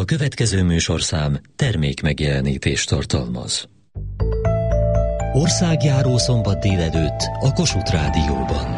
A következő műsorszám termék megjelenítést tartalmaz. Országjáró szombat délelőtt a Kossuth Rádióban.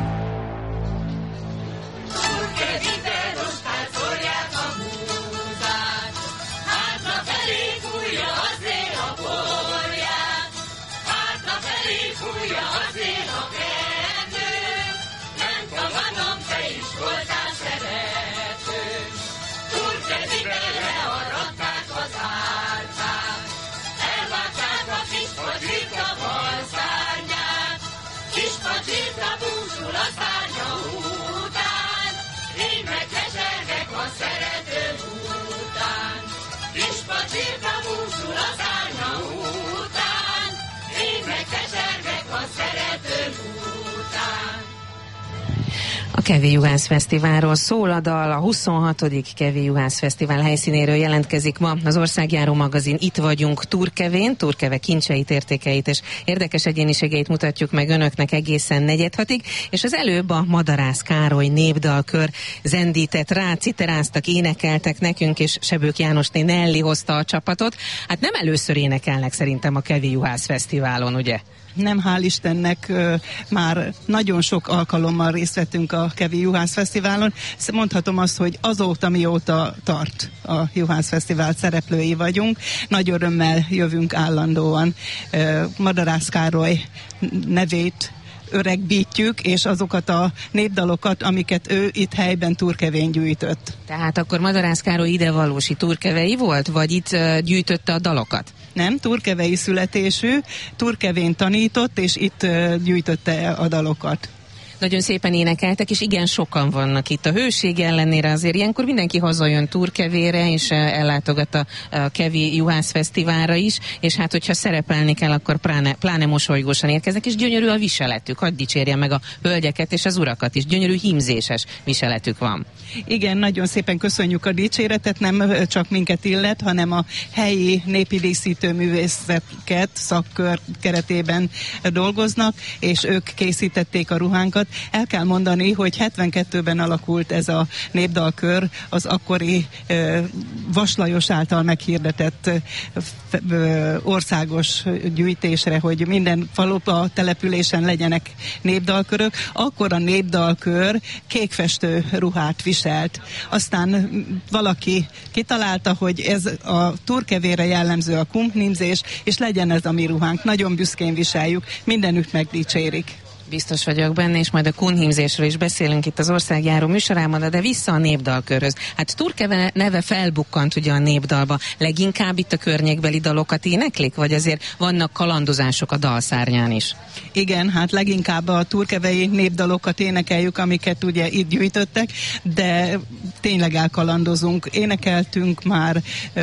A Kevi Juhász Fesztiválról szól a dal, a 26. Kevi Juhász Fesztivál helyszínéről jelentkezik ma az Országjáró magazin. Itt vagyunk Turkevén, Turkeve kincseit, értékeit és érdekes egyéniségeit mutatjuk meg önöknek egészen 4-6-ig, és az előbb a Madarász Károly népdalkör zendített rá, citeráztak, énekeltek nekünk, és Sebők Jánosné Nelli hozta a csapatot. Hát nem először énekelnek szerintem a Kevi Juhász Fesztiválon, ugye? Nem, hál' Istennek, már nagyon sok alkalommal részt vettünk a Kevi Juhász Fesztiválon. Mondhatom azt, hogy azóta, mióta tart a Juhász Fesztivál szereplői vagyunk. Nagy örömmel jövünk állandóan. Madarász Károly nevét öregbítjük, és azokat a népdalokat, amiket ő itt helyben Turkevén gyűjtött. Tehát akkor Madarász Károly idevalósi turkevei volt, vagy itt gyűjtötte a dalokat? Nem, turkevei születésű, Turkevén tanított, és itt gyűjtötte a dalokat. Nagyon szépen énekeltek, és igen sokan vannak itt. A hőség ellenére azért ilyenkor mindenki hazajön Turkevére, és ellátogat a Kevi Juhász Fesztiválra is, és hát hogyha szerepelni kell, akkor pláne mosolygósan érkeznek, és gyönyörű a viseletük. Hadd dicsérje meg a hölgyeket és az urakat is. Gyönyörű hímzéses viseletük van. Igen, nagyon szépen köszönjük a dicséretet, nem csak minket illet, hanem a helyi népi díszítőművészeket szakkör keretében dolgoznak, és ők készítették a ruhánkat. El kell mondani, hogy 72-ben alakult ez a népdalkör az akkori Vas Lajos által meghirdetett országos gyűjtésre, hogy minden faluba, településen legyenek népdalkörök. Akkor a népdalkör kékfestő ruhát viselt. Aztán valaki kitalálta, hogy ez a Turkevére jellemző a kumpnimzés, és legyen ez a mi ruhánk. Nagyon büszkén viseljük, mindenütt megdicsérik. Biztos vagyok benne, és majd a kunhímzésről is beszélünk itt az Országjáró műsorában, de vissza a népdalkörhöz. Hát Turkeve neve felbukkant ugye a népdalba. Leginkább itt a környékbeli dalokat éneklik, vagy azért vannak kalandozások a dalszárnyán is? Igen, hát leginkább a turkevei népdalokat énekeljük, amiket ugye itt gyűjtöttek, de tényleg elkalandozunk. Énekeltünk már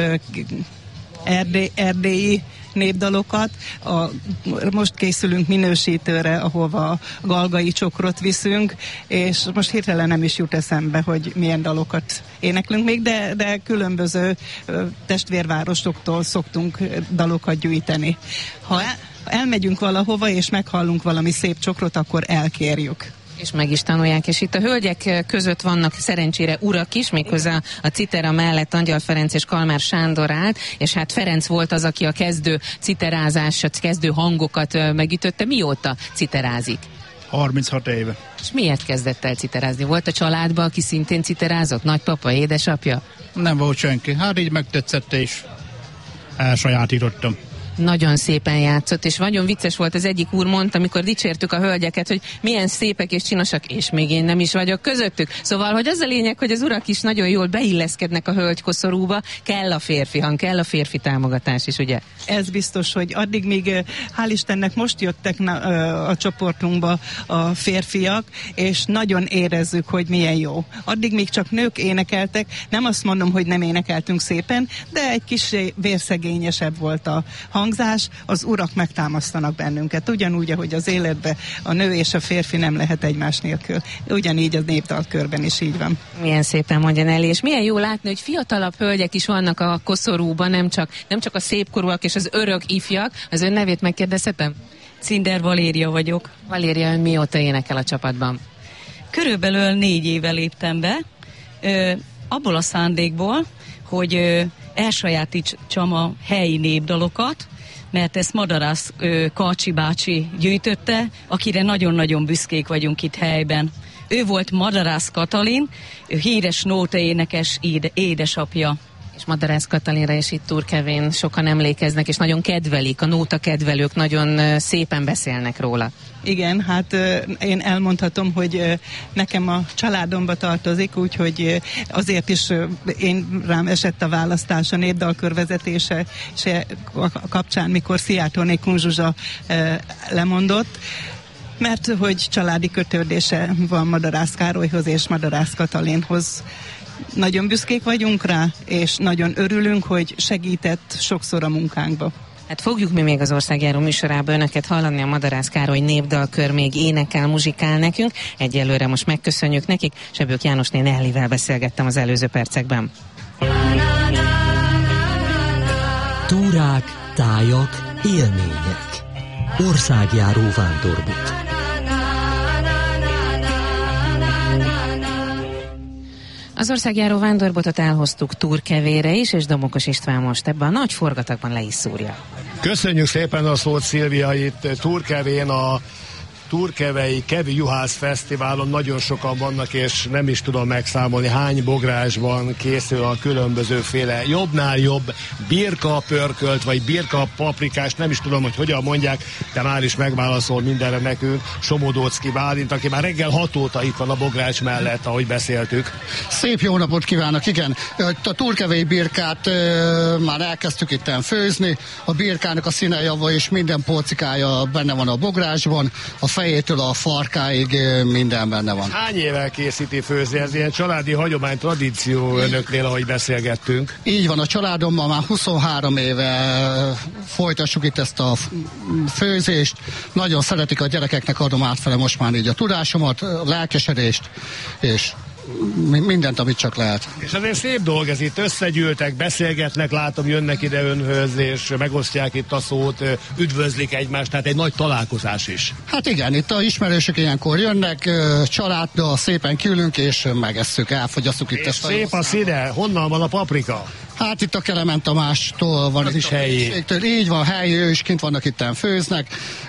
erdélyi népdalokat. Most készülünk minősítőre, ahova galgai csokrot viszünk, és most hirtelen nem is jut eszembe, hogy milyen dalokat éneklünk még, de különböző testvérvárosoktól szoktunk dalokat gyűjteni. Ha elmegyünk valahova, és meghallunk valami szép csokrot, akkor elkérjük. És meg is tanulják, és itt a hölgyek között vannak szerencsére urak is, méghozzá a citera mellett Angyal Ferenc és Kalmár Sándor állt, és hát Ferenc volt az, aki a kezdő citerázás, a kezdő hangokat megütötte. Mióta citerázik? 36 éve. És miért kezdett el citerázni? Volt a családban, aki szintén citerázott? Nagypapa, édesapja? Nem volt senki. Hát így megtetszett, és elsajátítottam. Nagyon szépen játszott, és nagyon vicces volt, az egyik úr mondta, amikor dicsértük a hölgyeket, hogy milyen szépek és csinosak, és még én nem is vagyok közöttük. Szóval, hogy az a lényeg, hogy az urak is nagyon jól beilleszkednek a hölgykoszorúba, kell a férfi hang, kell a férfi támogatás is, ugye? Ez biztos, hogy addig még, hál' Istennek most jöttek a csoportunkba a férfiak, és nagyon érezzük, hogy milyen jó. Addig még csak nők énekeltek, nem azt mondom, hogy nem énekeltünk szépen, de egy kis vérszegényesebb volt a hangzás, az urak megtámasztanak bennünket. Ugyanúgy, ahogy az életben a nő és a férfi nem lehet egymás nélkül. Ugyanígy a népdalkörben is így van. Milyen szépen mondja Nelly, és milyen jó látni, hogy fiatalabb hölgyek is vannak a koszorúban, nem csak a szépkorúak és az örök ifjak. Az ön nevét megkérdezhetem? Cinder Valéria vagyok. Valéria, ön mióta énekel a csapatban? Körülbelül 4 éve léptem be, abból a szándékból, hogy elsajátítsam a helyi népdalokat, mert ezt Madarász Karcsi bácsi gyűjtötte, akire nagyon-nagyon büszkék vagyunk itt helyben. Ő volt Madarász Katalin, ő híres nótaénekes édesapja. És Madarász Katalinra is itt Turkevén sokan emlékeznek, és nagyon kedvelik, a nóta kedvelők nagyon szépen beszélnek róla. Igen, hát én elmondhatom, hogy nekem a családomba tartozik, úgyhogy azért is rám esett a választás a népdalkör vezetése kapcsán, mikor Szijjártóné Kun Zsuzsa lemondott, mert hogy családi kötődése van Madarász Károlyhoz és Madarász Katalinhoz. Nagyon büszkék vagyunk rá, és nagyon örülünk, hogy segített sokszor a munkánkba. Hát fogjuk mi még az Országjáró műsorában önöket hallani, a Madarász Károly népdalkör még énekel, muzsikál nekünk. Egyelőre most megköszönjük nekik. Sebők Jánosné Nellivel beszélgettem az előző percekben. Túrák, tájak, élmények. Országjáró vándorbolt. Az országjáró vándorbotot elhoztuk Turkevére is, és Domokos István most ebben a nagy forgatagban le is szúrja. Köszönjük szépen a szót, Szilvia, itt Turkevén a Turkevei Kevi Juhász Fesztiválon nagyon sokan vannak, és nem is tudom megszámolni, hány bográsban készül a különbözőféle jobbnál jobb birka pörkölt, vagy birka paprikás, nem is tudom, hogy hogyan mondják, de már is megválaszol mindenre nekünk Somodóczki Bálint, aki már reggel 6 óta itt van a bográs mellett, ahogy beszéltük. Szép jó napot kívánok, igen. A turkevei birkát már elkezdtük itten főzni, a birkának a színe java és minden polcikája benne van a bográsban, a fejétől a farkáig minden benne van. Hány évvel készíti főzni? Ez ilyen családi hagyomány, tradíció önöknél, ahogy beszélgettünk. Így van, a családommal már 23 éve folytassuk itt ezt a főzést. Nagyon szeretik, a gyerekeknek adom átfele most már így a tudásomat, a lelkesedést, és mindent, amit csak lehet. És azért szép dolog ez, itt összegyűltek, beszélgetnek, látom, jönnek ide önhöz, és megosztják itt a szót, üdvözlik egymást, tehát egy nagy találkozás is. Hát igen, itt a ismerősök ilyenkor jönnek, családdal szépen kiülünk, és megesszük, elfogyasztjuk itt és ezt. Szép a színe, honnan van a paprika? Hát itt a Kelemen Tamástól van. Ez is helyi. Így van, helyi, ő is kint vannak itten főznek,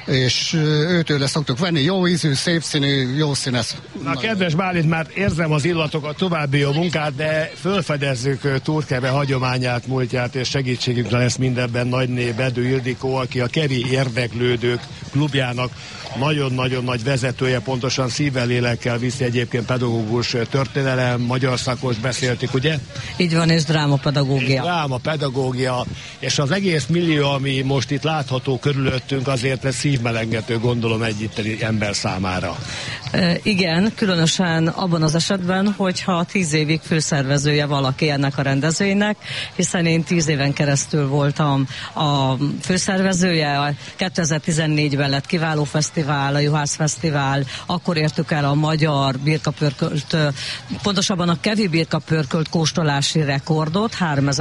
és őtőle szoktuk venni, jó ízű, szép színű, jó színes. Na kedves Bálint, már érzem az illatokat, további jó munkát, de fölfedezzük Turkeve hagyományát, múltját, és segítségünkre lesz mindenben Nagyné Bedő Ildikó, aki a Kevi Érdeklődők klubjának nagyon-nagyon nagy vezetője, pontosan szívvel, lélekkel viszi, egyébként pedagógus, történelem, magyar szakos beszéltük, ugye? Így van, és drámapedagógia. Drámapedagógia, és az egész millió, ami most itt látható körülöttünk, azért ez szívmelengető, gondolom, egy itteni ember számára. Igen, különösen abban az esetben, hogyha 10 évig főszervezője valaki ennek a rendezvénynek, hiszen én 10 éven keresztül voltam a főszervezője, 2014-ben lett kiváló fesztivál, a Juhász Fesztivál, akkor értük el a magyar birkapörkölt, pontosabban a Kevi birkapörkölt kóstolási rekordot,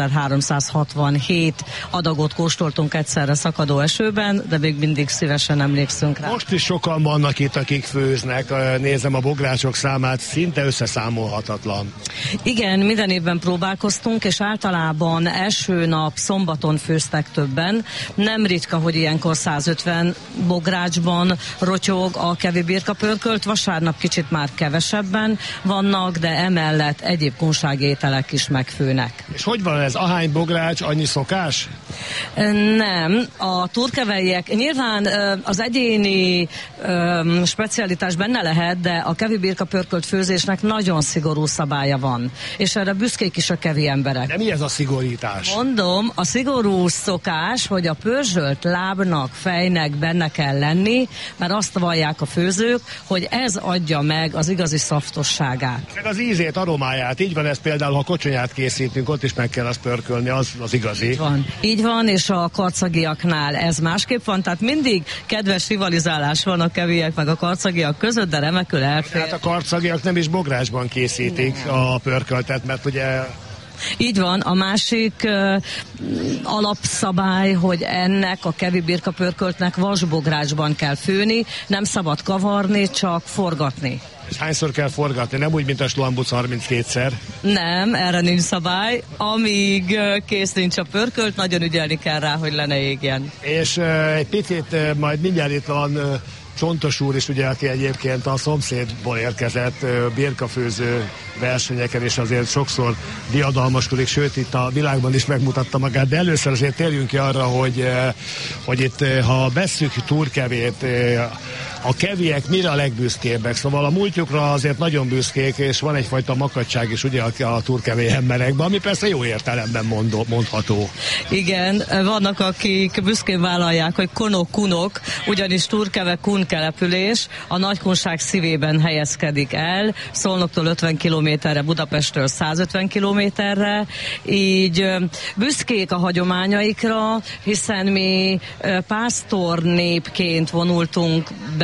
3367 adagot kóstoltunk egyszerre szakadó esőben, de még mindig szívesen emlékszünk rá. Most is sokan vannak itt, akik főznek, nézem a bogrások számát, szinte összeszámolhatatlan. Igen, minden évben próbálkoztunk, és általában első nap szombaton főztek többen. Nem ritka, hogy ilyenkor 150 bográcsban rotyog a Kevi birkapörkölt, vasárnap kicsit már kevesebben vannak, de emellett egyéb kunságételek is megfőnek. És hogy van ez? Ahány bogrács, annyi szokás? Nem, a turkeveiek nyilván az egyéni specialitás benne lehet, de a kevi birkapörkölt főzésnek nagyon szigorú szabálya van, és erre büszkék is a kevi emberek. De mi ez a szigorítás? Mondom, a szigorú szokás, hogy a pörzsölt lábnak, fejnek benne kell lenni, mert azt vallják a főzők, hogy ez adja meg az igazi szaftosságát. Meg az ízét, aromáját, így van ez például, ha kocsonyát készítünk, ott is meg kell azt pörkölni, az igazi. Így van, és a karcagiaknál ez másképp van, tehát mindig kedves rivalizálás van a keviek meg a karcagiak között, de remekül elfér. Hát a karcagiak nem is bográsban készítik a pörköltet, mert ugye... Így van, a másik alapszabály, hogy ennek a kevi birkapörköltnek vasbográcsban kell főni, nem szabad kavarni, csak forgatni. És hányszor kell forgatni? Nem úgy, mint a Slambuc 32-szer? Nem, erre nincs szabály. Amíg kész nincs a pörkölt, nagyon ügyelni kell rá, hogy le ne égjen. És egy picit majd mindjárt itt van Csontos úr is, ugye, aki egyébként a szomszédból érkezett birkafőző versenyeken, és azért sokszor diadalmaskodik, sőt itt a világban is megmutatta magát, de először azért térjünk ki arra, hogy itt, ha vesszük Turkevét, a keviek mire a legbüszkébbek? Szóval a múltjukra azért nagyon büszkék, és van egyfajta makacság is ugye a turkevé emberekben, ami persze jó értelemben mondható. Igen, vannak, akik büszkén vállalják, hogy kunok, ugyanis Turkeve kun település a Nagykunság szívében helyezkedik el, Szolnoktól 50 kilométerre, Budapesttől 150 kilométerre, így büszkék a hagyományaikra, hiszen mi pásztor népként vonultunk be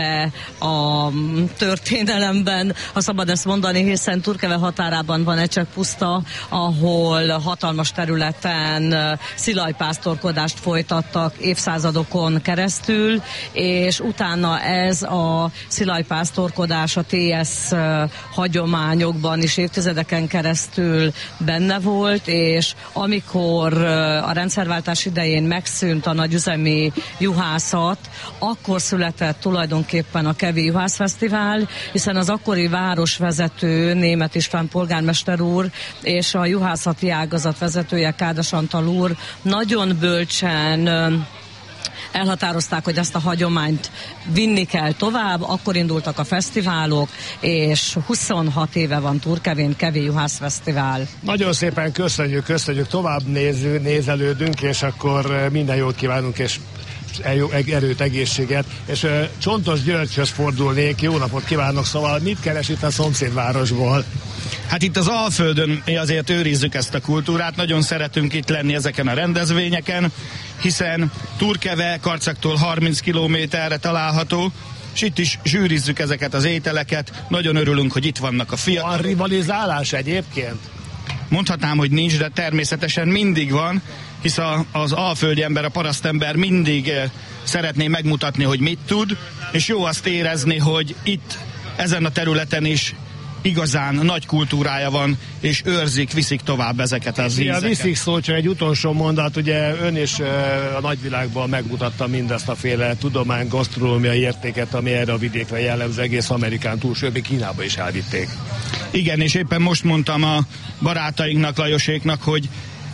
a történelemben, ha szabad ezt mondani, hiszen Turkeve határában van egy csak puszta, ahol hatalmas területen szilajpásztorkodást folytattak évszázadokon keresztül, és utána ez a szilajpásztorkodás a TS hagyományokban is évtizedeken keresztül benne volt, és amikor a rendszerváltás idején megszűnt a nagyüzemi juhászat, akkor született tulajdonképpen a Kevi Juhászfesztivál, hiszen az akkori városvezető, Németh István polgármester úr és a juhászati ágazat vezetője, Kádas Antal úr nagyon bölcsen elhatározták, hogy ezt a hagyományt vinni kell tovább, akkor indultak a fesztiválok, és 26 éve van Turkevén Kevi Juhászfesztivál. Nagyon szépen köszönjük, tovább nézelődünk, és akkor minden jót kívánunk, és erőt, egészséget, és Csontos Györgyhöz fordulnék, jó napot kívánok, szóval mit keres itt a szomszédvárosból? Hát itt az Alföldön mi azért őrizzük ezt a kultúrát, nagyon szeretünk itt lenni ezeken a rendezvényeken, hiszen Turkeve Karcaktól 30 kilométerre található, és itt is zsűrizzük ezeket az ételeket, nagyon örülünk, hogy itt vannak a fiatalok. Van rivalizálás egyébként? Mondhatnám, hogy nincs, de természetesen mindig van, hisz az alföldi ember, a parasztember mindig szeretné megmutatni, hogy mit tud, és jó azt érezni, hogy itt, ezen a területen is igazán nagy kultúrája van, és őrzik, viszik tovább ezeket az ízeket. Viszik szó, csak egy utolsó mondat, ugye ön is a nagyvilágban megmutatta mindazt a féle tudomány, gasztronómiai értéket, ami erre a vidékre jellemző, egész Amerikán túl, sőt, még Kínába is elvitték. Igen, és éppen most mondtam a barátainknak, Lajoséknak, hogy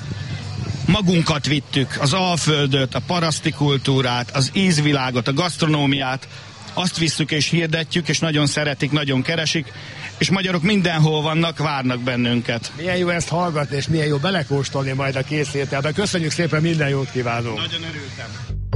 magunkat vittük, az Alföldöt, a paraszti kultúrát, az ízvilágot, a gasztronómiát, azt visszük és hirdetjük, és nagyon szeretik, nagyon keresik, és magyarok mindenhol vannak, várnak bennünket. Milyen jó ezt hallgatni, és milyen jó belekóstolni majd a kész ételbe. Köszönjük szépen, minden jót kívánunk! Nagyon örültem!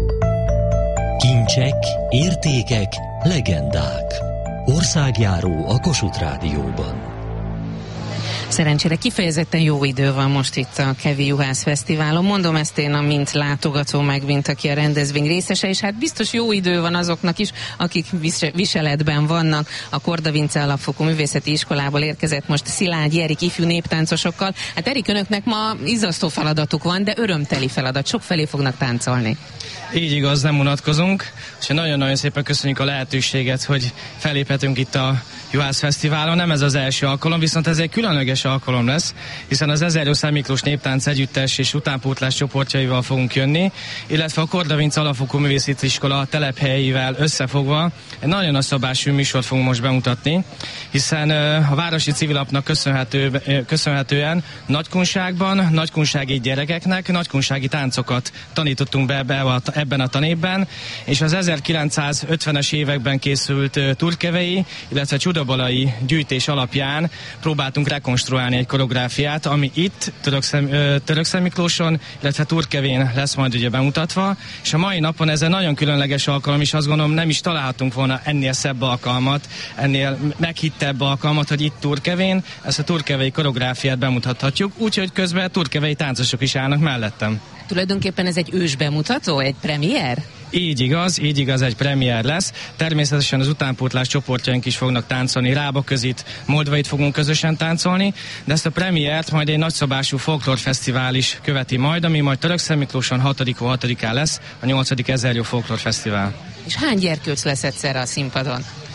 Kincsek, értékek, legendák. Országjáró a Kossuth Rádióban. Szerencsére kifejezetten jó idő van most itt a Kevi Juhászfesztiválon. Mondom ezt én, mint látogató, meg mint aki a rendezvény részese, és hát biztos jó idő van azoknak is, akik viseletben vannak. A Korda Vince Alapfokú Művészeti Iskolából érkezett most Szilágyi Erik ifjú néptáncosokkal. Hát Erik, önöknek ma izzasztó feladatuk van, de örömteli feladat. Sok felé fognak táncolni. Így igaz, nem unatkozunk, és nagyon-nagyon szépen köszönjük a lehetőséget, hogy felléphetünk itt a Juhászfesztiválon. Nem ez az első alkalom, viszont ez egy különleges alkalom lesz, hiszen az 1000 Miklós Néptánc Együttes és utánpótlás csoportjaival fogunk jönni, illetve a Korda Vince Alapfokú Művészeti Iskola telephelyeivel összefogva egy nagyon nagyszabású műsort fogunk most bemutatni, hiszen a Városi Civilapnak köszönhetően nagykunságban, nagykunsági gyerekeknek nagykunsági táncokat tanítottunk be ebben a tanévben, és az 1950-es években készült turkevei, illetve csudabalai gyűjtés alapján próbáltunk rekonstruálni egy koreográfiát, ami itt Törökszentmiklóson, illetve Turkevén lesz majd ugye bemutatva, és a mai napon ez egy nagyon különleges alkalom, és azt gondolom, nem is találhatunk volna ennél szebb alkalmat, ennél meghittebb alkalmat, hogy itt Turkevén ezt a turkevei koreográfiát bemutathatjuk, úgyhogy közben turkevei táncosok is állnak mellettem. Tulajdonképpen ez egy ős bemutató, egy premier? Így igaz, egy premier lesz. Természetesen az utánpótlás csoportjaink is fognak táncolni, Rábaközit, Moldvait fogunk közösen táncolni, de ezt a premiért majd egy nagyszabású folklórfesztivál is követi majd, ami majd Törökszentmiklóson 6-án lesz, a 8. Ezerjó Folklórfesztivál. És hány gyerkőc lesz egyszerre a színpadon?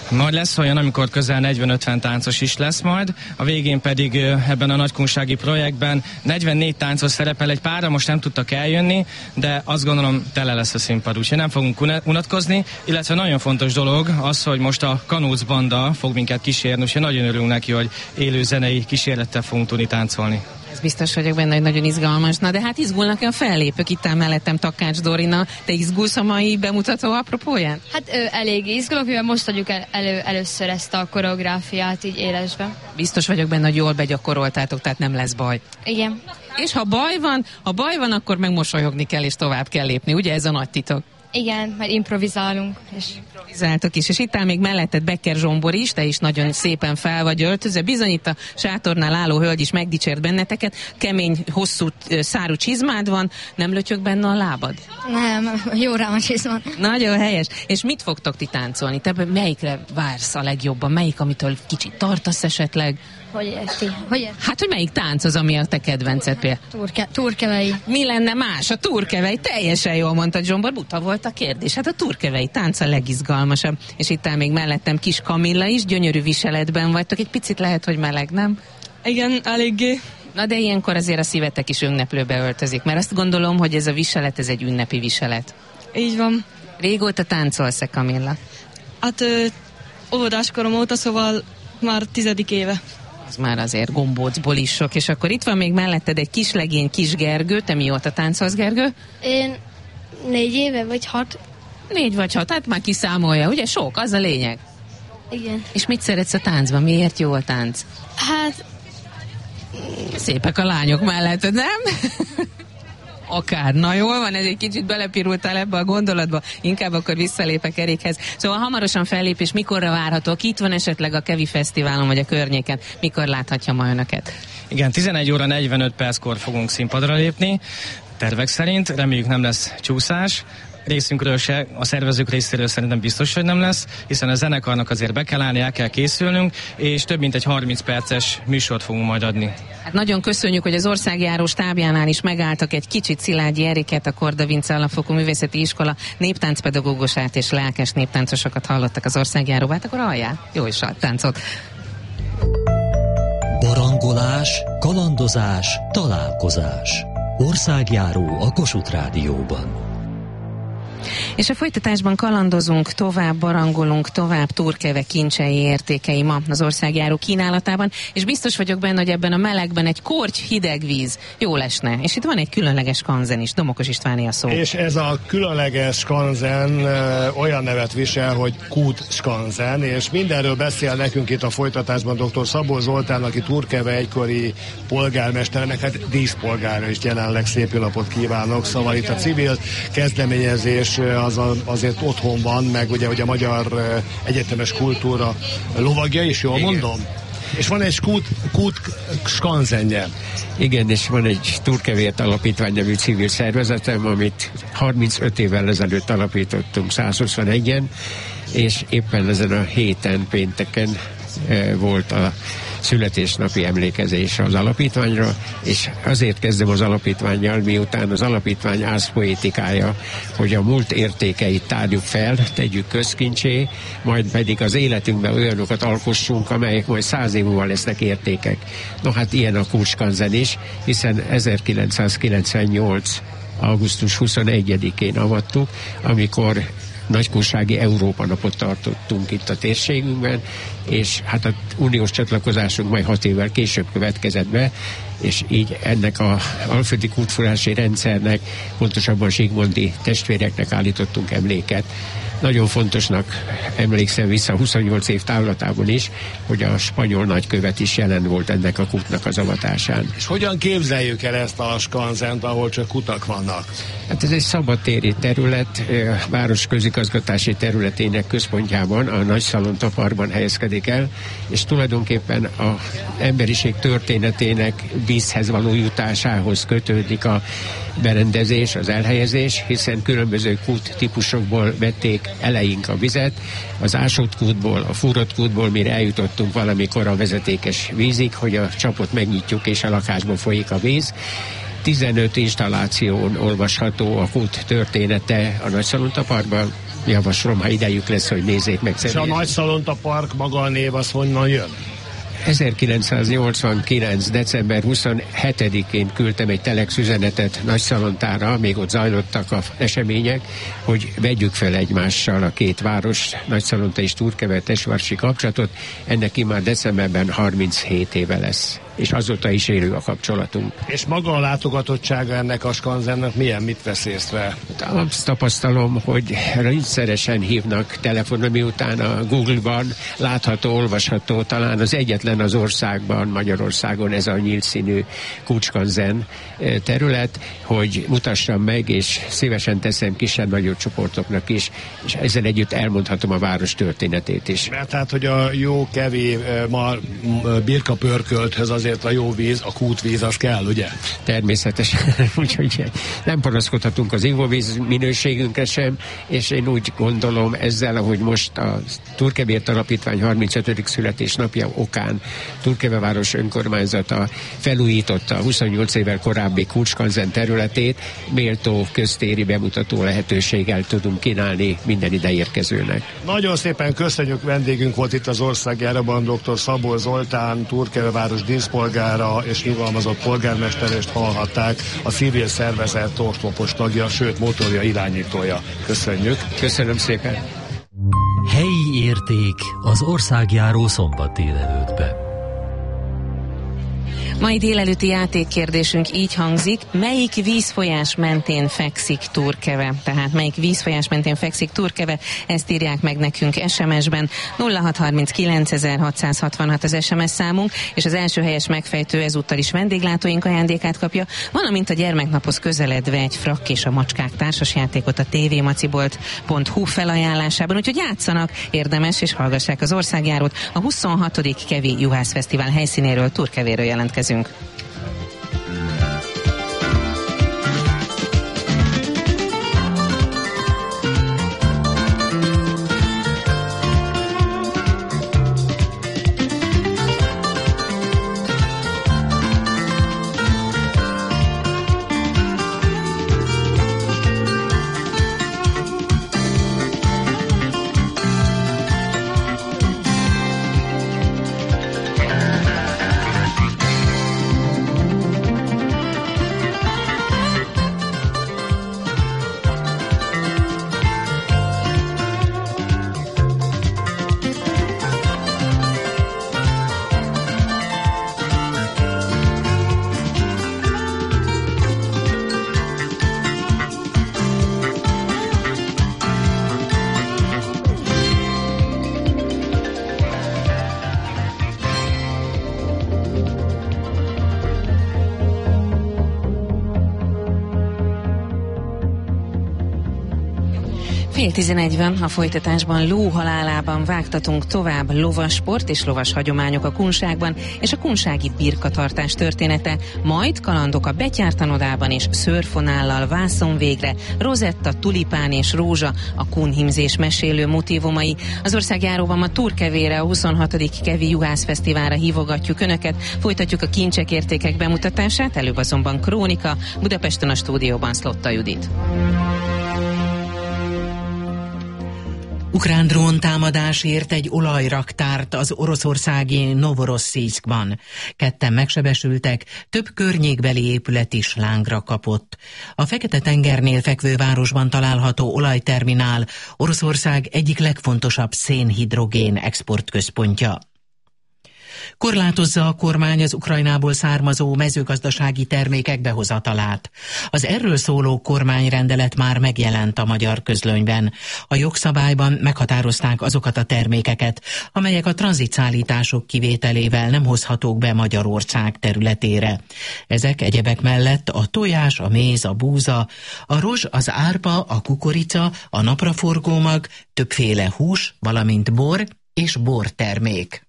Majd lesz olyan, amikor közel 40-50 táncos is lesz majd, a végén pedig ebben a nagykunsági projektben 44 táncos szerepel, egy párra most nem tudtak eljönni, de azt gondolom tele lesz a színpad, úgyhogy nem fogunk unatkozni, illetve nagyon fontos dolog az, hogy most a Kanóc banda fog minket kísérni, úgyhogy nagyon örülünk neki, hogy élő zenei kísérlettel fogunk tudni táncolni. Ez biztos vagyok benne, hogy nagyon izgalmas. Na de hát izgulnak-e a fellépők? Itt áll mellettem Takács Dorina. Te izgulsz a mai bemutató apropóján? Hát elég izgulok, mivel most adjuk először ezt a koreográfiát így élesben. Biztos vagyok benne, hogy jól begyakoroltátok, tehát nem lesz baj. Igen. És ha baj van, akkor meg mosolyogni kell, és tovább kell lépni. Ugye ez a nagy titok? Igen, majd improvizálunk. Improvizáltok is, és itt áll még melletted Becker Zsombor is, te is nagyon szépen fel vagy öltözve. Bizony itt a sátornál álló hölgy is megdicsért benneteket. Kemény, hosszú szárú csizmád van, nem lötyög benne a lábad? Nem, jó rám a csizmán. Nagyon helyes. És mit fogtok ti táncolni? Te melyikre vársz a legjobban? Melyik, amitől kicsit tartasz esetleg? Hogy érti? Hát, hogy melyik tánc az, ami a te kedvenced például? Turkevei. Mi lenne más? A turkevei. Teljesen jól mondtad, Zsombor, buta volt a kérdés. Hát a turkevei tánc a legizgalmasabb. És itt áll még mellettem Kis Kamilla is, gyönyörű viseletben vagytok. Egy picit lehet, hogy meleg, nem? Igen, eléggé. Na de ilyenkor azért a szívetek is ünneplőbe öltözik, mert azt gondolom, hogy ez a viselet, ez egy ünnepi viselet. Így van. Régóta táncolsz-e, Kamilla? Hát óvodáskorom óta, szóval már 10. éve. Az már azért gombócból is sok, és akkor itt van még melletted egy kislegény, Kis Gergő. Te mióta táncolsz, Gergő? Én 4 éve, vagy 6. 4 vagy 6, hát már kiszámolja, ugye? Sok, az a lényeg. Igen. És mit szeretsz a táncban? Miért jó a tánc? Hát... Szépek a lányok melletted, nem? Akár. Na jól van, ez egy kicsit belepirultál ebbe a gondolatba, inkább akkor visszalépek Erikhez. Szóval hamarosan fellépés, mikorra várhatok? Itt van esetleg a Kevi Fesztiválon vagy a környéken, mikor láthatja ma önöket? Igen, 11 óra 45 perckor fogunk színpadra lépni, tervek szerint, reméljük nem lesz csúszás. Részünkről se, a szervezők részéről szerintem biztos, hogy nem lesz, hiszen a zenekarnak azért be kell állni, el kell készülnünk, és több mint egy 30 perces műsort fogunk majd adni. Hát nagyon köszönjük, hogy az országjáró stábjánál is megálltak egy kicsit. Szilágyi Eriket, a Korda Vince Alapfokú Művészeti Iskola néptáncpedagógusát és lelkes néptáncosokat hallottak az országjáróba. Hát akkor halljál, jó is a táncot. Barangolás, kalandozás, találkozás. Országjáró a Kossuth Rádióban. És a folytatásban kalandozunk, tovább barangolunk, tovább Turkeve kincsei értékei ma az országjáró kínálatában, és biztos vagyok benne, hogy ebben a melegben egy korty hideg víz jól esne. És itt van egy különleges skanzen is, Domokos Istváné a szó. És ez a különleges skanzen olyan nevet visel, hogy Kút skanzen, és mindenről beszél nekünk itt a folytatásban dr. Szabó Zoltán, aki Turkeve egykori polgármesternek, hát díszpolgára is jelenleg. Szép jó napot kívánok. Szóval itt a civil kezdeményezés azért otthon van, meg ugye, hogy a magyar egyetemes kultúra lovagja is, jól mondom? És van egy Kút skanzenje. Igen, és van egy Turkevért Alapítvány nevű civil szervezetem, amit 35 évvel ezelőtt alapítottunk 121-en, és éppen ezen a héten, pénteken volt a születésnapi emlékezés az alapítványra, és azért kezdem az alapítvánnyal, miután az alapítvány ászpoétikája, hogy a múlt értékeit tárjuk fel, tegyük közkincsé, majd pedig az életünkben olyanokat alkossunk, amelyek majd 100 év múlva lesznek értékek. No hát ilyen a Kút skanzen is, hiszen 1998. augusztus 21-én avattuk, amikor nagykunsági Európa napot tartottunk itt a térségünkben, és hát az uniós csatlakozásunk majd 6 évvel később következett be, és így ennek a alföldi kútfurási rendszernek, pontosabban zsigmondi testvéreknek állítottunk emléket. Nagyon fontosnak emlékszem vissza 28 év távlatában is, hogy a spanyol nagykövet is jelen volt ennek a kútnak az avatásán. És hogyan képzeljük el ezt a skanzent, ahol csak kutak vannak? Hát ez egy szabadtéri terület, város közigazgatási területének központjában, a Nagyszalonta-parkban helyezkedik el, és tulajdonképpen az emberiség történetének vízhez való jutásához kötődik a berendezés, az elhelyezés, hiszen különböző kút típusokból vették eleink a vizet, az ásott kútból, a fúrott kútból, mire eljutottunk valamikor a vezetékes vízig, hogy a csapot megnyitjuk és a lakásban folyik a víz. 15 installáción olvasható a kút története a Nagyszalonta-parkban, javaslom, ha idejük lesz, hogy nézzék meg. És a Nagyszalonta Park maga a név, az honnan jön? 1989. december 27-én küldtem egy telex üzenetet Nagyszalontára, még ott zajlottak az események, hogy vegyük fel egymással a két város, Nagyszalonta és Turkeve testvársi kapcsolatot. Ennek immár decemberben 37 éve lesz, és azóta is élő a kapcsolatunk. És maga a látogatottsága ennek a skanzennek milyen, mit vesz észre? Azt tapasztalom, hogy rendszeresen hívnak telefonon, miután a Google-ban látható, olvasható, talán az egyetlen az országban, Magyarországon ez a nyílt színű kulcskanzen terület, hogy mutassam meg, és szívesen teszem kisebb-nagyobb csoportoknak is, és ezzel együtt elmondhatom a város történetét is. Mert hát, hogy a jó kevé ma birka pörkölthöz azért a jó víz, a kútvíz az kell, ugye? Természetesen, úgyhogy nem panaszkodhatunk az ivóvíz minőségünkre sem, és én úgy gondolom ezzel, ahogy most a Turkevért Alapítvány 35. születésnapja okán Turkeve város önkormányzata felújította 28 évvel korábbi kulcskanzen területét, méltó köztéri bemutató lehetőséggel tudunk kínálni minden ide érkezőnek. Nagyon szépen köszönjük, vendégünk volt itt az Országjáróban dr. Szabó Zoltán, Turkeve város díszpolgára és nyugalmazott polgármesterést hallhatták, a civil szervezet oszlopos tagja, sőt motorja, irányítója. Köszönjük. Köszönöm szépen. Helyi érték az Országjáró szombat délelőttbe. Mai délelőtti játékkérdésünk így hangzik: melyik vízfolyás mentén fekszik Turkeve? Tehát melyik vízfolyás mentén fekszik Turkeve? Ezt írják meg nekünk SMS-ben. 0639 az SMS számunk, és az első helyes megfejtő ezúttal is vendéglátóink ajándékát kapja, valamint a gyermeknaphoz közeledve egy Frakk és a macskák társasjátékot a tvmacibolt.hu felajánlásában, úgyhogy játszanak, érdemes, és hallgassák az Országjárót. A 26. Kevi Juhász Fesztivál helyszínéről, Turkevéről jelentkezünk. Fél 11 van, a folytatásban lóhalálában vágtatunk tovább, lovasport és lovas hagyományok a Kunságban, és a kunsági birkatartás története, majd kalandok a Betyártanodában és szőrfonállal vászon végre, rozetta, tulipán és rózsa, a kunhimzés mesélő motívumai. Az Országjáróban ma Turkevére, a 26. Kevi Juhász Fesztiválra hívogatjuk Önöket, folytatjuk a kincsek, értékek bemutatását, előbb azonban krónika, Budapesten a stúdióban Szlotta Judit. Ukrán dróntámadás ért egy olajraktárt az oroszországi Novorosszijszkban. Ketten megsebesültek, több környékbeli épület is lángra kapott. A Fekete-tengernél fekvő városban található olajterminál Oroszország egyik legfontosabb szénhidrogén exportközpontja. Korlátozza a kormány az Ukrajnából származó mezőgazdasági termékek behozatalát. Az erről szóló kormányrendelet már megjelent a magyar közlönyben. A jogszabályban meghatározták azokat a termékeket, amelyek a tranzitszállítások kivételével nem hozhatók be Magyarország területére. Ezek egyebek mellett a tojás, a méz, a búza, a rozs, az árpa, a kukorica, a napraforgómag, többféle hús, valamint bor és bortermék.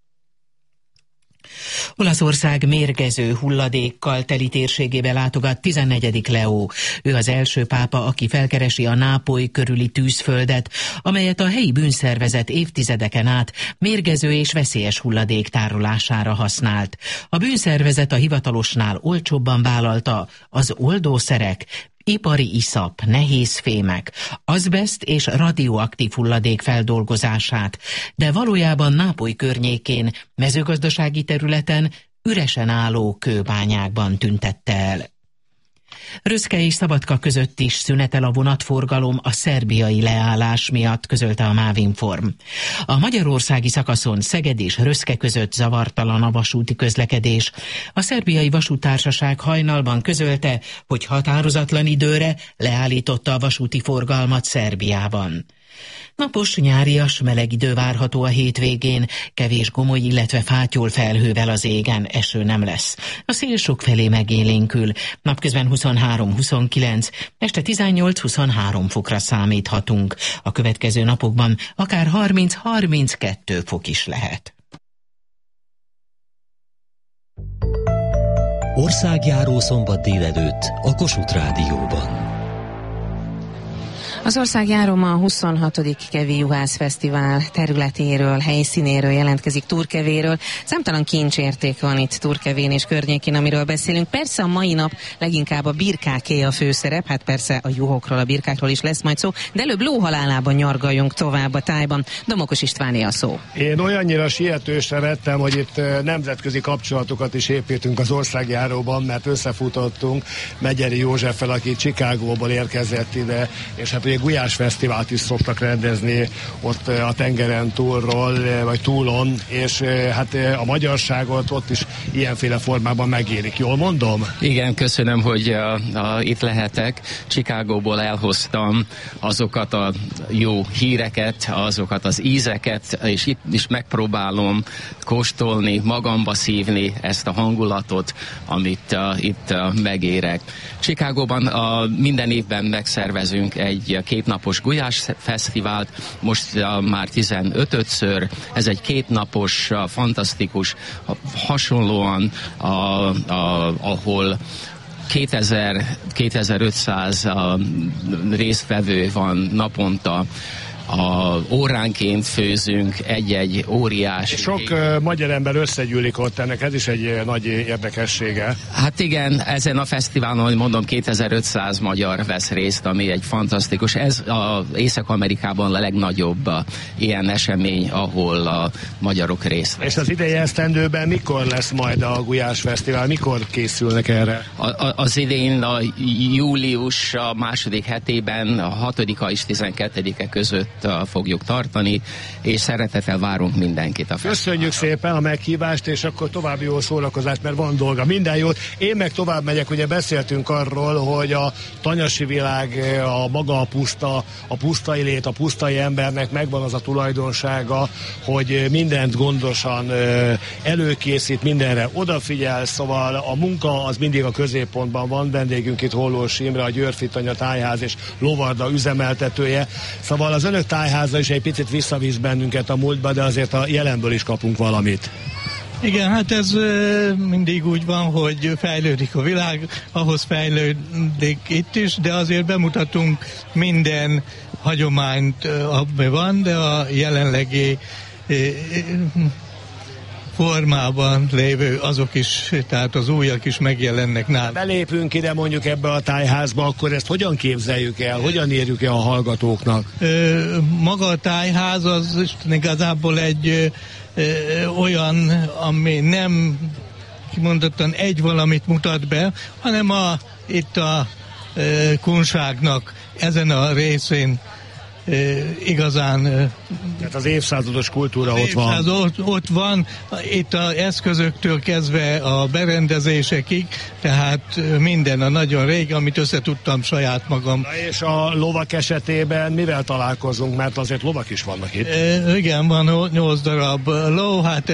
Olaszország mérgező hulladékkal teli térségébe látogat 14. Leó. Ő az első pápa, aki felkeresi a Nápoly körüli tűzföldet, amelyet a helyi bűnszervezet évtizedeken át mérgező és veszélyes hulladék tárolására használt. A bűnszervezet a hivatalosnál olcsóbban vállalta az oldószerek ipari iszap, nehézfémek, azbeszt és radioaktív hulladék feldolgozását, de valójában Nápoly környékén, mezőgazdasági területen, üresen álló kőbányákban tüntette el. Röszke és Szabadka között is szünetel a vonatforgalom a szerbiai leállás miatt, közölte a Mávinform. A magyarországi szakaszon Szeged és Röszke között zavartalan a vasúti közlekedés. A szerbiai vasúttársaság hajnalban közölte, hogy határozatlan időre leállította a vasúti forgalmat Szerbiában. Napos, nyárias, meleg idő várható a hétvégén, kevés gomoly, illetve fátyol felhővel az égen, eső nem lesz. A szél sokfelé megélénkül, napközben 23-29, este 18-23 fokra számíthatunk. A következő napokban akár 30-32 fok is lehet. Országjáró szombat délelőtt a Kossuth Rádióban. Az országjáró ma a 26. Kevi Juhász Fesztivál területéről, helyszínéről jelentkezik, Turkevéről. Számtalan kincsérték van itt Turkevén és környékén, amiről beszélünk. Persze a mai nap leginkább a birkáké a főszerep, hát persze a juhokról, a birkákról is lesz majd szó, de előbb lóhalálában nyargaljunk tovább a tájban. Domokos Istváné a szó. Én olyannyira sietősre vettem, hogy itt nemzetközi kapcsolatokat is építünk az országjáróban, mert összefutottunk Megyeri Józseffel, aki Chicagóból érkezett ide, és hát ugye Gulyás Fesztivált is szoktak rendezni ott a tengeren túlról, vagy túlon, és hát a magyarságot ott is ilyenféle formában megérik. Jól mondom? Igen, köszönöm, hogy itt lehetek. Chicagóból elhoztam azokat a jó híreket, azokat az ízeket, és itt is megpróbálom kóstolni, magamba szívni ezt a hangulatot, amit itt megérek. Chicagóban minden évben megszervezünk egy kétnapos Gulyás Fesztivált, most már 15-ször. Ez egy kétnapos, fantasztikus, hasonlóan, ahol 2500 résztvevő van naponta. Óránként főzünk egy-egy óriás. Sok magyar ember összegyűlik ott, ennek ez is egy nagy érdekessége. Hát igen, ezen a fesztiválon, hogy mondom, 2500 magyar vesz részt, ami egy fantasztikus. Ez Észak-Amerikában a legnagyobb ilyen esemény, ahol a magyarok részt vesznek. És az idei esztendőben mikor lesz majd a Gulyás Fesztivál? Mikor készülnek erre? Az idén a július a második hetében, a 6-a és 12-e között fogjuk tartani, és szeretettel várunk mindenkit a fesztiválra. Köszönjük szépen a meghívást, és akkor további jó szórakozást, mert van dolga. Minden jót. Én meg tovább megyek, ugye beszéltünk arról, hogy a tanyasi világ, a maga a pusztai lét, a pusztai embernek megvan az a tulajdonsága, hogy mindent gondosan előkészít, mindenre odafigyel, szóval a munka az mindig a középpontban van. Vendégünk itt Hollós Imre, a Győrfi Tanya Tájház és Lovarda üzemeltetője. Szóval az önök tájháza is egy picit visszavisz bennünket a múltba, de azért a jelenből is kapunk valamit. Igen, hát ez mindig úgy van, hogy fejlődik a világ, ahhoz fejlődik itt is, de azért bemutatunk minden hagyományt, ami van, de a jelenlegi formában lévő azok is, tehát az újak is megjelennek nálunk. Belépünk ide mondjuk ebbe a tájházba, akkor ezt hogyan képzeljük el, hogyan érjük el a hallgatóknak? Maga a tájház az igazából egy olyan, ami nem kimondottan egy valamit mutat be, hanem itt a kunságnak ezen a részén igazán... Tehát az évszázados kultúra ott van. Ott van, itt az eszközöktől kezdve a berendezésekig, tehát minden a nagyon rég, amit összetudtam saját magam. Na és a lovak esetében mivel találkozunk, mert azért lovak is vannak itt? Igen, van 8 darab ló, hát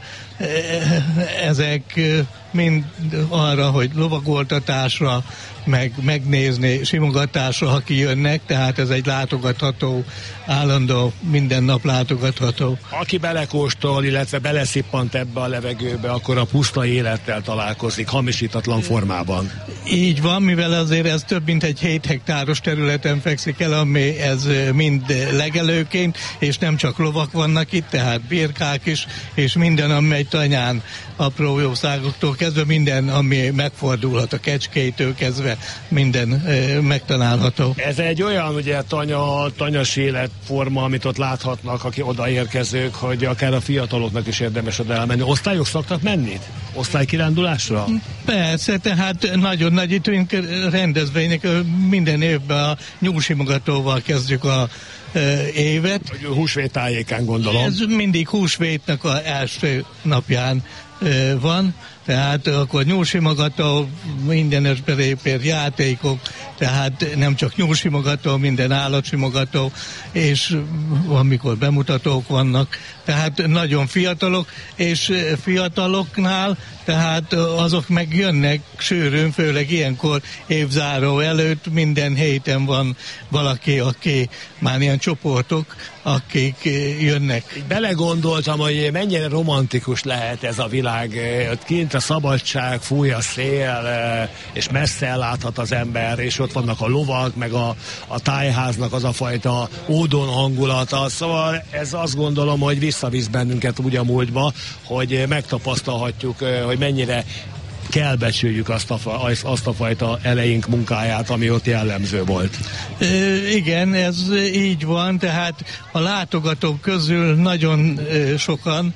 ezek mind arra, hogy lovagoltatásra, meg megnézni, simogatásra, ha kijönnek, tehát ez egy látogatható, állandó, minden nap látogatható. Aki belekóstol, illetve beleszippant ebbe a levegőbe, akkor a puszta élettel találkozik, hamisítatlan formában. Így van, mivel azért ez több mint egy 7 hektáros területen fekszik el, ami ez mind legelőként, és nem csak lovak vannak itt, tehát birkák is, és minden, amely tanyán, apró jószágoktól kezdve, minden, ami megfordulhat, a kecskétől kezdve, minden megtalálható. Ez egy olyan ugye tanyas életforma, amit ott láthatnak, aki odaérkezők, hogy akár a fiataloknak is érdemes oda elmenni. Osztályok szoktak menni? Osztálykirándulásra? Persze, tehát nagyon nagy itt rendezvények, minden évben a nyúlsimogatóval kezdjük a évet. Húsvét tájékán gondolom. Ez mindig húsvétnek az első napján van, tehát akkor nyúlsimogató, mindenes belépér, játékok, tehát nem csak nyúlsimogató, minden állatsimogató, és amikor bemutatók vannak, tehát nagyon fiatalok, és fiataloknál, tehát azok meg jönnek sűrűn, főleg ilyenkor évzáró előtt, minden héten van valaki, aki már ilyen csoportok, akik jönnek. Belegondoltam, hogy mennyire romantikus lehet ez a világ. Ott kint a szabadság, fúj a szél, és messze elláthat az ember, és ott vannak a lovak, meg a tájháznak az a fajta ódon hangulata. Szóval ez azt gondolom, hogy visszavisz bennünket úgy a múltba, hogy megtapasztalhatjuk, hogy mennyire kell becsüljük azt a fajta eleink munkáját, ami ott jellemző volt. Igen, ez így van, tehát a látogatók közül nagyon sokan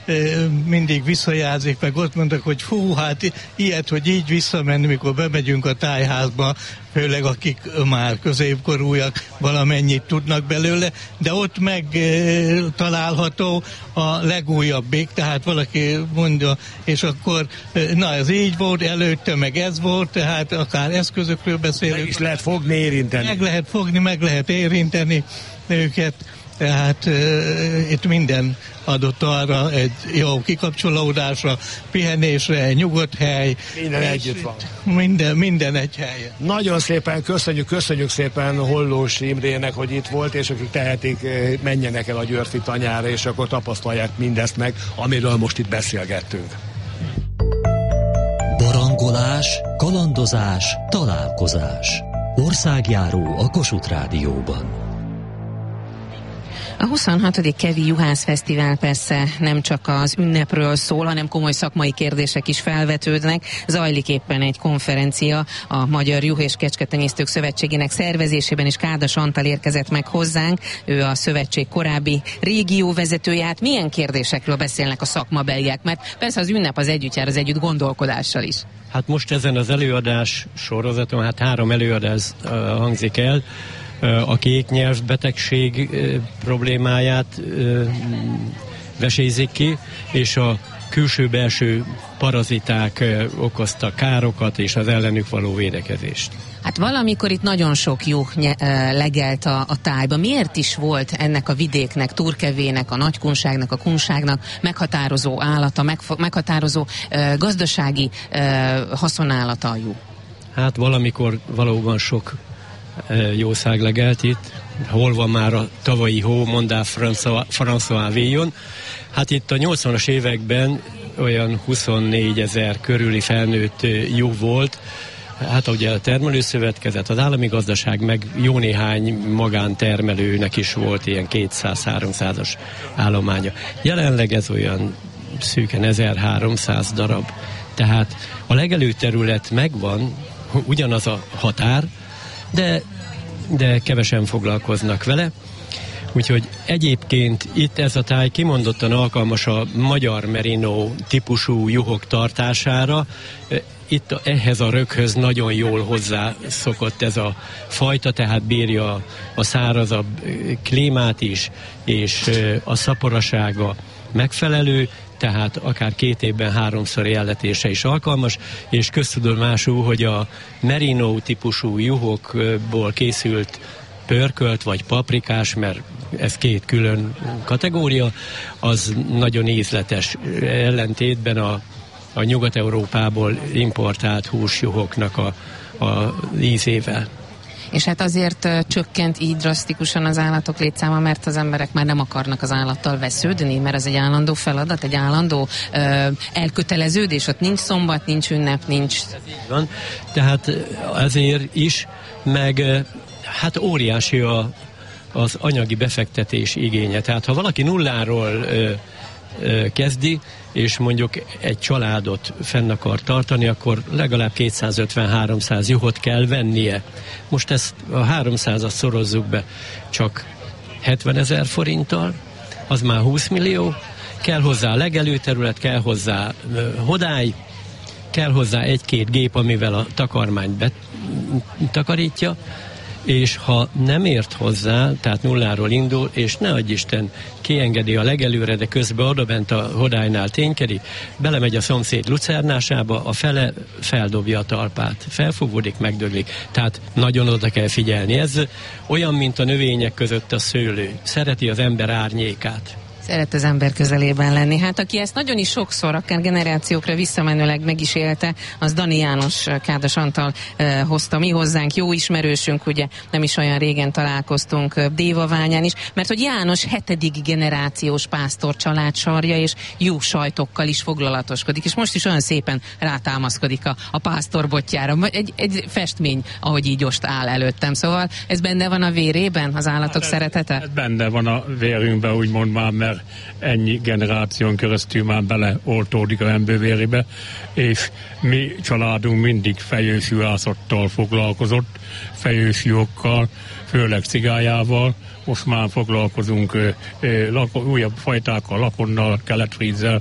mindig visszajelzik, meg ott mondtak, hogy fú, hát ilyet, hogy így visszamenni, mikor bemegyünk a tájházba, főleg akik már középkorúak, valamennyit tudnak belőle, de ott meg található a legújabbik, tehát valaki mondja, és akkor na ez így volt, előtte meg ez volt, tehát akár eszközökről beszélünk. Meg is lehet fogni, érinteni. Meg lehet fogni, meg lehet érinteni őket. Tehát itt minden adott arra egy jó kikapcsolódásra, pihenésre, egy nyugodt hely. Minden együtt van. Minden egy helyen. Nagyon szépen köszönjük szépen Hollós Imrének, hogy itt volt, és akik tehetik, menjenek el a Györfi tanyára, és akkor tapasztalják mindezt meg, amiről most itt beszélgettünk. Barangolás, kalandozás, találkozás. Országjáró a Kossuth Rádióban. A 26. Kevi Juhász Fesztivál persze nem csak az ünnepről szól, hanem komoly szakmai kérdések is felvetődnek. Zajlik éppen egy konferencia a Magyar Juh- és Kecsketenyésztők Szövetségének szervezésében, és Kádas Antal érkezett meg hozzánk. Ő a szövetség korábbi régióvezetője. Hát milyen kérdésekről beszélnek a szakmabeliek? Mert persze az ünnep az együtt jár, az együtt gondolkodással is. Hát most ezen az előadás sorozaton, 3 előadás hangzik el. A kéknyelvbetegség problémáját vesézik ki, és a külső-belső paraziták okozta károkat és az ellenük való védekezést. Hát valamikor itt nagyon sok juh legelt a tájba. Miért is volt ennek a vidéknek, Turkevének, a nagykunságnak, a kunságnak meghatározó állata, meghatározó gazdasági haszonállata a juh? Hát valamikor valóban sok jószág legelt itt. Hol van már a tavalyi hó, mondá François Villon. Hát itt a 80-as években olyan 24 000 körüli felnőtt juh volt. Hát ugye a termelőszövetkezet, az állami gazdaság, meg jó néhány magántermelőnek is volt ilyen 200-300-as állománya. Jelenleg ez olyan szűken 1300 darab. Tehát a legelő terület megvan, ugyanaz a határ, de kevesen foglalkoznak vele. Úgyhogy egyébként itt ez a táj kimondottan alkalmas a magyar merino típusú juhok tartására. Itt ehhez a röghöz nagyon jól hozzá szokott ez a fajta, tehát bírja a szárazabb klímát is, és a szaporasága megfelelő, tehát akár 2 évben 3-szor jelletése is alkalmas, és köztudomású, hogy a merino típusú juhokból készült pörkölt vagy paprikás, mert ez 2 külön kategória, az nagyon ízletes, ellentétben a Nyugat-Európából importált húsjuhoknak a ízével. És hát azért csökkent így drasztikusan az állatok létszáma, mert az emberek már nem akarnak az állattal vesződni, mert ez egy állandó feladat, egy állandó elköteleződés, ott nincs szombat, nincs ünnep, nincs... Van. Tehát azért is, meg hát óriási az anyagi befektetés igénye. Tehát ha valaki nulláról kezdi, és mondjuk egy családot fenn akar tartani, akkor legalább 250-300 juhot kell vennie. Most ezt a 300-at szorozzuk be csak 70 000 forinttal, az már 20 millió, kell hozzá legelőterület, kell hozzá hodály, kell hozzá egy-két gép, amivel a takarmányt betakarítja, és ha nem ért hozzá, tehát nulláról indul, és ne adj Isten, kiengedi a legelőre, de közben odabent a hodálynál ténykedik, belemegy a szomszéd lucernásába, a fele feldobja a talpát, felfúvódik, megdöglik. Tehát nagyon oda kell figyelni. Ez olyan, mint a növények között a szőlő. Szereti az ember árnyékát. Szeret az ember közelében lenni. Hát aki ezt nagyon is sokszor, akár generációkra visszamenőleg meg is élte, az Dani János Kádas Antal hozta mi hozzánk, jó ismerősünk, ugye nem is olyan régen találkoztunk Dévaványán is, mert hogy János 7. generációs pásztor család sarja, és jó sajtokkal is foglalatoskodik, és most is olyan szépen rátámaszkodik a pásztor botjára. Egy festmény, ahogy így most áll előttem. Szóval ez benne van a vérében, az állatok szeretete? Ez benne van a vérünkben, úgymond már, mert ennyi generáción keresztül már beleoltódik a ember vérébe, és mi családunk mindig fejősjuhászattal foglalkozott, fejősjuhokkal, főleg cigájával. Most már foglalkozunk újabb fajtákkal, lakonnal, keletfrízzel,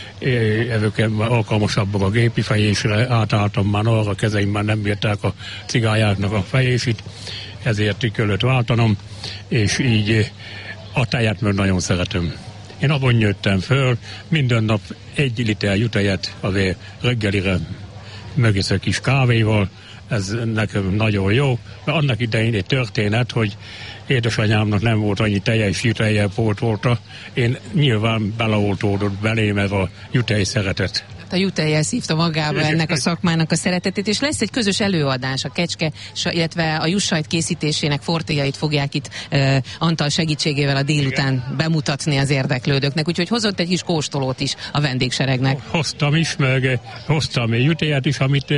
ezek alkalmasabbak a gépi fejésre, átálltam már arra, kezeim már nem bírták a cigályáknak a fejését, ezért kellett váltanom, és így a tejet meg nagyon szeretem. Én abban nőttem föl, minden nap 1 liter jutejet azért reggelire megiszek kis kávéval, ez nekem nagyon jó. Mert annak idején egy történet, hogy édesanyámnak nem volt annyi teje és juteje pótolta, én nyilván beleoltódott belém ez a jutej szeretet. A jutejjel szívta magába ennek a szakmának a szeretetét, és lesz egy közös előadás, a kecske, illetve a jussajt készítésének fortéjait fogják itt Antal segítségével a délután bemutatni az érdeklődőknek, úgyhogy hozott egy kis kóstolót is a vendégseregnek. Hoztam is, meg hoztam jutejet is, amit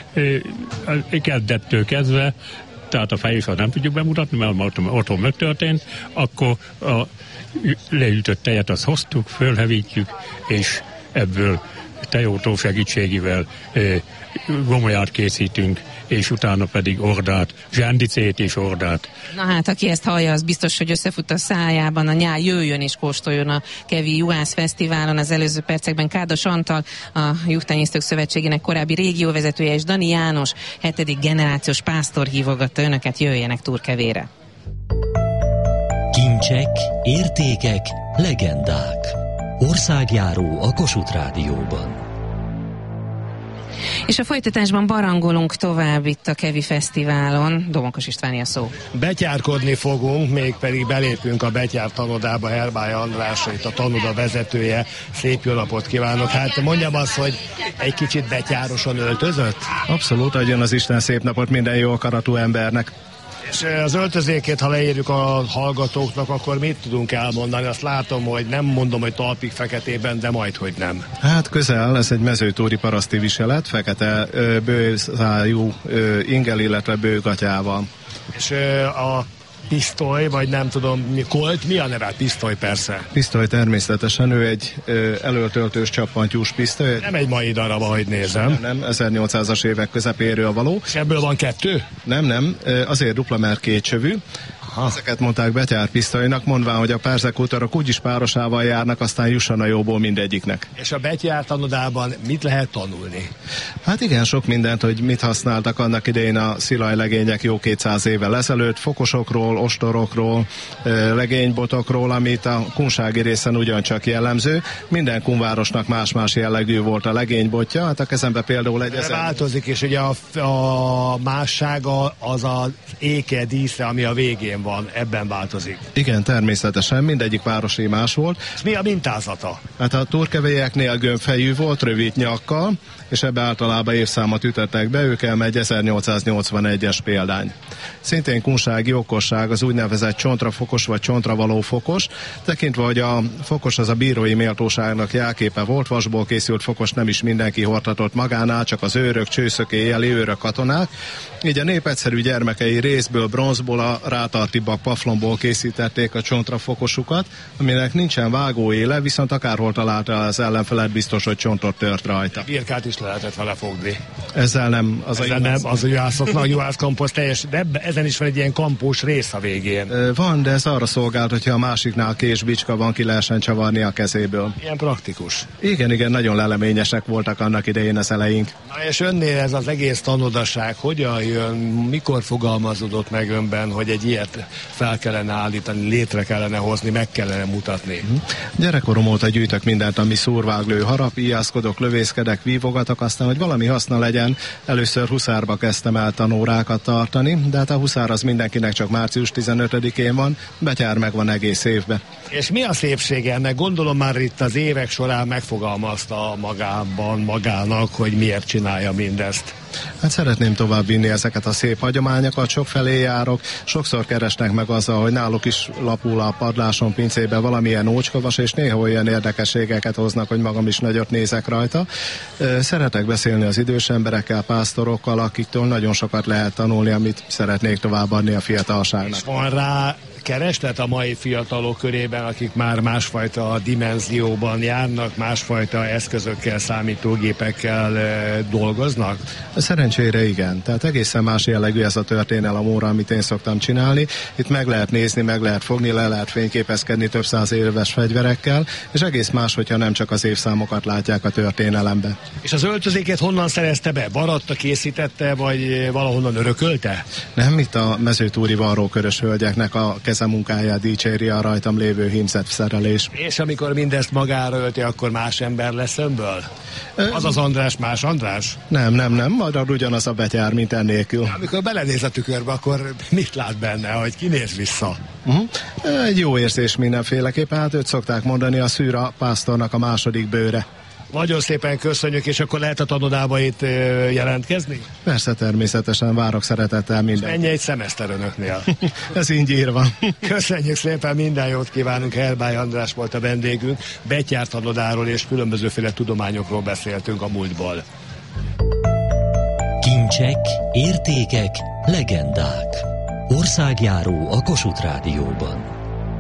kezdettől kezdve, tehát a fejésről nem tudjuk bemutatni, mert otthon megtörtént, akkor a leütött tejet azt hoztuk, fölhevítjük, és ebből tejótó segítségével gomolyát készítünk, és utána pedig ordát, zsendicét és ordát. Na hát, aki ezt hallja, az biztos, hogy összefut a szájában a nyál, jöjjön és kóstoljon a Kevi Juhász Fesztiválon. Az előző percekben Kádas Antal, a Juhtenyésztők Szövetségének korábbi régióvezetője, és Dani János, 7. generációs pásztor hívogatta önöket, jöjjenek Turkevére. Kincsek, értékek, legendák. Országjáró a Kossuth Rádióban. És a folytatásban barangolunk tovább itt a Kevi Fesztiválon. Domokos Istváni a szó. Betyárkodni fogunk, mégpedig belépünk a betyár tanodába. Herbály András, itt a tanoda vezetője. Szép jó napot kívánok. Hát mondjam azt, hogy egy kicsit betyárosan öltözött? Abszolút, adjon az Isten szép napot minden jó akaratú embernek. És az öltözékét, ha leírjuk a hallgatóknak, akkor mit tudunk elmondani? Azt látom, hogy nem mondom, hogy talpig feketében, de majd, hogy nem. Hát közel, ez egy mezőtúri paraszti viselet, fekete bőszájú ingel, illetve bőgatyával. És a pisztoly, vagy nem tudom, kolt, mi a neve? Pisztoly persze. Pisztoly természetesen, ő egy előtöltős csappantyús pisztoly. Nem egy mai darab, ahogy nézem. Nem, 1800-as évek közepéről való. És ebből van 2? Nem, azért dupla, mert kétsövű. Ezeket mondták betyárpisztolynak, mondván, hogy a perzekútorok úgyis párosával járnak, aztán jusson a jóból mindegyiknek. És a betyár tanodában mit lehet tanulni? Hát igen, sok mindent, hogy mit használtak annak idején a szilajlegények jó 200 évvel ezelőtt, fokosokról, ostorokról, legénybotokról, amit a kunsági részen ugyancsak jellemző. Minden kunvárosnak más-más jellegű volt a legénybotja, hát a kezembe például egy... Változik, és ugye a mássága az az éke dísze, ami a végén van. van, ebben változik. Igen, természetesen, mindegyik városi más volt. Mi a mintázata? Hát a turkevélyeknél gömbfejű volt, rövid nyakkal, és ebbe általában évszámot ütöttek be, ők elmegy 1881-es példány. Szintén kunsági okosság az úgynevezett csontrafokos vagy csontravaló fokos, tekintve, hogy a fokos az a bírói méltóságnak jelképe volt, vasból készült fokos nem is mindenki hordhatott magánál, csak az őrök, csőszök, éjjeli őrök, katonák. Így a nép egyszerű gyermekei részből, bronzból, a rátartibbak paflomból készítették a csontrafokosukat, aminek nincsen vágóéle, viszont akárhol találta az ellenfelet, biztos, hogy csontot tört rajta. Birkát is lehetett vele fogni. Ezzel nem. Az a juhászoknak, juhászkamposz teljes, de ezen is van egy ilyen kampós rész a végén. Van, de ez arra szolgált, hogyha a másiknál késbicska van, ki lehessen csavarni a kezéből. Ilyen praktikus. Igen, nagyon leleményesek voltak annak idején az eleink. Na és önnél ez az egész tanodaság hogyan jön, mikor fogalmazódott meg önben, hogy egy ilyet fel kellene állítani, létre kellene hozni, meg kellene mutatni? Gyerekkorom óta gyűjtök mindent, ami szúrváglő, harap, íjászkodok, lövészkedek, vívogatok, aztán, hogy valami haszna legyen, először huszárba kezdtem el tanórákat tartani, de hát a huszár az mindenkinek csak március 15-én van, betyár meg van egész évben. És mi a szépsége ennek? Gondolom már itt az évek során megfogalmazta magának, hogy miért csinálja mindezt. Hát szeretném tovább vinni ezeket a szép hagyományokat, sokfelé járok, sokszor keresnek meg azzal, hogy náluk is lapul a padláson, pincébe valamilyen ócskavas, és néha olyan érdekességeket hoznak, hogy magam is nagyot nézek rajta. Szeretek beszélni az idős emberekkel, pásztorokkal, akiktől nagyon sokat lehet tanulni, amit szeretnék továbbadni a fiatalságnak. És van rá kereslet a mai fiatalok körében, akik már másfajta dimenzióban járnak, másfajta eszközökkel, számítógépekkel dolgoznak? Szerencsére igen. Tehát egészen más jellegű ez a történelem óra, amit én szoktam csinálni. Itt meg lehet nézni, meg lehet fogni, le lehet fényképezkedni több száz éves fegyverekkel, és egész más, hogyha nem csak az évszámokat látják a történelembe. És az öltözéket honnan szerezte be? Baratta, készítette, vagy valahonnan örökölte? Nem, itt a mezőtúri varrókörös hölgyeknek a kezemunkáját dicséri a rajtam lévő hímzett szerelés. És amikor mindezt magára ölti, akkor más ember lesz önből? Az András más András? Nem, marad ugyanaz a betyár, mint ennélkül. Amikor belenéz a tükörbe, akkor mit lát benne, hogy kinéz vissza? Egy jó érzés mindenféleképpen, hát őt szokták mondani, a szűr a pásztornak a második bőre. Nagyon szépen köszönjük, és akkor lehet a tanodába itt jelentkezni? Persze, természetesen, várok szeretettel mindenkit. Ennyi egy szemeszter önöknél. Ez így írva. Köszönjük szépen, minden jót kívánunk. Herbály András volt a vendégünk. Betyár tanodáról és különbözőféle tudományokról beszéltünk a múltból. Kincsek, értékek, legendák. Országjáró a Kossuth Rádióban.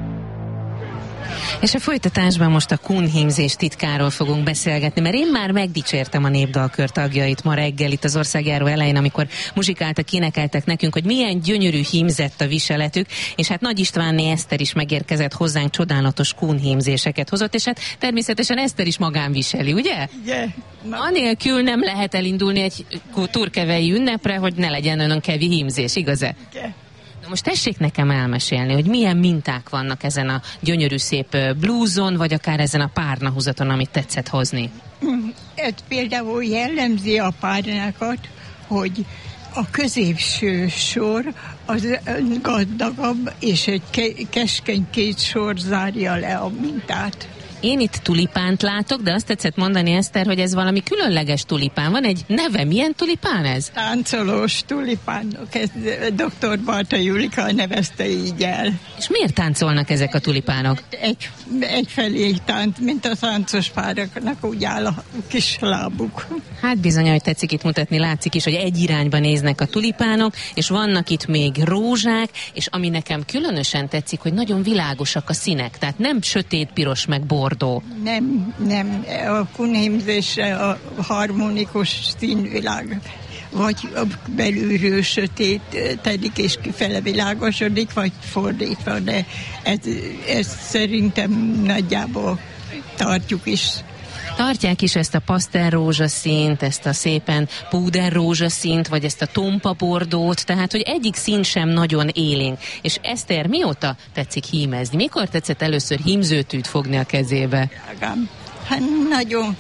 És a folytatásban most a kunhímzés titkáról fogunk beszélgetni, mert én már megdicsértem a Népdalkör tagjait ma reggel itt az országjáró elején, amikor muzsikáltak, énekeltek nekünk, hogy milyen gyönyörű hímzett a viseletük, és hát Nagy Istvánné Eszter is megérkezett hozzánk, csodálatos kunhímzéseket hozott, és hát természetesen Eszter is magán viseli, ugye? Igen. Anélkül nem lehet elindulni egy turkevei ünnepre, hogy ne legyen önön kevi hímzés, igaz-e? Igen. Most tessék nekem elmesélni, hogy milyen minták vannak ezen a gyönyörű szép blúzon, vagy akár ezen a párnahúzaton, amit tetszett hozni. Ez például jellemzi a párnákat, hogy a középső sor az gazdagabb, és egy keskeny két sor zárja le a mintát. Én itt tulipánt látok, de azt tetszett mondani, Eszter, hogy ez valami különleges tulipán. Van egy neve, milyen tulipán ez? Táncolós tulipánok, ez dr. Barta Julika nevezte így el. És miért táncolnak ezek a tulipánok? Egyfelé tánc, mint a táncos páraknak úgy áll a kis lábuk. Hát bizony, hogy tetszik itt mutatni, látszik is, hogy egy irányba néznek a tulipánok, és vannak itt még rózsák, és ami nekem különösen tetszik, hogy nagyon világosak a színek, tehát nem sötét, piros, meg bordó. Nem. A kunhímzésre a harmonikus színvilág vagy belülről sötétedik és kifele világosodik, vagy fordítva, de ez szerintem nagyjából tartjuk is. Tartják is ezt a pasztel rózsaszínt, ezt a szépen púder rózsaszínt, vagy ezt a tompa bordót, tehát, hogy egyik szín sem nagyon élénk. És Eszter, mióta tetszik hímezni? Mikor tetszett először hímzőtűt fogni a kezébe? Hát nagyon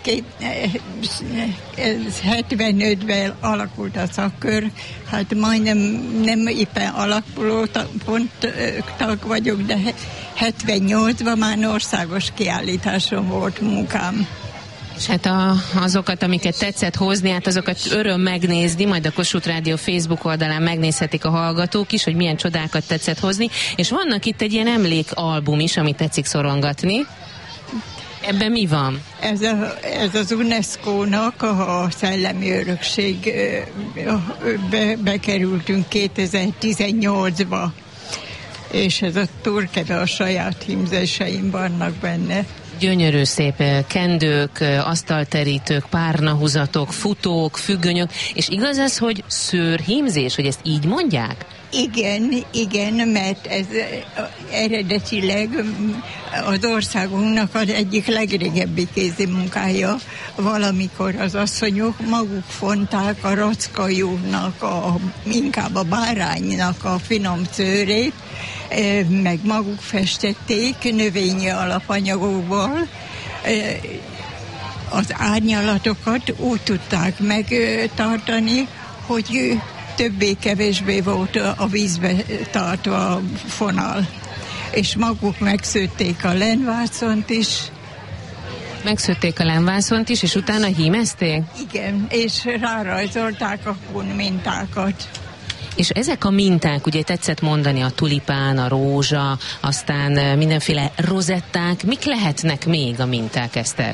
75-ben alakult a szakkör, hát majdnem nem éppen alakuló tag vagyok, de 78-ban már országos kiállításon volt munkám. És hát azokat, amiket tetszett hozni, hát azokat öröm megnézni, majd a Kossuth Rádió Facebook oldalán megnézhetik a hallgatók is, hogy milyen csodákat tetszett hozni, és vannak itt egy ilyen emlékalbum is, amit tetszik szorongatni. Ebben mi van? Ez az UNESCO-nak a szellemi örökség, bekerültünk 2018-ba, és ez a Turkeve, a saját hímzéseim vannak benne. Gyönyörű szép kendők, asztalterítők, párnahúzatok, futók, függönyök, és igaz ez, hogy szőrhímzés, hogy ezt így mondják? Igen, mert ez eredetileg az országunknak az egyik legrégebbi kézi munkája. Valamikor az asszonyok maguk fonták a rackajúnak, inkább a báránynak a finom szőrét, meg maguk festették növényi alapanyagokból. Az árnyalatokat úgy tudták megtartani, hogy többé-kevésbé volt a vízbe tartva a fonal. És maguk megszőtték a lenvászont is. Megszőtték a lenvászont is, és utána hímezték? Igen, és rárajzolták a kun mintákat. És ezek a minták, ugye tetszett mondani, a tulipán, a rózsa, aztán mindenféle rozetták, mik lehetnek még a minták, Eszter?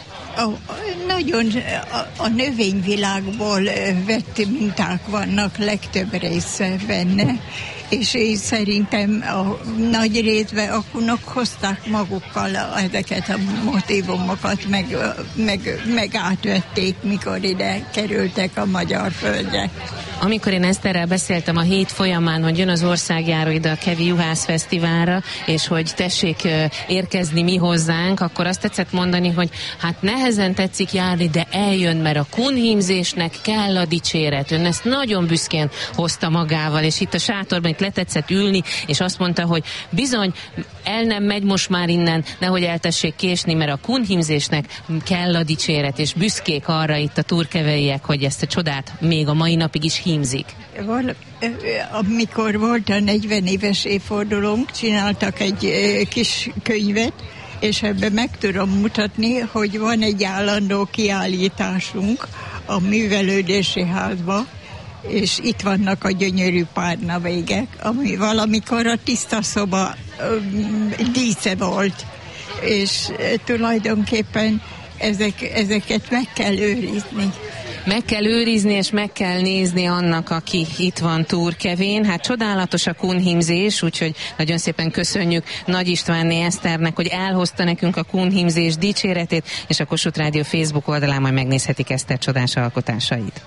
A növényvilágból vett minták vannak legtöbb része benne, és én szerintem a nagy részben a kunok hozták magukkal ezeket a motívumokat, meg átvették, mikor ide kerültek a magyar földre. Amikor én Eszterrel beszéltem a hét folyamán, hogy jön az országjáró ide a Kevi Juhász Fesztiválra, és hogy tessék érkezni mi hozzánk, akkor azt tetszett mondani, hogy hát nehezen tetszik járni, de eljön, mert a kunhímzésnek kell a dicséret. Ön ezt nagyon büszkén hozta magával, és itt a sátorban itt letetszett ülni, és azt mondta, hogy bizony, el nem megy most már innen, nehogy eltessék késni, mert a kunhímzésnek kell a dicséret, és büszkék arra itt a turkeveiek, hogy ezt a csodát még a mai napig is hímzik. Amikor volt a 40 éves évfordulónk, csináltak egy kis könyvet, és ebben meg tudom mutatni, hogy van egy állandó kiállításunk a művelődési házba, és itt vannak a gyönyörű párnavégek, ami valamikor a tiszta szoba dísze volt, és tulajdonképpen ezeket meg kell őrizni. Meg kell őrizni, és meg kell nézni annak, aki itt van Turkevén. Hát csodálatos a kunhímzés, úgyhogy nagyon szépen köszönjük Nagy Istvánné Eszternek, hogy elhozta nekünk a kunhímzés dicséretét, és a Kossuth Rádió Facebook oldalán majd megnézhetik Eszter csodás alkotásait.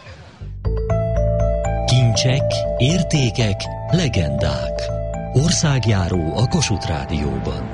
Kincsek, értékek, legendák. Országjáró a Kossuth Rádióban.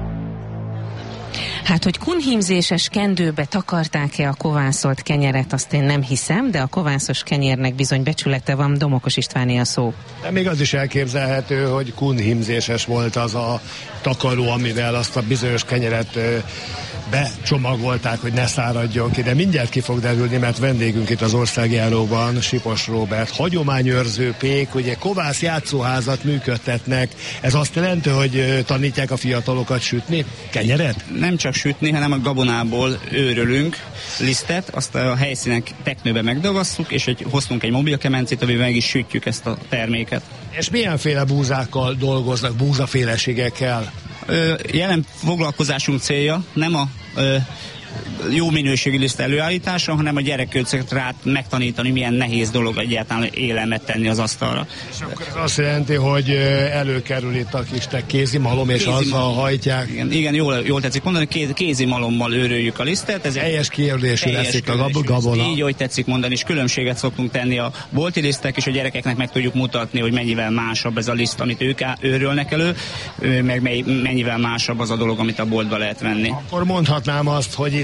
Hát, hogy kunhímzéses kendőbe takarták-e a kovászolt kenyeret, azt én nem hiszem, de a kovászos kenyérnek bizony becsülete van. Domokos Istváné a szó. De még az is elképzelhető, hogy kunhímzéses volt az a takaró, amivel azt a bizonyos kenyeret becsomagolták, hogy ne száradjon ki, de mindjárt ki fog derülni, mert vendégünk itt az országjáróban, Sipos Róbert, hagyományőrző pék, ugye kovász játszóházat működtetnek. Ez azt jelenti, hogy tanítják a fiatalokat sütni kenyeret? Nem csak sütni, hanem a gabonából őrölünk lisztet, azt a helyszínek teknőbe megdagasszuk, és hoztunk egy mobilkemencét, amiben meg is sütjük ezt a terméket. És milyenféle búzákkal dolgoznak, búzaféleségekkel? Jelen foglalkozásunk célja nem a jó minőségű liszt előállítása, hanem a gyerekköcöket rá megtanítani, milyen nehéz dolog egyáltalán élelmet tenni az asztalra. És akkor ez azt jelenti, hogy előkerül itt a kis kézimalom, és azzal hajtják. Igen, jól tetszik mondani, kézimalommal őröljük a lisztet. Ez teljes kérdésű lesz itt a gabona. Így, hogy tetszik mondani, és különbséget szoktunk tenni a bolti lisztek, és a gyerekeknek meg tudjuk mutatni, hogy mennyivel másabb ez a liszt, amit ők őrölnek elő, meg mennyivel másabb az a dolog, amit a boltba lehet venni. Akkor mondhatnám azt, hogy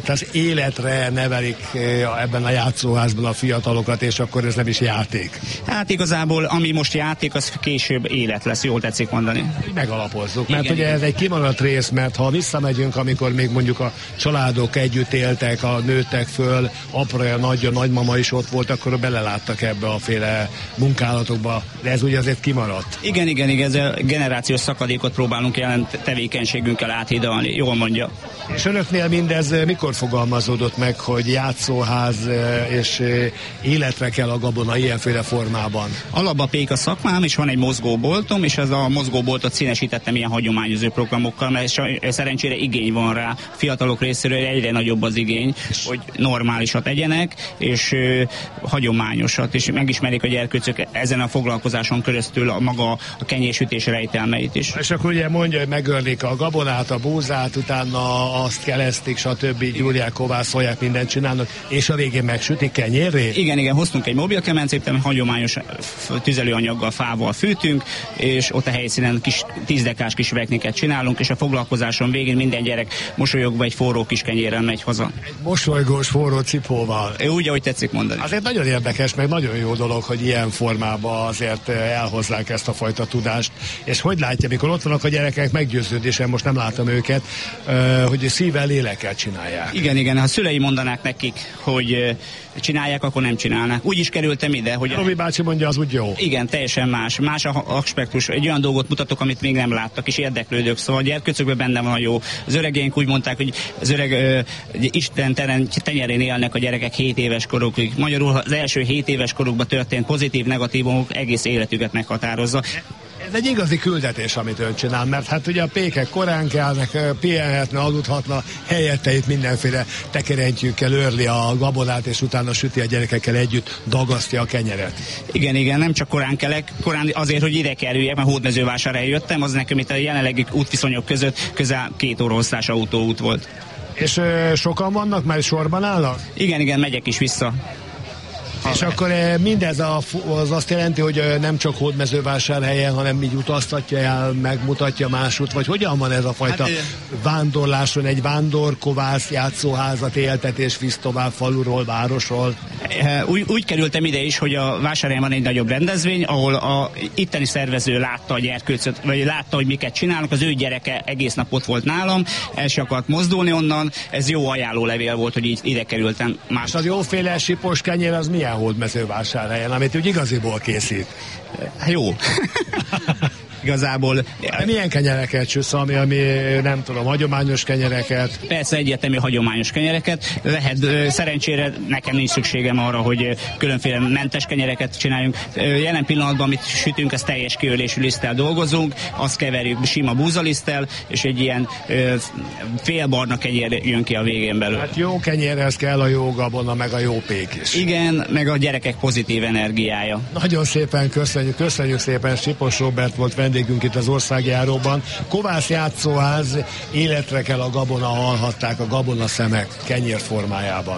itt az életre nevelik ebben a játszóházban a fiatalokat, és akkor ez nem is játék. Hát igazából, ami most játék, az később élet lesz, jól tetszik mondani. Megalapozzuk, mert igen, ugye ez egy kimaradt rész, mert ha visszamegyünk, amikor még mondjuk a családok együtt éltek, a nőttek föl, apraja, nagyja, nagymama is ott volt, akkor beleláttak ebbe a féle munkálatokba, de ez ugye azért kimaradt. Igen, ez a generációs szakadékot próbálunk jelen tevékenységünkkel áthidalni, jól mondja. És önöknél mindez mikor fogalmazódott meg, hogy játszóház és életre kell a gabona ilyenféle formában? Alapba pék a szakmám, és van egy mozgóboltom, és ez a mozgóboltot színesítettem ilyen hagyományozó programokkal, mert szerencsére igény van rá. Fiatalok részéről egyre nagyobb az igény, hogy normálisat tegyenek, és hagyományosat, és megismerik a gyerkőcök ezen a foglalkozáson keresztül a kenyérsütés rejtelmeit is. És akkor ugye mondja, hogy megörlik a gabonát, a búzát, utána azt kelesztik, stb. Gyúrják, kovászolják, mindent csinálnak, és a végén megsütik kenyérré? Igen, hoztunk egy mobilkemencét, ami hagyományos tüzelőanyaggal, fával fűtünk, és ott a helyszínen 10 dekás kis vekniket csinálunk, és a foglalkozáson végén minden gyerek mosolyogva egy forró kis kenyérrel megy haza. Egy mosolygós forró cipóval. Úgy, ahogy tetszik mondani. Azért nagyon érdekes, meg nagyon jó dolog, hogy ilyen formában azért elhozzák ezt a fajta tudást. És hogy látja, mikor ott vannak a gyerekek, meggyőződésen, most nem látom őket, hogy szívvel, lélekkel csinálják. Igen, ha szülei mondanák nekik, hogy csinálják, akkor nem csinálnak. Úgy is kerültem ide, hogy... Robi bácsi mondja, az úgy jó. Igen, teljesen más. Más a aspektus. Egy olyan dolgot mutatok, amit még nem láttak, és érdeklődők. Szóval a gyerkőcökben benne van a jó. Az öregeink úgy mondták, hogy az öreg Isten tenyerén élnek a gyerekek 7 éves korukig. Magyarul az első 7 éves korukban történt pozitív, negatívumok egész életüket meghatározza. Ez egy igazi küldetés, amit ön csinál, mert hát ugye a pékek korán kelnek, pihenhetne, aludhatna, helyette itt mindenféle tekerentyűkkel őrli a gabonát, és utána süti a gyerekekkel együtt, dagasztja a kenyeret. Igen, nem csak korán kelek, korán azért, hogy ide kerüljek, mert Hódmezővásárhelyre jöttem, az nekem itt a jelenlegi útviszonyok között közel 2 óra hosszás autóút volt. És sokan vannak, mert sorban állnak? Igen, megyek is vissza. És akkor mindez az azt jelenti, hogy nem csak Hódmezővásárhelyen, hanem így utaztatja el, megmutatja másút, vagy hogyan van ez a fajta vándorláson, egy vándorkovász játszóházat éltetés visz tovább faluról, városról? Úgy kerültem ide is, hogy a Vásárhelyen van egy nagyobb rendezvény, ahol a itteni szervező látta a gyerkőcöt, vagy látta, hogy miket csinálnak, az ő gyereke egész nap ott volt nálam, el se akart mozdulni onnan, ez jó ajánlólevél volt, hogy így ide kerültem. És az jóféle sipos kenyér az milyen Hódmezővásárhelyen, amit úgy igaziból készít? Jó. Igazából... De milyen kenyereket süsz, ami nem tudom, hagyományos kenyereket? Persze, egyértelmű hagyományos kenyereket. Lehet, szerencsére nekem nincs szükségem arra, hogy különféle mentes kenyereket csináljunk. Jelen pillanatban, amit sütünk, az teljes kiölésű liszttel dolgozunk, azt keverjük sima búzaliszttel, és egy ilyen félbarna kenyér jön ki a végén belül. Hát jó kenyérhez kell a jó gabona, meg a jó pék is. Igen, meg a gyerekek pozitív energiája. Nagyon szépen köszönjük szépen, Sipos Róbert volt vendégünk itt az Országjáróban. Kovász játszóház, életre kell a gabona, hallhatták a gabona szemek kenyér formájában.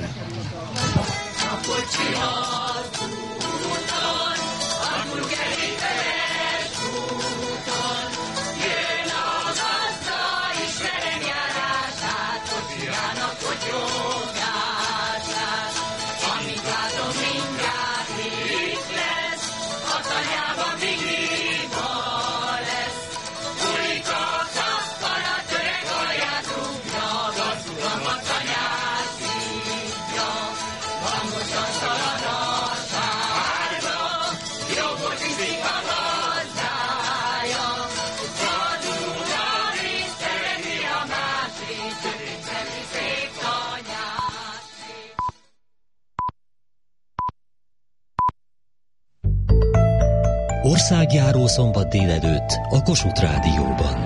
Országjáró szombat délelőtt a Kossuth Rádióban.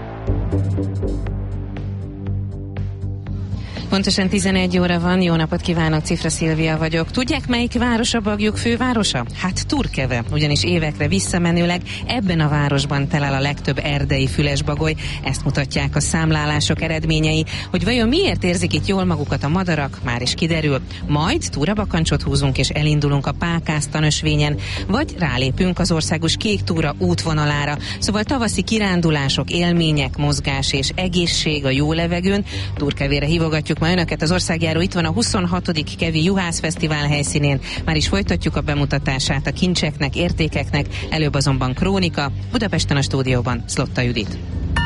Pontosan 11 óra van, jó napot kívánok, Cifra Szilvia vagyok. Tudják, melyik város a Baglyok fővárosa? Hát Turkeve, ugyanis évekre visszamenőleg ebben a városban telel a legtöbb erdei fülesbagoly. Ezt mutatják a számlálások eredményei. Hogy vajon miért érzik itt jól magukat a madarak, már is kiderül. Majd túrabakancsot húzunk és elindulunk a Pákásztan ösvényen, vagy rálépünk az országos kék túra útvonalára. Szóval tavaszi kirándulások, élmények, mozgás és egészség a jó levegőn. Turkevére hívogatjuk ma önöket. Az országjáró itt van a 26. Kevi Juhász Fesztivál helyszínén. Már is folytatjuk a bemutatását a kincseknek, értékeknek, előbb azonban krónika. Budapesten a stúdióban Szlotta Judit.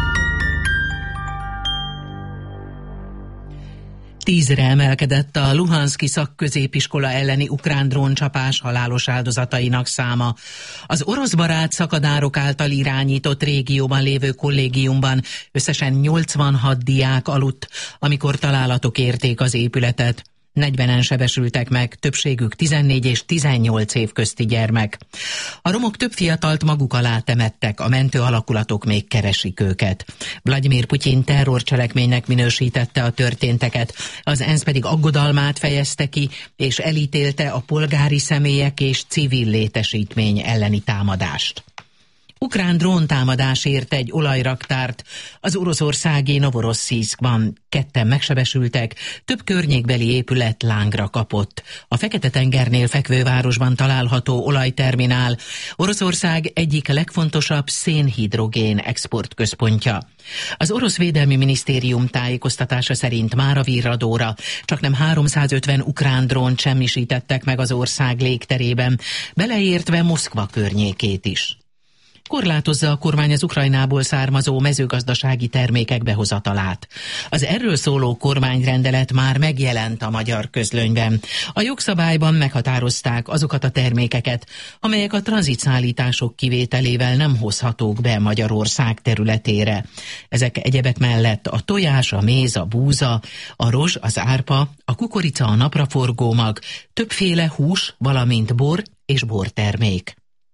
10-re emelkedett a Luhanszki szakközépiskola elleni ukrán dróncsapás halálos áldozatainak száma. Az orosz barát szakadárok által irányított régióban lévő kollégiumban összesen 86 diák aludt, amikor találatok érték az épületet. 40-en sebesültek meg, többségük 14 és 18 év közti gyermek. A romok több fiatalt maguk alá temettek, a mentő alakulatok még keresik őket. Vladimir Putyin terrorcselekménynek minősítette a történteket, az ENSZ pedig aggodalmát fejezte ki, és elítélte a polgári személyek és civil létesítmény elleni támadást. Ukrán dróntámadás ért egy olajraktárt az oroszországi Novorosszijszkban. 2 megsebesültek, több környékbeli épület lángra kapott. A Fekete-tengernél fekvő városban található olajterminál Oroszország egyik legfontosabb szénhidrogén exportközpontja. Az orosz védelmi minisztérium tájékoztatása szerint mára virradóra csaknem 350 ukrán drónt semmisítettek meg az ország légterében, beleértve Moszkva környékét is. Korlátozza a kormány az Ukrajnából származó mezőgazdasági termékek behozatalát. Az erről szóló kormányrendelet már megjelent a magyar közlönyben. A jogszabályban meghatározták azokat a termékeket, amelyek a tranzitszállítások kivételével nem hozhatók be Magyarország területére. Ezek egyebek mellett a tojás, a méz, a búza, a rozs, az árpa, a kukorica, a napraforgómag, többféle hús, valamint bor és bortermék.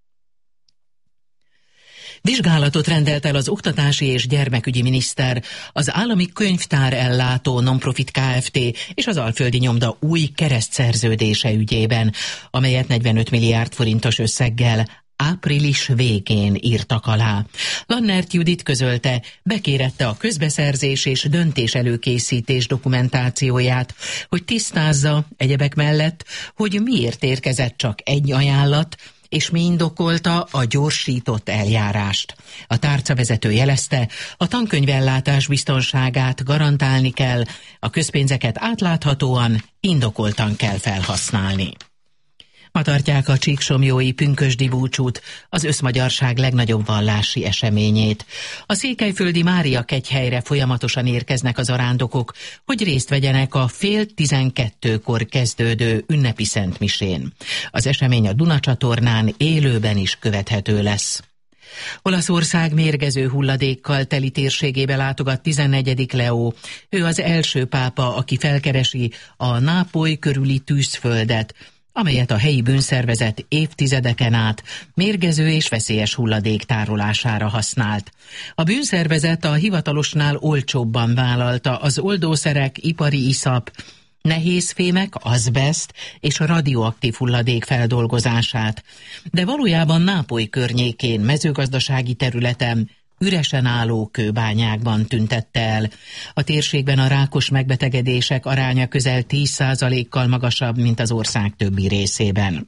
Vizsgálatot rendelt el az oktatási és gyermekügyi miniszter, az állami könyvtár ellátó Nonprofit Kft. És az Alföldi Nyomda új keresztszerződése ügyében, amelyet 45 milliárd forintos összeggel április végén írtak alá. Lannert Judit közölte, bekérette a közbeszerzés és döntés előkészítés dokumentációját, hogy tisztázza egyebek mellett, hogy miért érkezett csak egy ajánlat, és mi indokolta a gyorsított eljárást. A tárcavezető jelezte, a tankönyvellátás biztonságát garantálni kell, a közpénzeket átláthatóan, indokoltan kell felhasználni. Ma tartják a csíksomjói pünkösdi búcsút, az összmagyarság legnagyobb vallási eseményét. A székelyföldi Mária kegyhelyre folyamatosan érkeznek az arándokok, hogy részt vegyenek a 11:30-kor kezdődő ünnepi szentmisén. Az esemény a Duna csatornán élőben is követhető lesz. Olaszország mérgező hulladékkal teli térségébe látogat 14. Leó. Ő az első pápa, aki felkeresi a Nápoly körüli tűzföldet, amelyet a helyi bűnszervezet évtizedeken át mérgező és veszélyes hulladék tárolására használt. A bűnszervezet a hivatalosnál olcsóbban vállalta az oldószerek, ipari iszap, nehézfémek, azbeszt és a radioaktív hulladék feldolgozását, de valójában Nápoly környékén, mezőgazdasági területen, üresen álló kőbányákban tüntette el. A térségben a rákos megbetegedések aránya közel 10%-kal magasabb, mint az ország többi részében.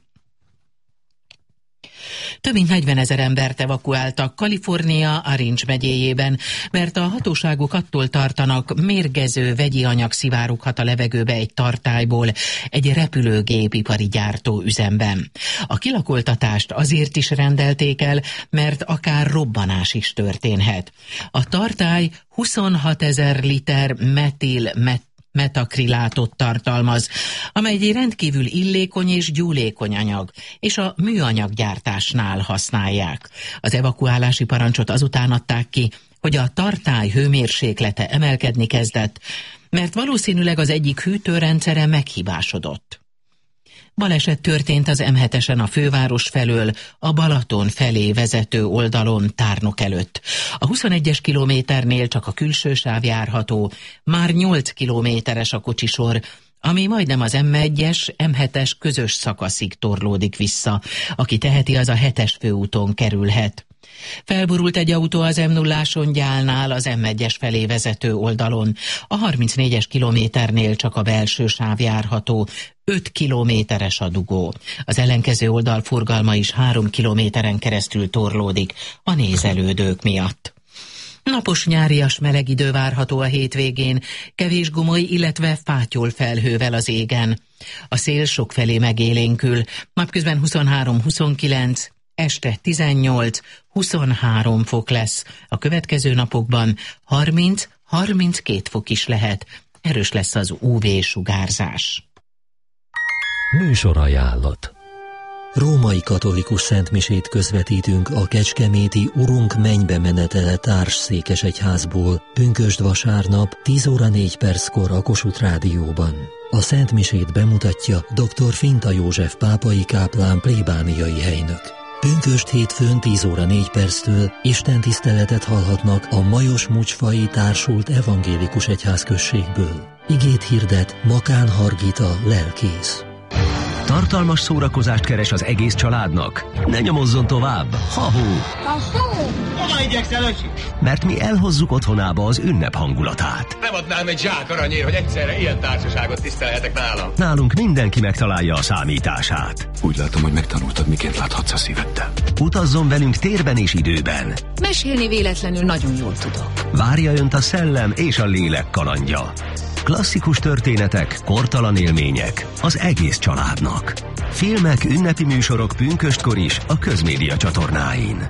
Több mint 40 000 embert evakuáltak Kalifornia Orange megyéjében, mert a hatóságok attól tartanak, mérgező vegyi anyag szivároghat a levegőbe egy tartályból egy repülőgépipari gyártóüzemben. A kilakoltatást azért is rendelték el, mert akár robbanás is történhet. A tartály 26 000 liter metakrilátot tartalmaz, amely egy rendkívül illékony és gyúlékony anyag, és a műanyaggyártásnál használják. Az evakuálási parancsot azután adták ki, hogy a tartály hőmérséklete emelkedni kezdett, mert valószínűleg az egyik hűtőrendszere meghibásodott. Baleset történt az M7-esen a főváros felől, a Balaton felé vezető oldalon Tárnok előtt. A 21-es kilométernél csak a külső sáv járható, már 8 kilométeres a kocsisor, ami majdnem az M1-es, M7-es közös szakaszig torlódik vissza. Aki teheti, az a 7-es főúton kerülhet. Felborult egy autó az M0-áson Gyálnál az M1-es felé vezető oldalon. A 34-es kilométernél csak a belső sáv járható, 5 kilométeres a dugó. Az ellenkező oldal forgalma is 3 kilométeren keresztül torlódik a nézelődők miatt. Napos nyárias meleg idő várható a hétvégén, kevés gomoly, illetve fátyol felhővel az égen. A szél sokfelé megélénkül, napközben 23-29, este 18-23 fok lesz. A következő napokban 30-32 fok is lehet. Erős lesz az UV-sugárzás. Műsorajánlat. Római katolikus szentmisét közvetítünk a kecskeméti Urunk mennybe menetele társszékesegyházból pünkösd vasárnap 10 óra 4 perckor a Kossuth Rádióban. A szentmisét bemutatja dr. Finta József pápai káplán plébániai helynök. Pünkösd hétfőn 10 óra 4 perctől istentiszteletet hallhatnak a Majos-Mucsfai társult evangélikus egyházközségből. Igét hirdet Makán Hargita lelkész. Tartalmas szórakozást keres az egész családnak? Ne nyomozzon tovább! Ha-hó! Hova igyekszel, öcsi? Mert mi elhozzuk otthonába az ünnep hangulatát. Nem adnám egy zsák aranyért, hogy egyszerre ilyen társaságot tisztelhetek nálam. Nálunk mindenki megtalálja a számítását. Úgy látom, hogy megtanultad, miként láthatsz a szíveddel. Utazzon velünk térben és időben. Mesélni véletlenül nagyon jól tudok. Várja önt a szellem és a lélek kalandja. Klasszikus történetek, kortalan élmények az egész családnak. Filmek, ünnepi műsorok pünköstkor is a Közmédia csatornáin.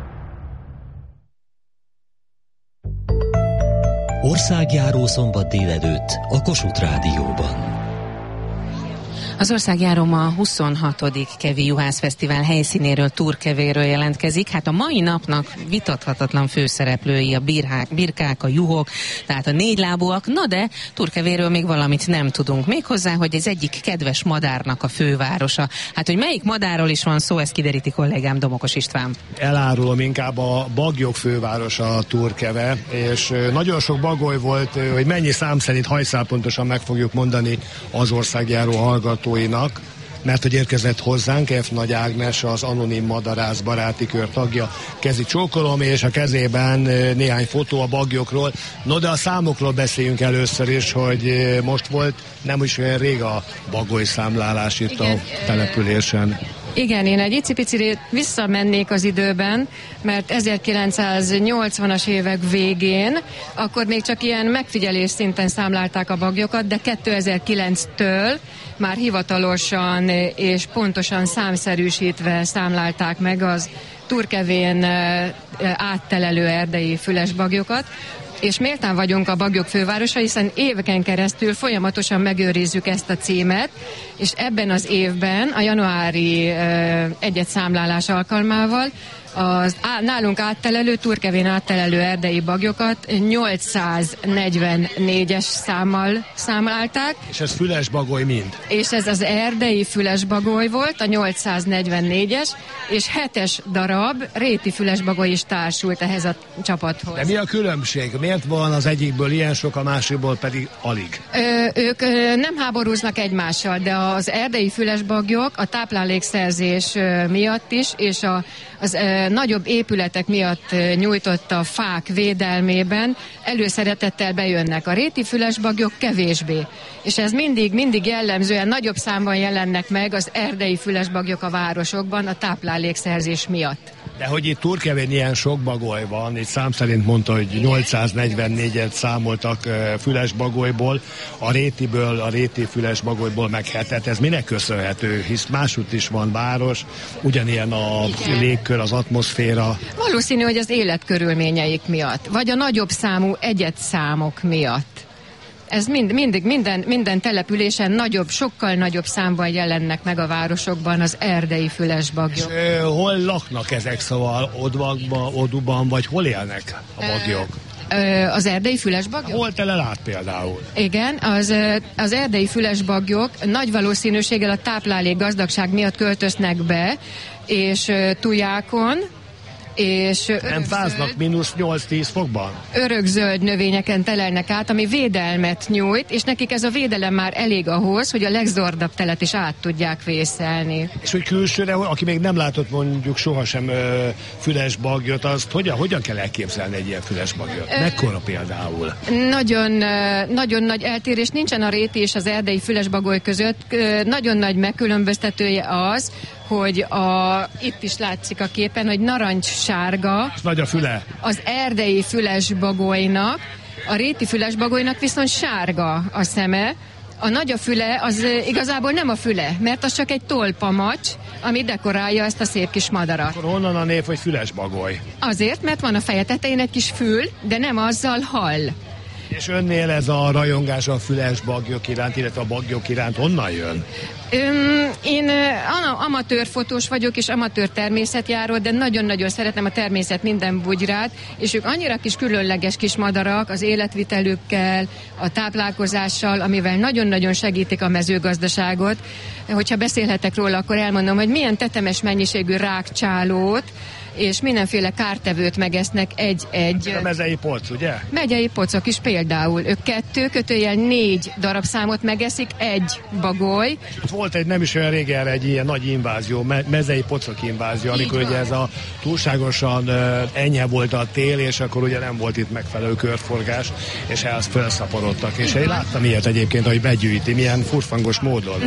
Országjáró szombat délelőtt a Kossuth Rádióban. Az országjáró ma a 26. Kevi Juhász Fesztivál helyszínéről, Turkevéről jelentkezik. Hát a mai napnak vitathatatlan főszereplői a birkák, a juhok, tehát a négylábúak, na de Turkevéről még valamit nem tudunk. Méghozzá, hogy ez egyik kedves madárnak a fővárosa. Hát, hogy melyik madárról is van szó, ezt kideríti kollégám Domokos István. Elárulom, inkább a bagyok fővárosa a Turkeve, és nagyon sok bagoly volt, hogy mennyi szám szerint hajszál pontosan meg fogjuk mondani az országjáró hallgató, mert hogy érkezett hozzánk F. Nagy Ágnes, az Anonim Madarász baráti kör tagja. Kezi csókolom, és a kezében néhány fotó a bagyokról. No, de a számokról beszéljünk először is, hogy most volt nem is olyan rég a bagoly számlálás itt a településen. Igen, én egy icipicit visszamennék az időben, mert 1980-as évek végén, akkor még csak ilyen megfigyelés szinten számlálták a bagyokat, de 2009-től már hivatalosan és pontosan számszerűsítve számlálták meg az Turkevén áttelelő erdei füles bagyokat, és méltán vagyunk a bagyok fővárosa, hiszen éveken keresztül folyamatosan megőrizzük ezt a címet, és ebben az évben a januári egyedszámlálás alkalmával az nálunk áttelelő, Turkevén áttelelő erdei bagyokat 844-es számmal számlálták. És ez füles bagoly mind? És ez az erdei füles bagoly volt, a 844-es, és 7 darab réti füles bagoly is társult ehhez a csapathoz. De mi a különbség? Miért van az egyikből ilyen sok, a másikból pedig alig? Ők nem háborúznak egymással, de az erdei füles bagyok a táplálékszerzés miatt is, és az nagyobb épületek miatt nyújtott a fák védelmében előszeretettel bejönnek. A réti fülesbagyok kevésbé. És ez mindig jellemzően nagyobb számban jelennek meg az erdei fülesbagyok a városokban a táplálékszerzés miatt. De hogy itt Turkevén ilyen sok bagoly van, itt szám szerint mondta, hogy 844-et számoltak fülesbagolyból, a réti fülesbagolyból meg 7-et. Ez minek köszönhető? Hisz másútt is van város, ugyanilyen a légkör, az atmoszféra. Valószínű, hogy az életkörülményeik miatt, vagy a nagyobb számú egyedszámok miatt. Ez minden településen sokkal nagyobb számban jelennek meg a városokban az erdei fülesbagyok. És hol laknak ezek, szóval Oduban, vagy hol élnek a bagyok? Az erdei fülesbagyok? Hol telel át például? Igen, az erdei fülesbagyok nagy valószínűséggel a táplálék gazdagság miatt költöznek be, és tujákon, és nem fáznak mínusz 8-10 fokban? Örökzöld növényeken telelnek át, ami védelmet nyújt, és nekik ez a védelem már elég ahhoz, hogy a legzordabb telet is át tudják vészelni. És hogy külsőre, aki még nem látott mondjuk sohasem fülesbagyot, azt hogyan kell elképzelni egy ilyen fülesbagyot? Mekkora például? Nagyon nagy eltérés nincsen a réti és az erdei fülesbagoly között. Nagyon nagy megkülönböztetője az, hogy itt is látszik a képen, hogy narancs sárga. És nagy a füle. Az erdei fülesbagolynak, a réti fülesbagolynak viszont sárga a szeme. A nagy a füle, az igazából nem a füle, mert az csak egy tolpamacs, ami dekorálja ezt a szép kis madarat. Akkor honnan a név, hogy fülesbagoly? Azért, mert van a feje tetején egy kis fül, de nem azzal hall. És önnél ez a rajongás a füles bagyok iránt, illetve a bagyok iránt honnan jön? Én amatőr fotós vagyok, és amatőr természetjáró, de nagyon-nagyon szeretem a természet minden bugyrát, és ők annyira kis különleges kis madarak az életvitelükkel, a táplálkozással, amivel nagyon-nagyon segítik a mezőgazdaságot. Hogyha beszélhetek róla, akkor elmondom, hogy milyen tetemes mennyiségű rákcsálót, és mindenféle kártevőt megesznek egy-egy... A mezei poc, ugye? Megyei pocok is például. Ők 2-4 darabszámot megeszik egy bagoly. Volt egy nem is olyan régen egy ilyen nagy invázió, mezei pocok invázió, amikor ugye ez a túlságosan enyhe volt a tél, és akkor ugye nem volt itt megfelelő körforgás, és ehhez felszaporodtak. És én láttam ilyet egyébként, hogy begyűjti, milyen furfangos módon.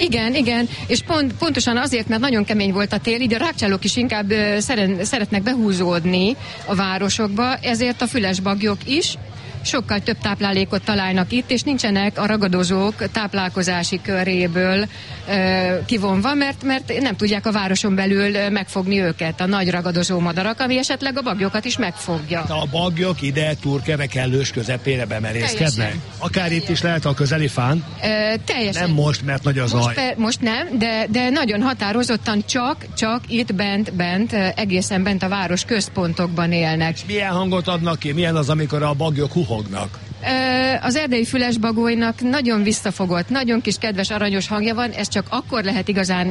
Igen, és pontosan azért, mert nagyon kemény volt a tél, így a rákcsálók is inkább szeretnek behúzódni a városokba, ezért a fülesbagyok is sokkal több táplálékot találnak itt, és nincsenek a ragadozók táplálkozási köréből kivonva, mert nem tudják a városon belül megfogni őket, a nagy ragadozó madarak, ami esetleg a bagyokat is megfogja. A bagyok ide Turkeve kellős közepére bemerészkednek? Akár itt is lehet a közeli fán? Teljesen. Nem most, mert nagy a zaj. Most nem, de nagyon határozottan csak itt bent, egészen bent a város központokban élnek. És milyen hangot adnak ki? Milyen az, amikor a bagyok huhognak? Az erdei fülesbagolynak nagyon visszafogott, nagyon kis kedves aranyos hangja van, ezt csak akkor lehet igazán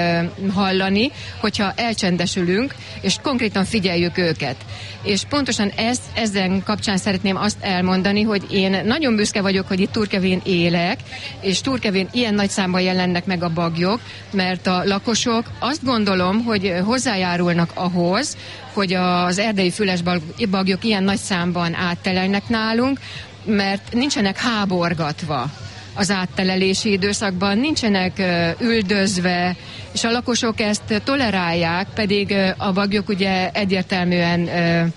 hallani, hogyha elcsendesülünk, és konkrétan figyeljük őket. És pontosan ezen kapcsán szeretném azt elmondani, hogy én nagyon büszke vagyok, hogy itt Turkevén élek, és Turkevén ilyen nagy számban jelennek meg a bagyok, mert a lakosok azt gondolom, hogy hozzájárulnak ahhoz, hogy az erdei fülesbagyok ilyen nagy számban áttelelnek nálunk, mert nincsenek háborgatva az áttelelési időszakban, nincsenek üldözve, és a lakosok ezt tolerálják, pedig a bagyok ugye egyértelműen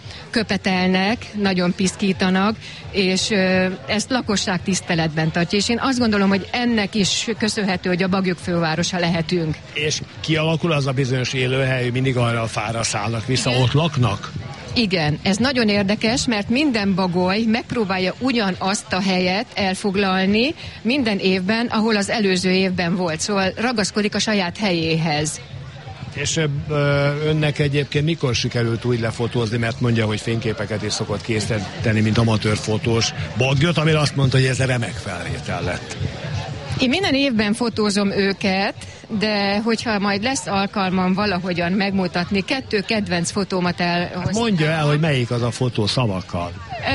köpetelnek, nagyon piszkítanak, és ezt lakosság tiszteletben tartja. És én azt gondolom, hogy ennek is köszönhető, hogy a bagyok fővárosa lehetünk. És kialakul az a bizonyos élőhely, hogy mindig arra a fára szállnak vissza, ott laknak? Igen, ez nagyon érdekes, mert minden bagoly megpróbálja ugyanazt a helyet elfoglalni minden évben, ahol az előző évben volt. Szóval ragaszkodik a saját helyéhez. És önnek egyébként mikor sikerült úgy lefotózni, mert mondja, hogy fényképeket is szokott készíteni, mint amatőr fotós bagyot, amire azt mondta, hogy ez remek felvétel lett. Én minden évben fotózom őket, de hogyha majd lesz alkalmam valahogyan megmutatni, 2 kedvenc fotómat elhoztam. Mondja el, hogy melyik az a fotó szavakkal.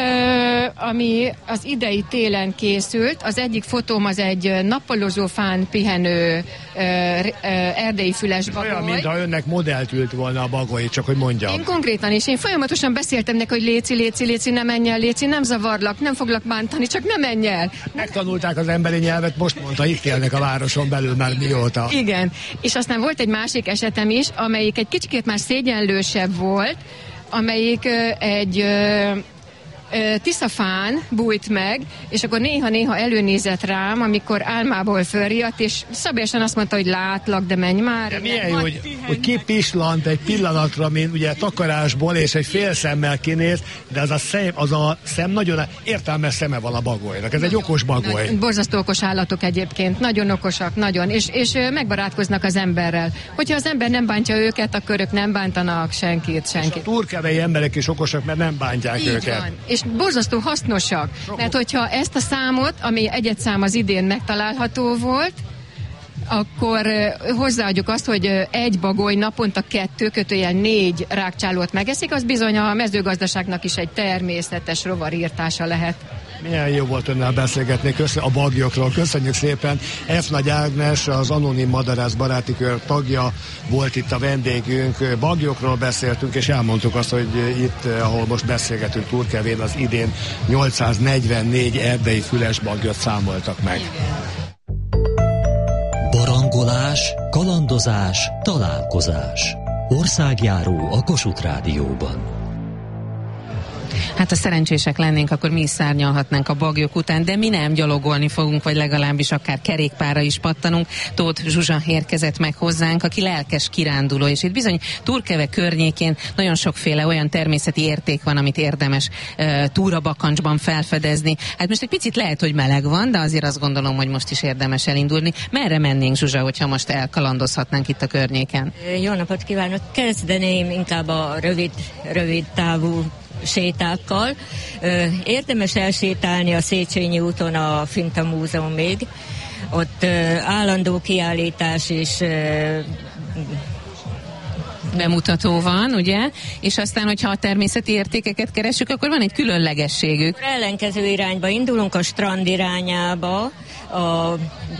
Ami az idei télen készült. Az egyik fotóm az egy nappalozó fán pihenő erdei fülesbagoly. Olyan, mintha önnek modellt ült volna a bagoly, csak hogy mondjam. Én konkrétan is. Én folyamatosan beszéltem neki, hogy léci, ne menj el, léci, nem zavarlak, nem foglak bántani, csak ne menj el. Megtanulták az emberi nyelvet, most mondta, itt élnek a városon belül már mióta. Igen, és aztán volt egy másik esetem is, amelyik egy kicsikét már szégyenlősebb volt, amelyik egy tiszafán bújt meg, és akkor néha-néha előnézett rám, amikor álmából fölriadt, és szabályosan azt mondta, hogy látlak, de menj már. De milyen jó, hogy kipislant egy pillanatra, mint ugye takarásból, és egy fél szemmel kinéz, de az a szem nagyon értelmes szeme van a bagolynak. Ez egy okos bagoly. Borzasztó okos állatok egyébként, nagyon okosak, nagyon, és megbarátkoznak az emberrel. Hogyha az ember nem bántja őket, akkor ők nem bántanak senkit. És a turkevei emberek is okosak, mert nem bántják így őket. Van. És borzasztó hasznosak. Mert hogyha ezt a számot, ami egyedszám az idén megtalálható volt, akkor hozzáadjuk azt, hogy egy bagoly naponta 2-4 rákcsálót megeszik, az bizony a mezőgazdaságnak is egy természetes rovarírtása lehet. Milyen jó volt önnel beszélgetni a bagyokról. Köszönjük szépen. F. Nagy Ágnes, az Anonim Madarász Baráti Kör tagja volt itt a vendégünk. Bagyokról beszéltünk, és elmondtuk azt, hogy itt, ahol most beszélgetünk Turkevén, az idén 844 erdei fülesbagyot számoltak meg. Barangolás, kalandozás, találkozás. Országjáró a Kossuth Rádióban. Hát ha szerencsések lennénk, akkor mi is szárnyalhatnánk a baglyok után, de mi nem, gyalogolni fogunk, vagy legalábbis akár kerékpárra is pattanunk. Tóth Zsuzsa érkezett meg hozzánk, aki lelkes kiránduló, és itt bizony Turkeve környékén nagyon sokféle olyan természeti érték van, amit érdemes túrabakancsban felfedezni. Hát most egy picit lehet, hogy meleg van, de azért azt gondolom, hogy most is érdemes elindulni. Merre mennénk, Zsuzsa, hogyha most elkalandozhatnánk itt a környéken? Jó napot kívánok! Kezdeném inkább a rövid távú sétákkal. Érdemes elsétálni a Széchenyi úton a Finta Múzeumig. Ott állandó kiállítás és bemutató van, ugye? És aztán, hogyha a természeti értékeket keressük, akkor van egy különlegességük. Ellenkező irányba indulunk, a strand irányába. A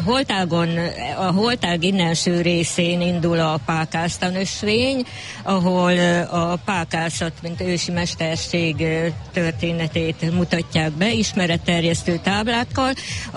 holtág innenső részén indul a pákásztanösvény, ahol a pákászat, mint ősi mesterség történetét mutatják be, ismeretterjesztő táblákkal.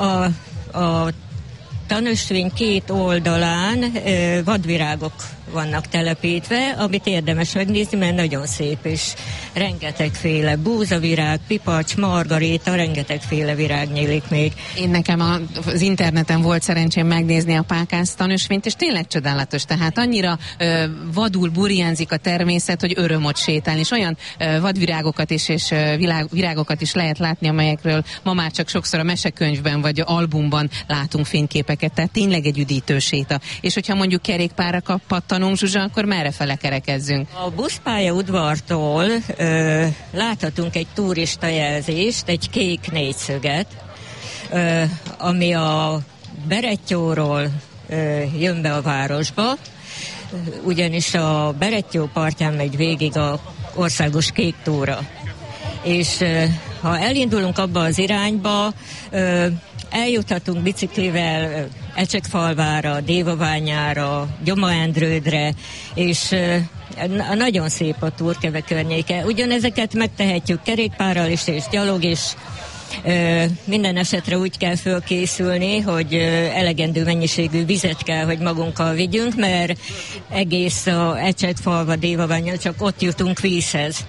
A tanösvény két oldalán vadvirágok vannak telepítve, amit érdemes megnézni, mert nagyon szép, és rengetegféle búzavirág, pipacs, margaréta, rengetegféle virág nyílik még. Én nekem az interneten volt szerencsém megnézni a pákász tanösvényt, és tényleg csodálatos, tehát annyira vadul burjánzik a természet, hogy öröm ott sétálni, és olyan vadvirágokat és virágokat is lehet látni, amelyekről ma már csak sokszor a mesekönyvben vagy albumban látunk fényképeket, tehát tényleg egy üdítő séta. És hogyha mondjuk kerékpárra pattanunk, Zsuzsa, akkor merre fele kerekezzünk? A buszpálya udvartól láthatunk egy turista jelzést, egy kék négyszöget, ami a Berettyóról jön be a városba, ugyanis a Berettyó partján megy végig a országos kék túra. És ha elindulunk abba az irányba, eljuthatunk biciklivel Ecsekfalvára, Dévaványára, Gyoma-Endrődre, és nagyon szép a Turkeve környéke. Ugyanezeket megtehetjük kerékpárral is, és gyalog is. Minden esetre úgy kell fölkészülni, hogy elegendő mennyiségű vizet kell, hogy magunkkal vigyünk, mert egész a Ecsekfalva, Dévaványa csak ott jutunk vízhez.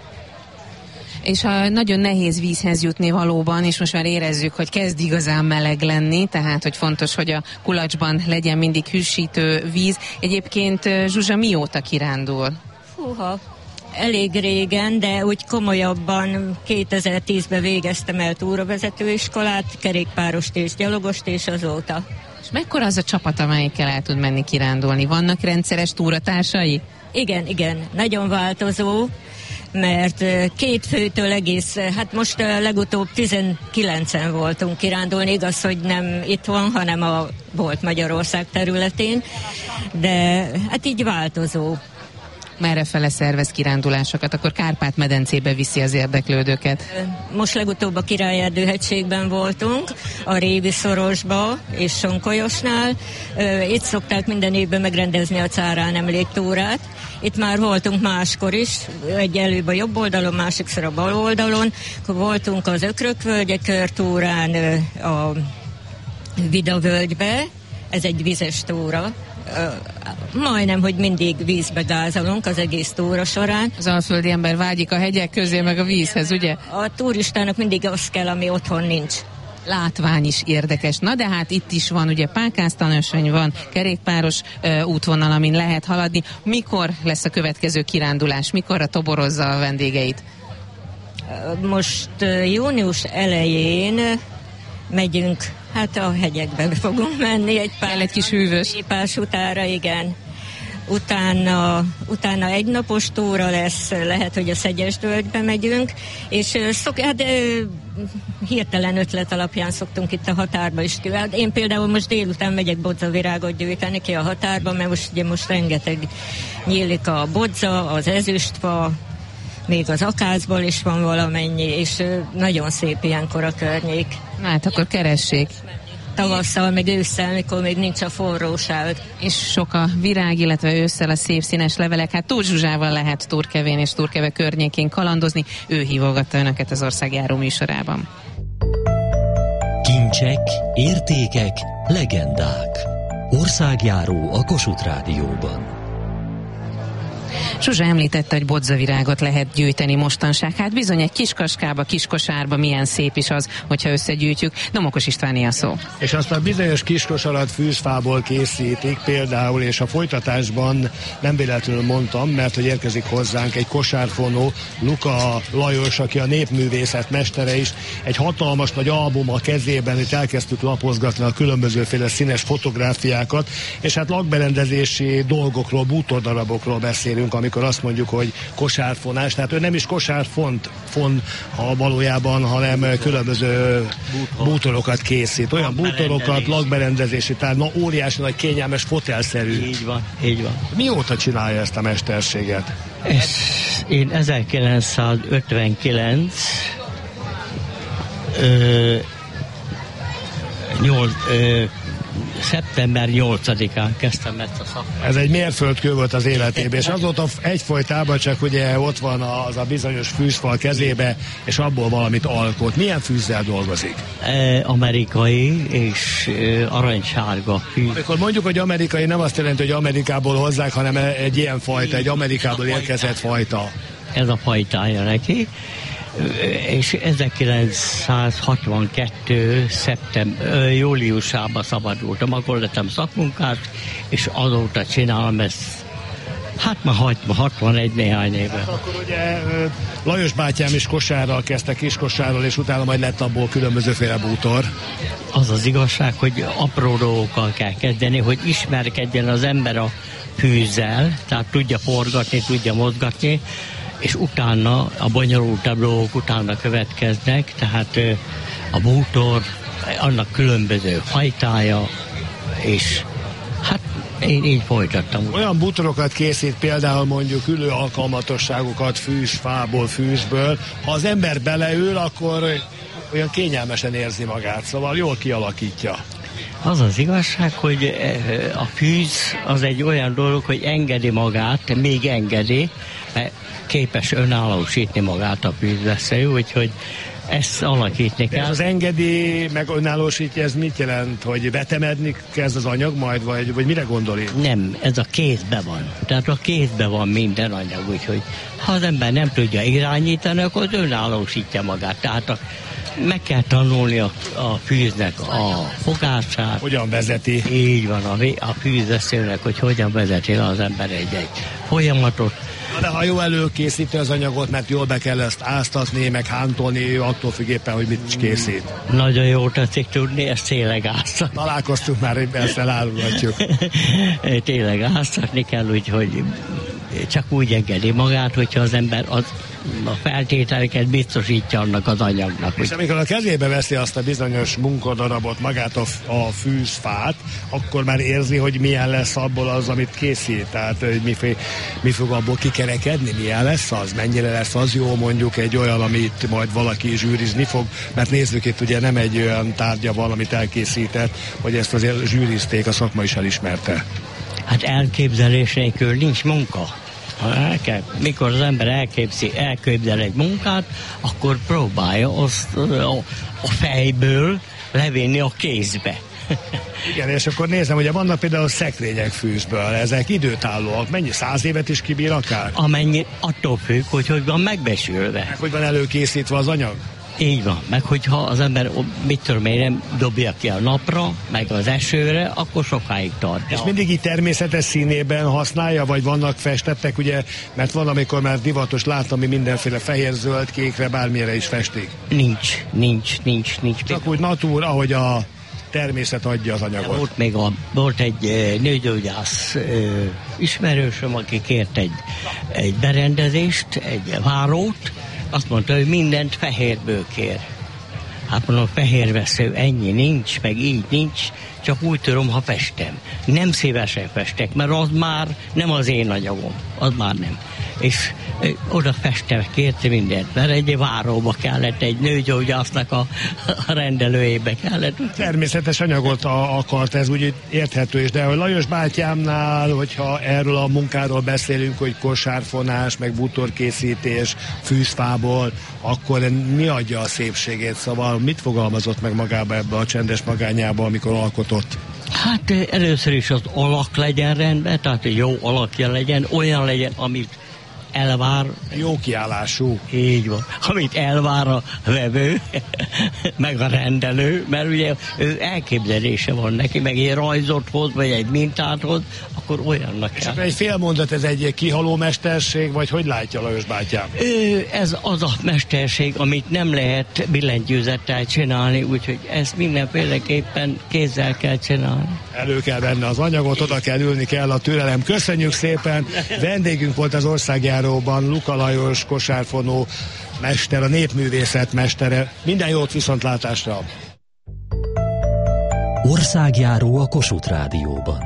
És nagyon nehéz vízhez jutni valóban, és most már érezzük, hogy kezd igazán meleg lenni, tehát hogy fontos, hogy a kulacsban legyen mindig hűsítő víz. Egyébként Zsuzsa mióta kirándul? Húha, elég régen, de úgy komolyabban 2010-ben végeztem el túravezetőiskolát, kerékpárost és gyalogost, és azóta. És mekkora az a csapat, amelyikkel el tud menni kirándulni? Vannak rendszeres túratársai? Igen, nagyon változó, mert két főtől egész, hát most legutóbb 19-en voltunk kirándulni, igaz, hogy nem itt van, hanem a volt Magyarország területén, de hát így változó. Merrefele szervez kirándulásokat, akkor Kárpát-medencébe viszi az érdeklődőket? Most legutóbb a Királyerdő-hegységben voltunk, a Révi-szorosba és Sonkolyosnál. Itt szokták minden évben megrendezni a Cárán emléktúrát. Itt már voltunk máskor is, egy előbb a jobb oldalon, másikszor a bal oldalon. Akkor voltunk az Ökrökvölgye körtúrán, a Vida völgybe, ez egy vizes túra. Majdnem, hogy mindig vízbe gázolunk az egész túra során. Az alföldi ember vágyik a hegyek közé, meg a vízhez, ugye? A turistának mindig az kell, ami otthon nincs. Látvány is érdekes. Na de hát itt is van, ugye pákásztanösvény van, kerékpáros útvonal, amin lehet haladni. Mikor lesz a következő kirándulás? Mikorra toborozza a vendégeit? Most június elején megyünk, hát a hegyekbe fogunk menni egy pár egy kis hűvös utára, igen. Utána egy napos túra lesz, lehet, hogy a Szegyesvölgybe megyünk, és hirtelen ötlet alapján szoktunk itt a határba is ki. Én például most délután megyek bodzavirágot gyűjteni ki a határba, mert most rengeteg nyílik a bodza, az ezüstfa, még az akácból is van valamennyi, és nagyon szép ilyenkor a környék. Hát akkor keressék. Tavasszal, meg ősszel, mikor még nincs a forróság. És sok a virág, illetve ősszel a szép színes levelek. Hát Tóth Zsuzsával lehet Turkevén és Turkeve környékén kalandozni. Ő hívogatta önöket az Országjáró műsorában. Kincsek, értékek, legendák. Országjáró a Kossuth Rádióban. Zsuzsa említette, hogy bodzavirágot lehet gyűjteni mostanság. Hát bizony egy kis kaskába, kis kosárba milyen szép is az, hogyha összegyűjtjük. Domokos Istváné a szó. És azt a bizonyos kis kosarat fűzfából készítik például, és a folytatásban nem véletlenül mondtam, mert hogy érkezik hozzánk egy kosárfonó, Luka Lajos, aki a népművészet mestere is, egy hatalmas nagy album a kezében, itt elkezdtük lapozgatni a különbözőféle színes fotográfiákat, és hát lakberendezési dolgokról, bútordarabokról beszélünk, amikor azt mondjuk, hogy kosárfonás, tehát ő nem is kosárfon valójában, hanem különböző bútorokat készít. Olyan bútorokat, lakberendezési, tehát óriási nagy kényelmes fotelszerű. Így van, így van. Mióta csinálja ezt a mesterséget? Én 1959 szeptember 8-án kezdtem ezt a szakmát. Ez egy mérföldkő volt az életében, és azóta egyfolytában csak ugye ott van az a bizonyos fűzfal kezébe, és abból valamit alkot. Milyen fűzzel dolgozik? Amerikai és aranysárga fűz. Amikor mondjuk, hogy amerikai, nem azt jelenti, hogy Amerikából hozzák, hanem egy ilyen fajta, egy Amerikából érkezett fajta. Ez a fajtája neki. És 1962. júliusában szabadultam, akkor lettem szakmunkás, és azóta csinálom ezt, hát már 61 néhány éve. Akkor ugye Lajos bátyám is kosárral kezdte, kis kosárral, és utána majd lett abból különbözőféle bútor. Az az igazság, hogy apró dolgokkal kell kezdeni, hogy ismerkedjen az ember a fűzzel, tehát tudja forgatni, tudja mozgatni, és utána a bonyolultabb dolgok utána következnek, tehát a bútor, annak különböző fajtája, és hát én így folytattam. Olyan bútorokat készít például mondjuk ülő alkalmatosságokat fűzfából, fűzből, ha az ember beleül, akkor olyan kényelmesen érzi magát, szóval jól kialakítja. Az az igazság, hogy a fűz az egy olyan dolog, hogy engedi magát, még engedi, mert képes önállósítni magát a fűzveszély, úgyhogy ezt alakítni kell. Ez az engedi, meg önállósítja, ez mit jelent? Hogy vetemedni kezd az anyag majd, vagy mire gondol itt? Nem, ez a kézbe van. Tehát a kézbe van minden anyag, úgyhogy ha az ember nem tudja irányítani, akkor önállósítja magát. Tehát meg kell tanulni a fűznek a fogását. Hogyan vezeti? Így van, a fűzveszélynek, hogy hogyan vezeti le az ember egy folyamatot. De ha jó előkészíti az anyagot, mert jól be kell ezt áztatni, meg hántolni, attól függ éppen, hogy mit is készít. Nagyon jól tetszik tudni, ezt tényleg áztatni. Találkoztunk már, ezt elárulhatjuk. Tényleg áztatni kell, úgyhogy csak úgy engedi magát, hogyha az ember a feltételeket biztosítja annak az anyagnak. És amikor a kezébe veszi azt a bizonyos munkadarabot, magát a fűzfát, akkor már érzi, hogy milyen lesz abból az, amit készít. Tehát mi fog abból kikerekedni, milyen lesz az, mennyire lesz az jó, mondjuk egy olyan, amit majd valaki zsűrizni fog, mert nézzük, itt ugye nem egy olyan tárgya van, amit elkészített, hogy ezt azért zsűrizték, a szakma is elismerte. Hát elképzelés nélkül nincs munka. Mikor az ember elképzel egy munkát, akkor próbálja azt a fejből levinni a kézbe. Igen, és akkor nézem, ugye vannak például szekrények fűzből, ezek időtállóak, mennyi 100 évet is kibír akár? Amennyi, attól függ, hogy van megbesülve. Meg hogy van előkészítve az anyag? Így van, meg hogyha az ember, mit tudom én, nem dobja ki a napra, meg az esőre, akkor sokáig tart. És mindig így természetes színében használja, vagy vannak festettek, ugye, mert van, amikor már divatos láttam, hogy mindenféle fehér, zöld, kékre, bármilyenre is festik. Nincs. Csak úgy natúr, ahogy a természet adja az anyagot. Volt egy nőgyógyász ismerősöm, aki kért egy berendezést, egy várót, azt mondta, hogy mindent fehérből kér. Hát mondom, fehérvesző, ennyi nincs, meg így nincs, csak úgy tudom, ha festem. Nem szívesen festek, mert az már nem az én anyagom, az már nem. És oda festem, kérte mindent, mert egy váróba kellett, egy nőgyógyásznak a rendelőjébe kellett. Természetes anyagot akart, ez úgy érthető is, de hogy Lajos bátyámnál, hogyha erről a munkáról beszélünk, hogy kosárfonás, meg bútorkészítés, fűzfából, akkor mi adja a szépségét? Szóval mit fogalmazott meg magába ebbe a csendes magányába, amikor alkotott? Hát először is az alak legyen rendben, tehát jó alakja legyen, olyan legyen, amit elvár. Jó kiállású. Így van. Amit elvár a vevő, meg a rendelő, mert ugye elképzelése van neki, meg egy rajzot hoz, vagy egy mintát hoz, akkor olyannak kell. És egy fél mondat, ez egy kihaló mesterség, vagy hogy látja Lajos bátyám? Ez az a mesterség, amit nem lehet billentyűzettel csinálni, úgyhogy ezt mindenféleképpen kézzel kell csinálni. Elő kell venni az anyagot, oda kell ülni, kell a türelem. Köszönjük szépen! Vendégünk volt az Országjáróban Luka Lajos, kosárfonó mester, a népművészet mestere. Minden jót, viszontlátásra! Országjáró a Kossuth Rádióban.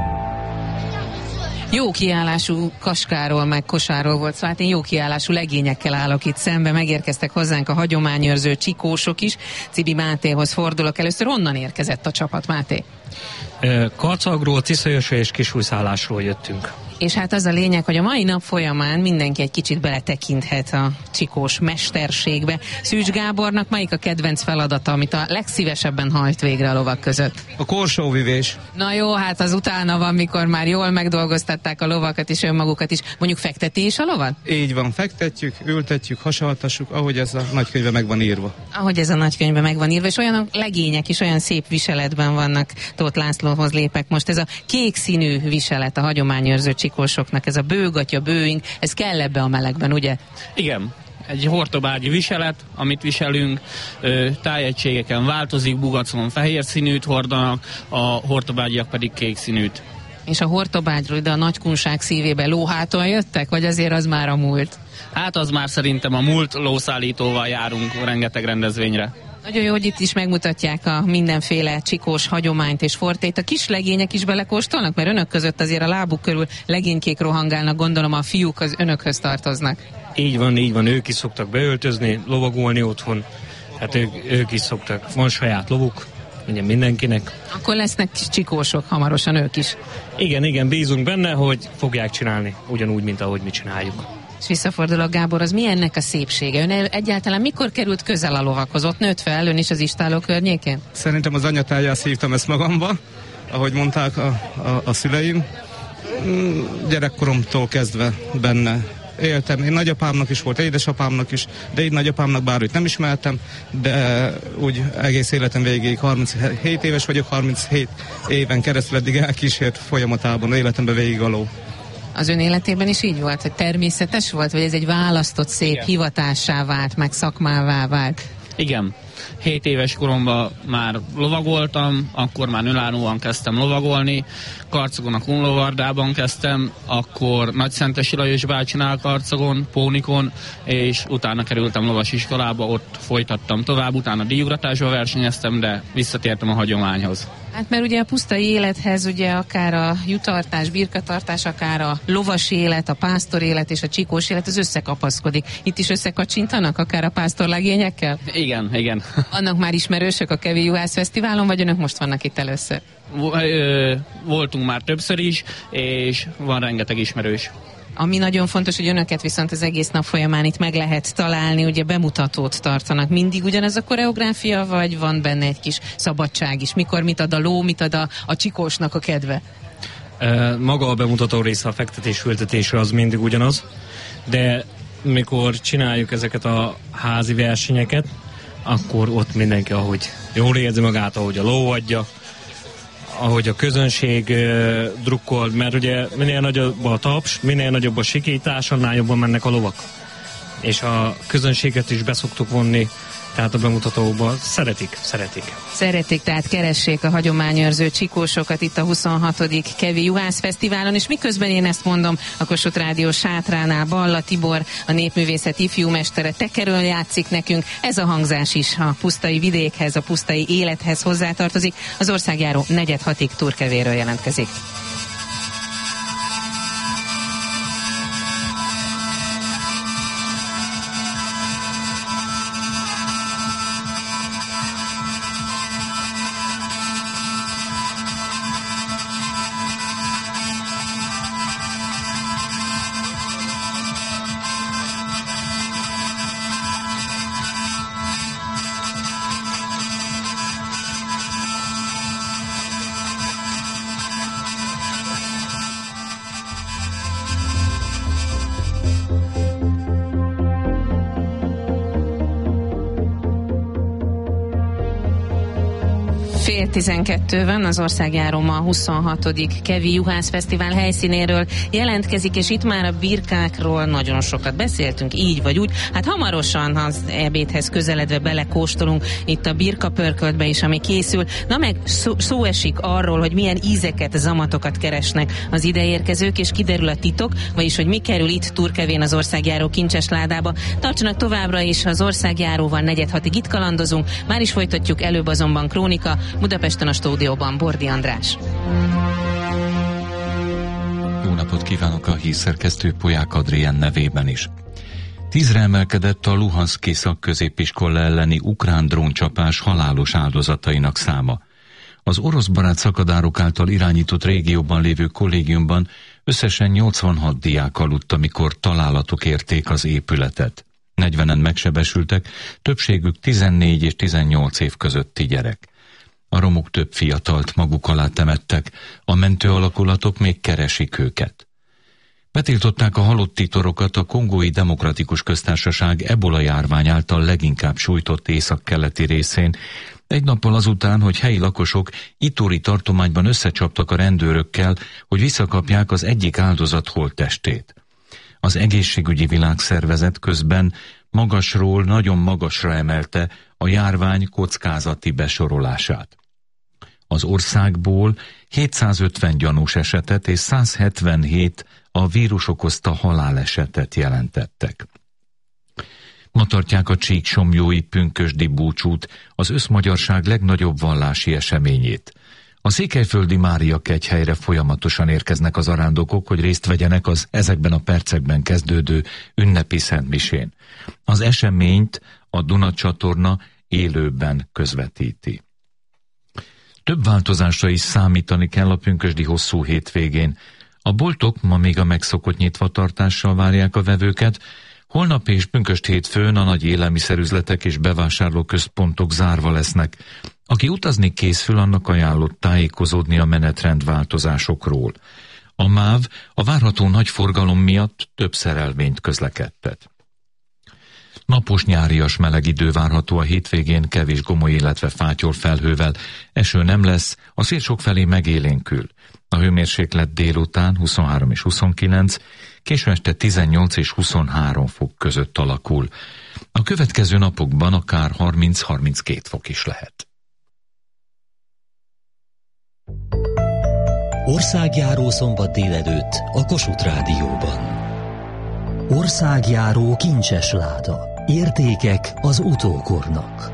Jó kiállású kaskáról, meg kosárról volt szó, hát én jó kiállású legényekkel állok itt szembe, megérkeztek hozzánk a hagyományőrző csikósok is. Cibi Mátéhoz fordulok először, honnan érkezett a csapat, Máté? Karcagról, Tiszajósról és Kisújszállásról jöttünk. És hát az a lényeg, hogy a mai nap folyamán mindenki egy kicsit beletekinthet a csikós mesterségbe. Szűcs Gábornak melyik a kedvenc feladata, amit a legszívesebben hajt végre a lovak között? A korsóvivés. Na jó, hát az utána van, mikor már jól megdolgoztatták a lovakat és önmagukat is. Mondjuk fekteti is a lovat? Így van, fektetjük, ültetjük, hasonlítassuk, ahogy ez a nagykönyvben meg van írva. Ahogy ez a nagykönyvben meg van írva, és olyan legények is olyan szép viseletben vannak. Tóth Lászlóhoz lépek most. Ez a kék színű viselet a hagyományőrző csikósoknak, ez a bőgatya, bőing, ez kell ebbe a melegben, ugye? Igen. Egy hortobágyi viselet, amit viselünk, tájegységeken változik, bugacon fehér színűt hordanak, a hortobágyiak pedig kék színűt. És a hortobágyról ide a nagykunság szívébe lóháton jöttek, vagy azért az már a múlt? Hát az már szerintem a múlt, lószállítóval járunk rengeteg rendezvényre. Nagyon jó, hogy itt is megmutatják a mindenféle csikós hagyományt és fortét. A kis legények is belekóstolnak, mert önök között azért a lábuk körül legénykék rohangálnak, gondolom a fiúk az önökhöz tartoznak. Így van, ők is szoktak beöltözni, lovagolni otthon, hát ők is szoktak, van saját lovuk, ugye mindenkinek. Akkor lesznek csikósok hamarosan ők is. Igen, bízunk benne, hogy fogják csinálni, ugyanúgy, mint ahogy mi csináljuk. És visszafordulok, Gábor, az mi ennek a szépsége? Ön egyáltalán mikor került közel a lovakhoz? Ott nőtt fel ön is az Istálló környékén? Szerintem az anyatáján szívtam ezt magamba, ahogy mondták a szüleim. Gyerekkoromtól kezdve benne éltem. Én nagyapámnak is volt, édesapámnak is, de így nagyapámnak bárhogy nem ismertem, de úgy egész életem végéig 37 éves vagyok, 37 éven keresztül eddig elkísért folyamatában életembe végig a ló. Az ön életében is így volt, hogy természetes volt, vagy ez egy választott szép hivatássá vált, meg szakmává vált? Igen. 7 éves koromban már lovagoltam, akkor már önállóan kezdtem lovagolni, Karcagon a Kunlovardában kezdtem, akkor Nagyszentesi Lajos bácsinál Karcagon, Pónikon, és utána kerültem lovasiskolába, ott folytattam tovább, utána díjugratásba versenyeztem, de visszatértem a hagyományhoz. Hát mert ugye a pusztai élethez ugye akár a jutartás, birkatartás, akár a lovas élet, a pásztor élet és a csikós élet, az összekapaszkodik. Itt is összekacsintanak, akár a pásztorlegényekkel? Igen. Annak már ismerősök a Kevi Juhász Fesztiválon, vagy önök most vannak itt először? Voltunk már többször is, és van rengeteg ismerős. Ami nagyon fontos, hogy önöket viszont az egész nap folyamán itt meg lehet találni, ugye bemutatót tartanak. Mindig ugyanez a koreográfia, vagy van benne egy kis szabadság is? Mikor mit ad a ló, mit ad a csikósnak a kedve? Maga a bemutató része, a fektetés, ültetésre az mindig ugyanaz, de mikor csináljuk ezeket a házi versenyeket, akkor ott mindenki, ahogy jól érzi magát, ahogy a ló adja, ahogy a közönség drukkol, mert ugye minél nagyobb a taps, minél nagyobb a sikítás, annál jobban mennek a lovak. És a közönséget is beszoktuk vonni, tehát a bemutatóban szeretik. Szeretik, tehát keressék a hagyományőrző csikósokat itt a 26. Kevi Juhász Fesztiválon, és miközben én ezt mondom, a Kossuth Rádió sátránál Balla Tibor, a népművészet ifjúmestere tekerőn játszik nekünk. Ez a hangzás is a pusztai vidékhez, a pusztai élethez hozzátartozik. Az Országjáró 4/6 Turkevéről jelentkezik. Fél 12 van, az országjáró ma a 26. Kevi Juhász Fesztivál helyszínéről jelentkezik, és itt már a birkákról nagyon sokat beszéltünk, így vagy úgy. Hát hamarosan az ebédhez közeledve belekóstolunk itt a birka pörköltbe is, ami készül. Na meg szó esik arról, hogy milyen ízeket, zamatokat keresnek az ideérkezők, és kiderül a titok, vagyis hogy mi kerül itt Turkevén az országjáró kincses ládába. Tartsanak továbbra is az országjáróval, 4-6-ig itt kalandozunk. Már is folytatjuk, előbb azonban krónika. Budapesten a stúdióban Bordi András. Jó napot kívánok a hírszerkesztő Polyák Adrien nevében is. 10-re emelkedett a Luhanszki szakközépiskola elleni ukrán dróncsapás halálos áldozatainak száma. Az orosz barát szakadárok által irányított régióban lévő kollégiumban összesen 86 diák aludt, amikor találatok érték az épületet. 40-en megsebesültek, többségük 14 és 18 év közötti gyerek. A romok több fiatalt maguk alá temettek, a mentő alakulatok még keresik őket. Betiltották a halott titorokat a Kongói Demokratikus Köztársaság ebola járvány által leginkább sújtott északkeleti részén, egy nappal azután, hogy helyi lakosok Ituri tartományban összecsaptak a rendőrökkel, hogy visszakapják az egyik áldozat holttestét. Az egészségügyi világszervezet közben magasról nagyon magasra emelte a járvány kockázati besorolását. Az országból 750 gyanús esetet és 177 a vírus okozta halálesetet jelentettek. Ma tartják a csíksomlyói pünkösdi búcsút, az összmagyarság legnagyobb vallási eseményét. A székelyföldi Mária kegyhelyre folyamatosan érkeznek az arándokok, hogy részt vegyenek az ezekben a percekben kezdődő ünnepi szentmisén. Az eseményt a Duna csatorna élőben közvetíti. Több változásra is számítani kell a pünkösdi hosszú hétvégén. A boltok ma még a megszokott nyitvatartással várják a vevőket, holnap és pünkösd hétfőn a nagy élelmiszerüzletek és bevásárlóközpontok zárva lesznek. Aki utazni készül, annak ajánlott tájékozódni a menetrend változásokról. A MÁV a várható nagy forgalom miatt több szerelvényt közlekedtet. Napos nyárias meleg idő várható a hétvégén, kevés gomoly, illetve fátyol felhővel. Eső nem lesz, a szél sokfelé megélénkül. A hőmérséklet délután 23 és 29, késő este 18 és 23 fok között alakul. A következő napokban akár 30-32 fok is lehet. Országjáró szombat délelőtt a Kossuth Rádióban. Országjáró kincses láda. Értékek az utókornak.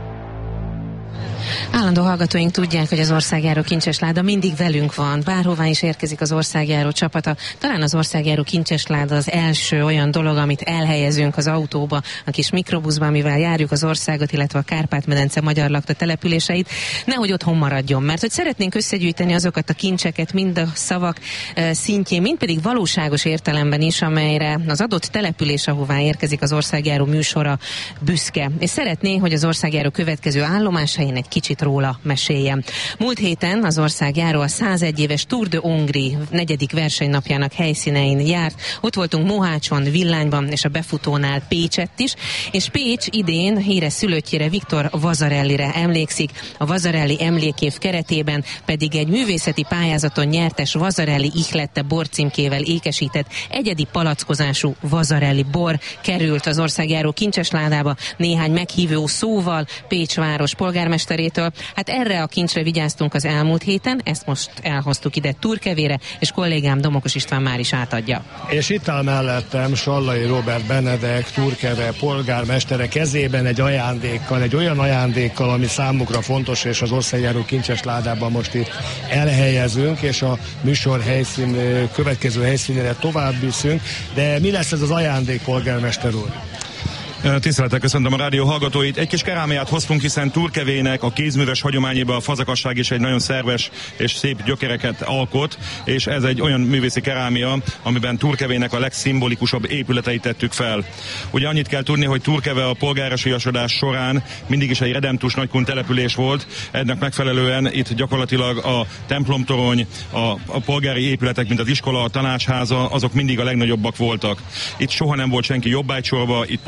Állandó hallgatóink tudják, hogy az országjáró kincses láda mindig velünk van, bárhová is érkezik az országjáró csapata. Talán az országjáró kincses láda az első olyan dolog, amit elhelyezünk az autóba, a kis mikrobuszba, amivel járjuk az országot, illetve a Kárpát-medence magyar lakta településeit, nehogy otthon maradjon, mert hogy szeretnénk összegyűjteni azokat a kincseket, mind a szavak szintjén, mind pedig valóságos értelemben is, amelyre az adott település, ahová érkezik az országjáró műsora büszke. És szeretné, hogy az országjáró következő állomáshelyén egy kicsit róla meséljem. Múlt héten az országjáró a 101 éves Tour de Hongrie 4. versenynapjának helyszínein járt. Ott voltunk Mohácson, Villányban és a befutónál Pécsett is, és Pécs idén híres szülöttjére, Viktor Vasarellire emlékszik. A Vasarelli emlékév keretében pedig egy művészeti pályázaton nyertes Vasarelli ihlette borcímkével ékesített egyedi palackozású Vasarelli bor került az országjáró kincses ládába néhány meghívó szóval Pécs város polgármesterétől. Hát erre a kincsre vigyáztunk az elmúlt héten, ezt most elhoztuk ide Turkevére, és kollégám Domokos István már is átadja. És itt áll mellettem Sallai Róbert Benedek, Turkeve polgármestere kezében egy ajándékkal, egy olyan ajándékkal, ami számukra fontos, és az országjáró kincses ládában most itt elhelyezünk, és a műsor következő helyszínére tovább viszünk. De mi lesz ez az ajándék, polgármester úr? Tisztelettel köszöntöm a rádió hallgatóit. Egy kis kerámiát hoztunk, hiszen Turkevének a kézműves hagyományában a fazakasság is egy nagyon szerves és szép gyökereket alkot, és ez egy olyan művészi kerámia, amiben Turkevének a legszimbolikusabb épületeit tettük fel. Ugye annyit kell tudni, hogy Turkeve a polgárosiasodás során mindig is egy redemptus nagykun település volt, ennek megfelelően itt gyakorlatilag a templomtorony, a polgári épületek, mint az iskola, a tanácsháza, azok mindig a legnagyobbak voltak. Itt soha nem volt senki jobbágysorba, itt polgárok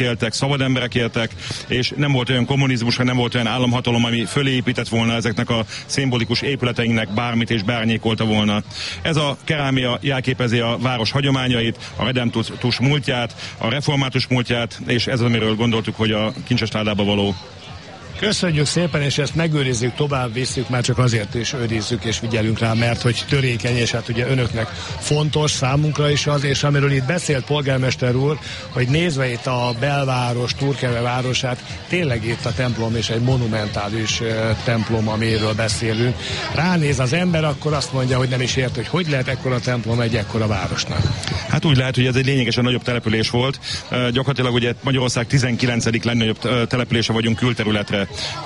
éltek, szabad emberek éltek, és nem volt olyan kommunizmus, nem volt olyan államhatalom, ami fölépített volna ezeknek a szimbolikus épületeinknek bármit és bárnyékolta volna. Ez a kerámia jelképezi a város hagyományait, a redemptus múltját, a református múltját, és ez az, amiről gondoltuk, hogy a kincses ládába való. Köszönjük szépen, és ezt megőrizzük, tovább visszük, már csak azért is őrizzük és figyelünk rá, mert hogy törékeny, és hát ugye önöknek fontos, számunkra is az, és amiről itt beszélt polgármester úr, hogy nézve itt a belváros, Turkeve városát, tényleg itt a templom és egy monumentális templom, amiről beszélünk. Ránéz az ember, akkor azt mondja, hogy nem is ért, hogy lehet ekkora templom egy ekkora városnak. Hát úgy lehet, hogy ez egy lényegesen nagyobb település volt. Gyakorlatilag ugye Magyarország 19. legnagyobb települése vagyunk külterületre.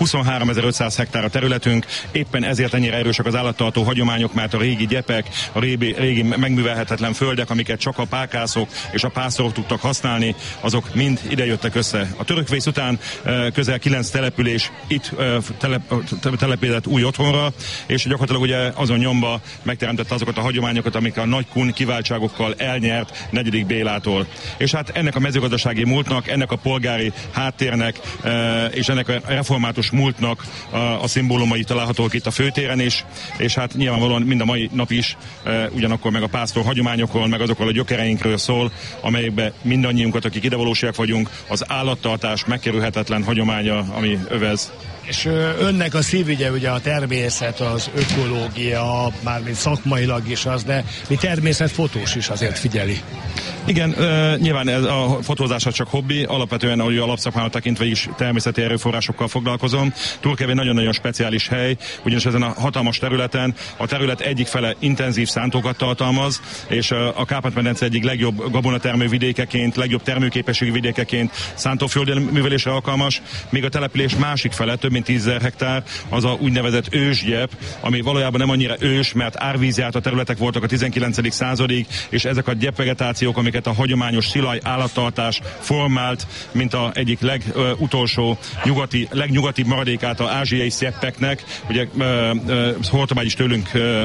23.500 hektár a területünk, éppen ezért ennyire erősek az állattartó hagyományok, mert a régi gyepek, a régi megművelhetetlen földek, amiket csak a pákászok és a pásztorok tudtak használni, azok mind idejöttek össze. A törökvész után közel 9 település itt telepedett új otthonra, és gyakorlatilag ugye azon nyomba megteremtette azokat a hagyományokat, amik a nagy kun kiváltságokkal elnyert 4. Bélától. És hát ennek a mezőgazdasági múltnak, ennek a polgári háttérnek és ennek a református múltnak a szimbólumai találhatók itt a főtéren is, és hát nyilvánvalóan mind a mai nap is ugyanakkor meg a pásztor hagyományokról, meg azokról a gyökereinkről szól, amelyekben mindannyiunkat, akik idevalósiak vagyunk, az állattartás megkerülhetetlen hagyománya, ami övez. És önnek a szívügye ugye a természet, az ökológia, mármint szakmailag is az, de mi természetfotós is azért figyeli. Igen, nyilván ez a fotózás csak hobbi, alapvetően ahogy alapszakmámat tekintve is természeti erőforrásokkal foglalkozom. Turkevén nagyon-nagyon speciális hely, ugyanis ezen a hatalmas területen a terület egyik fele intenzív szántókat tartalmaz, és a Kárpát-medence egyik legjobb gabonatermő vidékeként, legjobb termőképességű vidékeként szántóföldi művelésre alkalmas, míg a település másik fele, több mint 10 000 hektár, az a úgynevezett ősgyep, ami valójában nem annyira ős, mert árvízjárt a területek voltak a 19. századig, és ezek a gyepvegetációk, amiket a hagyományos szilaj állattartás formált, mint a egyik legutolsó legnyugatibb maradékát az ázsiai szeppeknek, ugye Hortobágy is tőlünk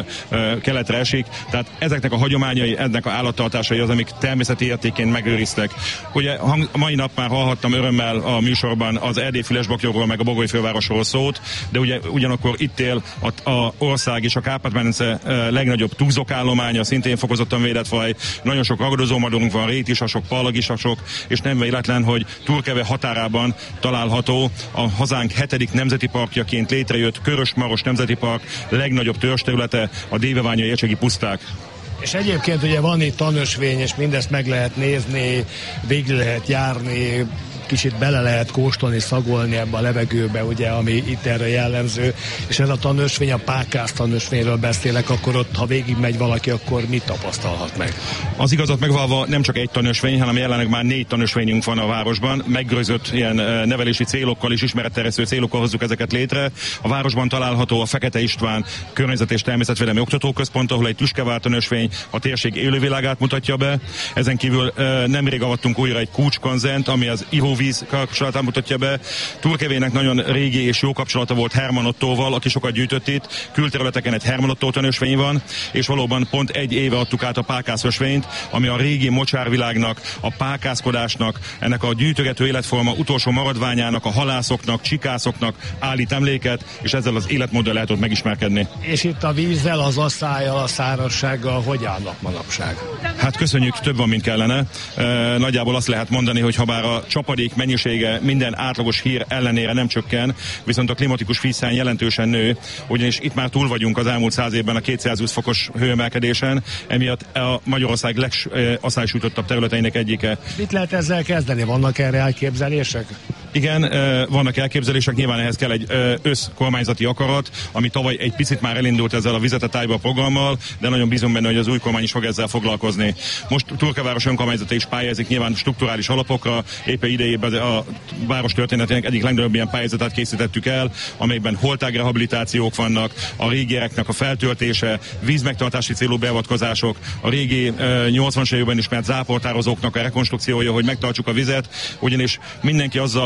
keletre esik, tehát ezeknek a hagyományai, ennek a állattartásai az, amik természeti értékén megőriztek. Ugye a mai nap már hallhattam örömmel a műsorban az erdélyi fülesboklyokról, meg a Bogoly fővárosról szót, de ugye ugyanakkor itt él a ország és a Kárpát-medence legnagyobb túzokállománya, szintén fokozottan védett faj, nagyon sok ragadozómadónk van, rétisasok, pallagisasok, és nem véletlen, hogy Turkeve határában található a hazánk 7. nemzeti parkjaként létrejött Körös-Maros Nemzeti Park legnagyobb törzsterülete, a Déveványai Ecsegi puszták. És egyébként ugye van itt tanösvény, és mindezt meg lehet nézni, végig lehet járni, kicsit bele lehet kóstolni, szagolni ebbe a levegőbe, ugye, ami itt erre jellemző, és ez a tanösvény, a pákász tanösvényről beszélek, akkor ott, ha végig megy valaki, akkor mit tapasztalhat meg? Az igazat megvalva nem csak egy tanösvény, hanem jelenleg már 4 tanösvényünk van a városban, meggőzött ilyen nevelési célokkal és ismeretterjesztő célokkal hozzuk ezeket létre. A városban található a Fekete István Környezet- és Természetvédelmi Oktatóközpont, ahol egy tüskevár tanösvény a térség élővilágát mutatja be. Ezen kívül nemrég avattunk újra egy Kúcskonzent, ami az ivóvíz kapcsolatát mutatja be. Turkevének nagyon régi és jó kapcsolata volt Hermann Ottóval, aki sokat gyűjtött itt. Külterületeken egy Hermann Ottó tanösvény van, és valóban pont 1 éve adtuk át a pákászösvényt, ami a régi mocsárvilágnak, a pákászkodásnak, ennek a gyűjtögető életforma utolsó maradványának, a halászoknak, csikászoknak állít emléket, és ezzel az életmóddal lehet ott megismerkedni. És itt a vízzel, az asszályjal, a szárazsággal hogy állnak manapság? Hát köszönjük, több van, mint kellene. Nagyjából azt lehet mondani, hogy ha bár a csapadék mennyisége minden átlagos hír ellenére nem csökken, viszont a klimatikus vízszány jelentősen nő, ugyanis itt már túl vagyunk az elmúlt 100 évben a 220 fokos hőemelkedésen, emiatt a Magyarország legasszályosítottabb területeinek egyike. Mit lehet ezzel kezdeni? Vannak erre elképzelések? Igen, vannak elképzelések, nyilván ehhez kell egy összkormányzati akarat, ami tavaly egy picit már elindult ezzel a Vizet a tájba programmal, de nagyon bízom benne, hogy az új kormány is fog ezzel foglalkozni. Most Turkeváros önkormányzata is pályázik nyilván strukturális alapokra, éppen idejében a város történetének egyik legnagyobb ilyen pályázatát készítettük el, amelyben holtágrehabilitációk vannak, a régiereknek a feltöltése, vízmegtartási célú beavatkozások, a régi 80-as években ismert záportározóknak a rekonstrukciója, hogy megtartsuk a vizet, ugyanis mindenki azzal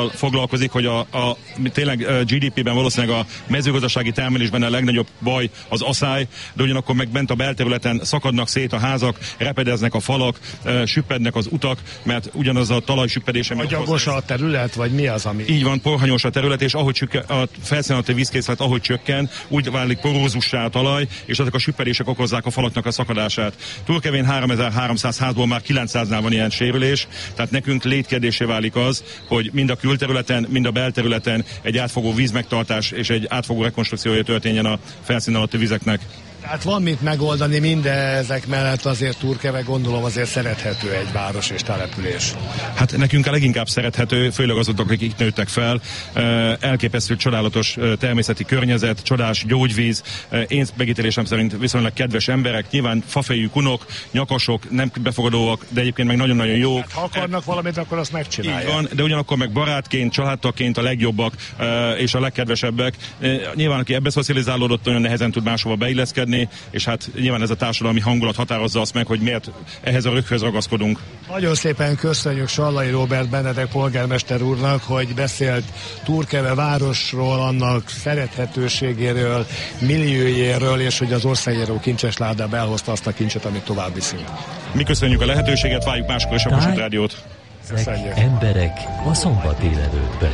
azzal foglalkozik, hogy tényleg GDP-ben valószínűleg a mezőgazdasági termelésben a legnagyobb baj az aszály, de ugyanakkor meg bent a belterületen szakadnak szét a házak, repedeznek a falak, süppednek az utak, mert ugyanaz a talajsüppedése... Agyagos a terület, vagy mi az, ami... Így van, porhanyos a terület, és ahogy a felszínalatti vízkészlet ahogy csökken, úgy válik porózussá a talaj, és ezek a süppedések okozzák a falaknak a szakadását. Turkevén 3300 házból már 900-nál van ilyen sérülés, tehát nekünk létkérdésé válik az, hogy mind a külterületen, mind a belterületen egy átfogó vízmegtartás és egy átfogó rekonstrukciója történjen a felszín alatti vizeknek. Tehát van mit megoldani mindezek mellett, azért Turkeve gondolom azért szerethető egy város és település. Hát nekünk a leginkább szerethető, főleg azok, akik itt nőttek fel. Elképesztő, csodálatos természeti környezet, csodás gyógyvíz. Én megítélésem szerint viszonylag kedves emberek, nyilván fafejű kunok, nyakasok, nem befogadóak, de egyébként meg nagyon-nagyon jók. Hát, ha akarnak valamit, akkor azt megcsinálják. Így van, de ugyanakkor meg barátként, családtagként a legjobbak és a legkedvesebbek. Nyilván, aki ebbe szocializálódott, nagyon nehezen tud máshova beilleszkedni, és hát nyilván ez a társadalmi hangulat határozza azt meg, hogy miért ehhez a röghöz ragaszkodunk. Nagyon szépen köszönjük Sallai Róbert Benedek polgármester úrnak, hogy beszélt Turkeve városról, annak szerethetőségéről, milliójéről, és hogy az országjáró kincses ládába elhozta azt a kincset, amit tovább viszünk. Mi köszönjük a lehetőséget, várjuk máskor is a Kossuth Rádiót. Köszönjük. Emberek a szombat délelőttben.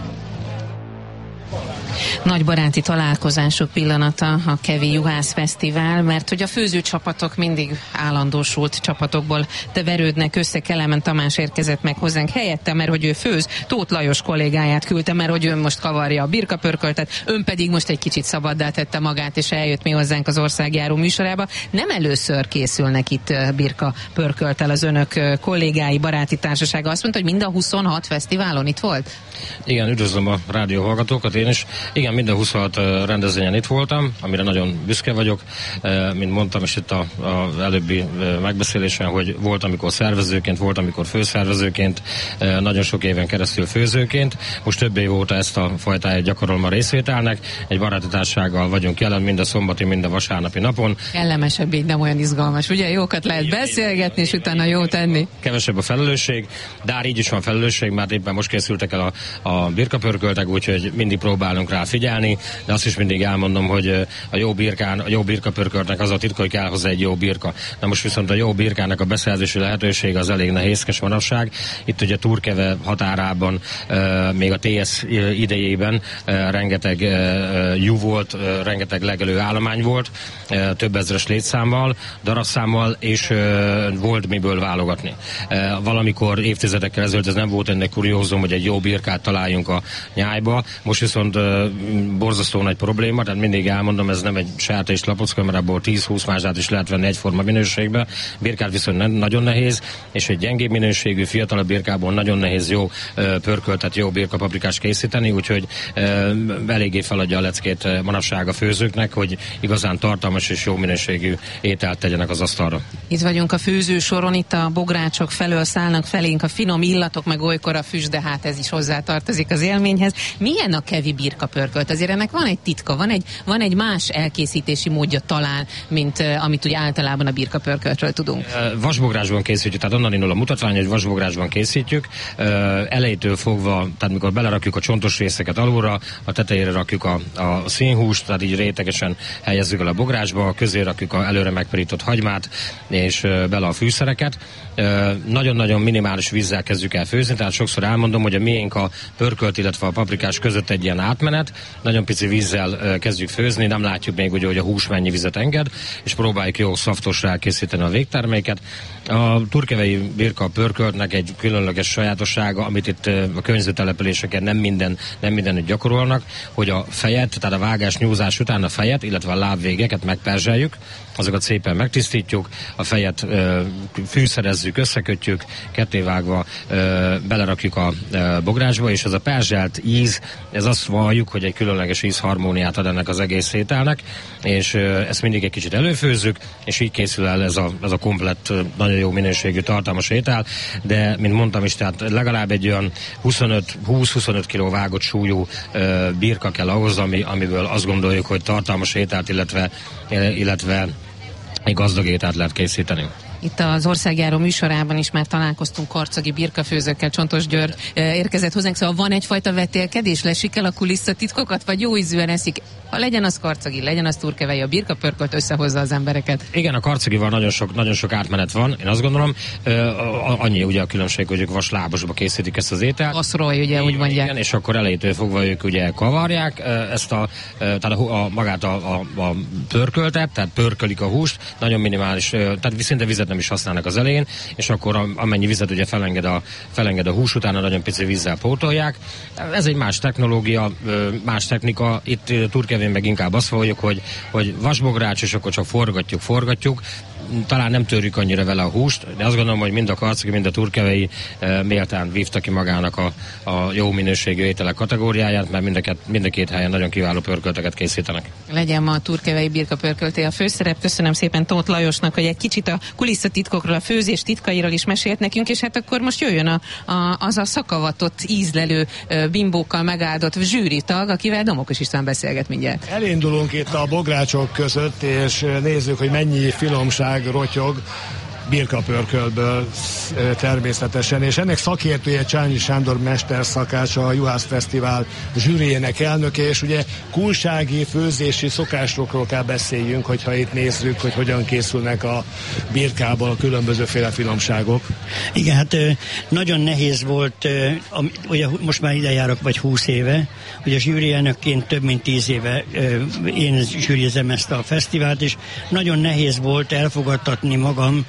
Nagy baráti találkozások pillanata a Kevi Juhász Fesztivál, mert hogy a főzőcsapatok mindig állandósult csapatokból verődnek össze. Kelemen Tamás érkezett meg hozzánk helyette, mert hogy ő főz, Tóth Lajos kollégáját küldte, mert hogy ön most kavarja a birkapörköltet, ön pedig most egy kicsit szabaddá tette magát, és eljött mi hozzánk az országjáró műsorába. Nem először készülnek itt birkapörkölttel az önök kollégái, baráti társasága. Azt mondta, hogy mind a 26 fesztiválon itt volt? Igen, üdvözlöm a rádió hallgatókat, én is. Igen, minden 26 rendezvényen itt voltam, amire nagyon büszke vagyok. Mint mondtam is itt az előbbi megbeszélésen, hogy volt, amikor szervezőként, volt, amikor főszervezőként, nagyon sok éven keresztül főzőként. Most több év óta ezt a fajtáját gyakorolom a részvételnek. Egy baráti társasággal vagyunk jelen mind a szombati, mind a vasárnapi napon. Kellemesebb, így nem olyan izgalmas, ugye? Jókat lehet beszélgetni, és utána jó tenni. Kevesebb a felelősség, de így is van felelősség, mert éppen most készültek el a birkapörköltek, úgyhogy mindig próbálunk rá figyelni, de azt is mindig elmondom, hogy a jó birkapörköltnek az a titka, hogy kell hozzá egy jó birka. Na most viszont a jó birkának a beszerzési lehetőség az elég nehézkes manapság. Itt ugye Turkeve határában még a TS idejében rengeteg jú volt, rengeteg legelő állomány volt, több ezres létszámmal, darabszámmal, és volt miből válogatni. Valamikor évtizedekkel ezelőtt ez nem volt ennek kuriózum, hogy egy jó birkát találjunk a nyájba. Most viszont borzasztó nagy probléma, tehát mindig elmondom, ez nem egy sertés lapocka, mert abból 10-20 mázsát is lehet venni egyforma minőségbe. Birkát viszont nagyon nehéz, és egy gyengébb minőségű, fiatalabb birkából nagyon nehéz jó pörköltet, jó birkapaprikást készíteni, úgyhogy eléggé feladja a leckét manapság a főzőknek, hogy igazán tartalmas és jó minőségű ételt tegyenek az asztalra. Itt vagyunk a főzősoron, itt a bográcsok felől szállnak felénk a finom illatok, meg olykor a füst, de hát ez is hozzátartozik az élményhez. Milyen a kevi birkapörkölt? Azért ennek van egy titka, van egy más elkészítési módja talán, mint amit ugye általában a birkapörköltről tudunk. Vasbográsban készítjük, tehát onnan indul a mutatvány, hogy vasbográsban készítjük. Elejétől fogva, tehát mikor belerakjuk a csontos részeket alulra, a tetejére rakjuk a színhúst, tehát így rétegesen helyezzük el a bográsba, közé rakjuk a előre megpirított hagymát, és bele a fűszereket. Nagyon-nagyon minimális vízzel kezdjük el főzni, tehát sokszor elmondom, hogy a miénk a pörkölt, illetve a paprikás között egy ilyen átmenet, nagyon pici vízzel kezdjük főzni, nem látjuk még ugye, hogy a hús mennyi vizet enged, és próbáljuk jó szaftosra elkészíteni a végterméket. A turkevei birka pörköltnek egy különleges sajátossága, amit itt a környező településeken nem mindenütt gyakorolnak, hogy a fejet, tehát a vágás, nyúzás után a fejet, illetve a lábvégeket megperzseljük, azokat szépen megtisztítjuk, a fejet fűszerezzük, összekötjük, kettévágva belerakjuk a bográsba, és ez a perzselt íz, ez azt valljuk, hogy egy különleges ízharmóniát ad ennek az egész ételnek, és ezt mindig egy kicsit előfőzzük, és így készül el ez a komplett, nagyon jó minőségű, tartalmas étel, de, mint mondtam is, tehát legalább egy olyan 20-25 kg vágott súlyú birka kell ahhoz, amiből azt gondoljuk, hogy tartalmas ételt, illetve egy gazdag ételt lehet készíteni. Itt az Országjáró műsorában is már találkoztunk karcagi birkafőzőkkel, Csontos György érkezett hozzánk, szóval van egyfajta vetélkedés, lesik el a kulisszatitkokat, vagy jó ízűen eszik? Ha legyen az karcagi, legyen az turkevei, a birkapörkölt összehozza az embereket. Igen, a karcagival nagyon sok átmenet van, én azt gondolom. Annyi ugye a különbség, hogy ők vaslábosba készítik ezt az ételt. Aszról, ugye úgy mondják. Igen, és akkor elejétől fogva ők ugye kavarják ezt tehát magát a pörköltet, tehát pörkölik a húst, nagyon minimális, tehát szinte vizet nem is használnak az elején, és akkor amennyi vizet ugye felenged a hús, utána nagyon pici vízzel pótolják. Ez egy más technológia, más technika. Itt turkevén meg inkább azt fogjuk, hogy vasbogrács, és akkor csak forgatjuk. Talán nem törjük annyira vele a húst, de azt gondolom, hogy mind a karcagi, mind a turkevei méltán vívta ki magának a jó minőségű ételek kategóriáját, mert mind a két helyen nagyon kiváló pörkölteket készítenek. Legyen ma a turkevei birkapörkölté a főszerep. Köszönöm szépen Tóth Lajosnak, hogy egy kicsit a kulisszatitkokról, a főzés titkairól is mesélt nekünk, és hát akkor most jöjjön az a szakavatott, ízlelő, bimbókkal megáldott zsűritag, akivel Domokos István beszélget mindjárt. Elindulunk itt a bográcsok között, és nézzük, hogy mennyi finomság rotyog birkapörkölből természetesen, és ennek szakértője Csányi Sándor mesterszakács, a Juhász Fesztivál zsűriének elnöke, és ugye kulsági főzési szokásokról kell beszéljünk, hogyha itt nézzük, hogy hogyan készülnek a birkából a különbözőféle finomságok. Igen, hát nagyon nehéz volt, ugye most már ide járok vagy 20 éve, ugye zsűri elnökként több mint 10 éve én zsűrizem ezt a fesztivált, és nagyon nehéz volt elfogadtatni magam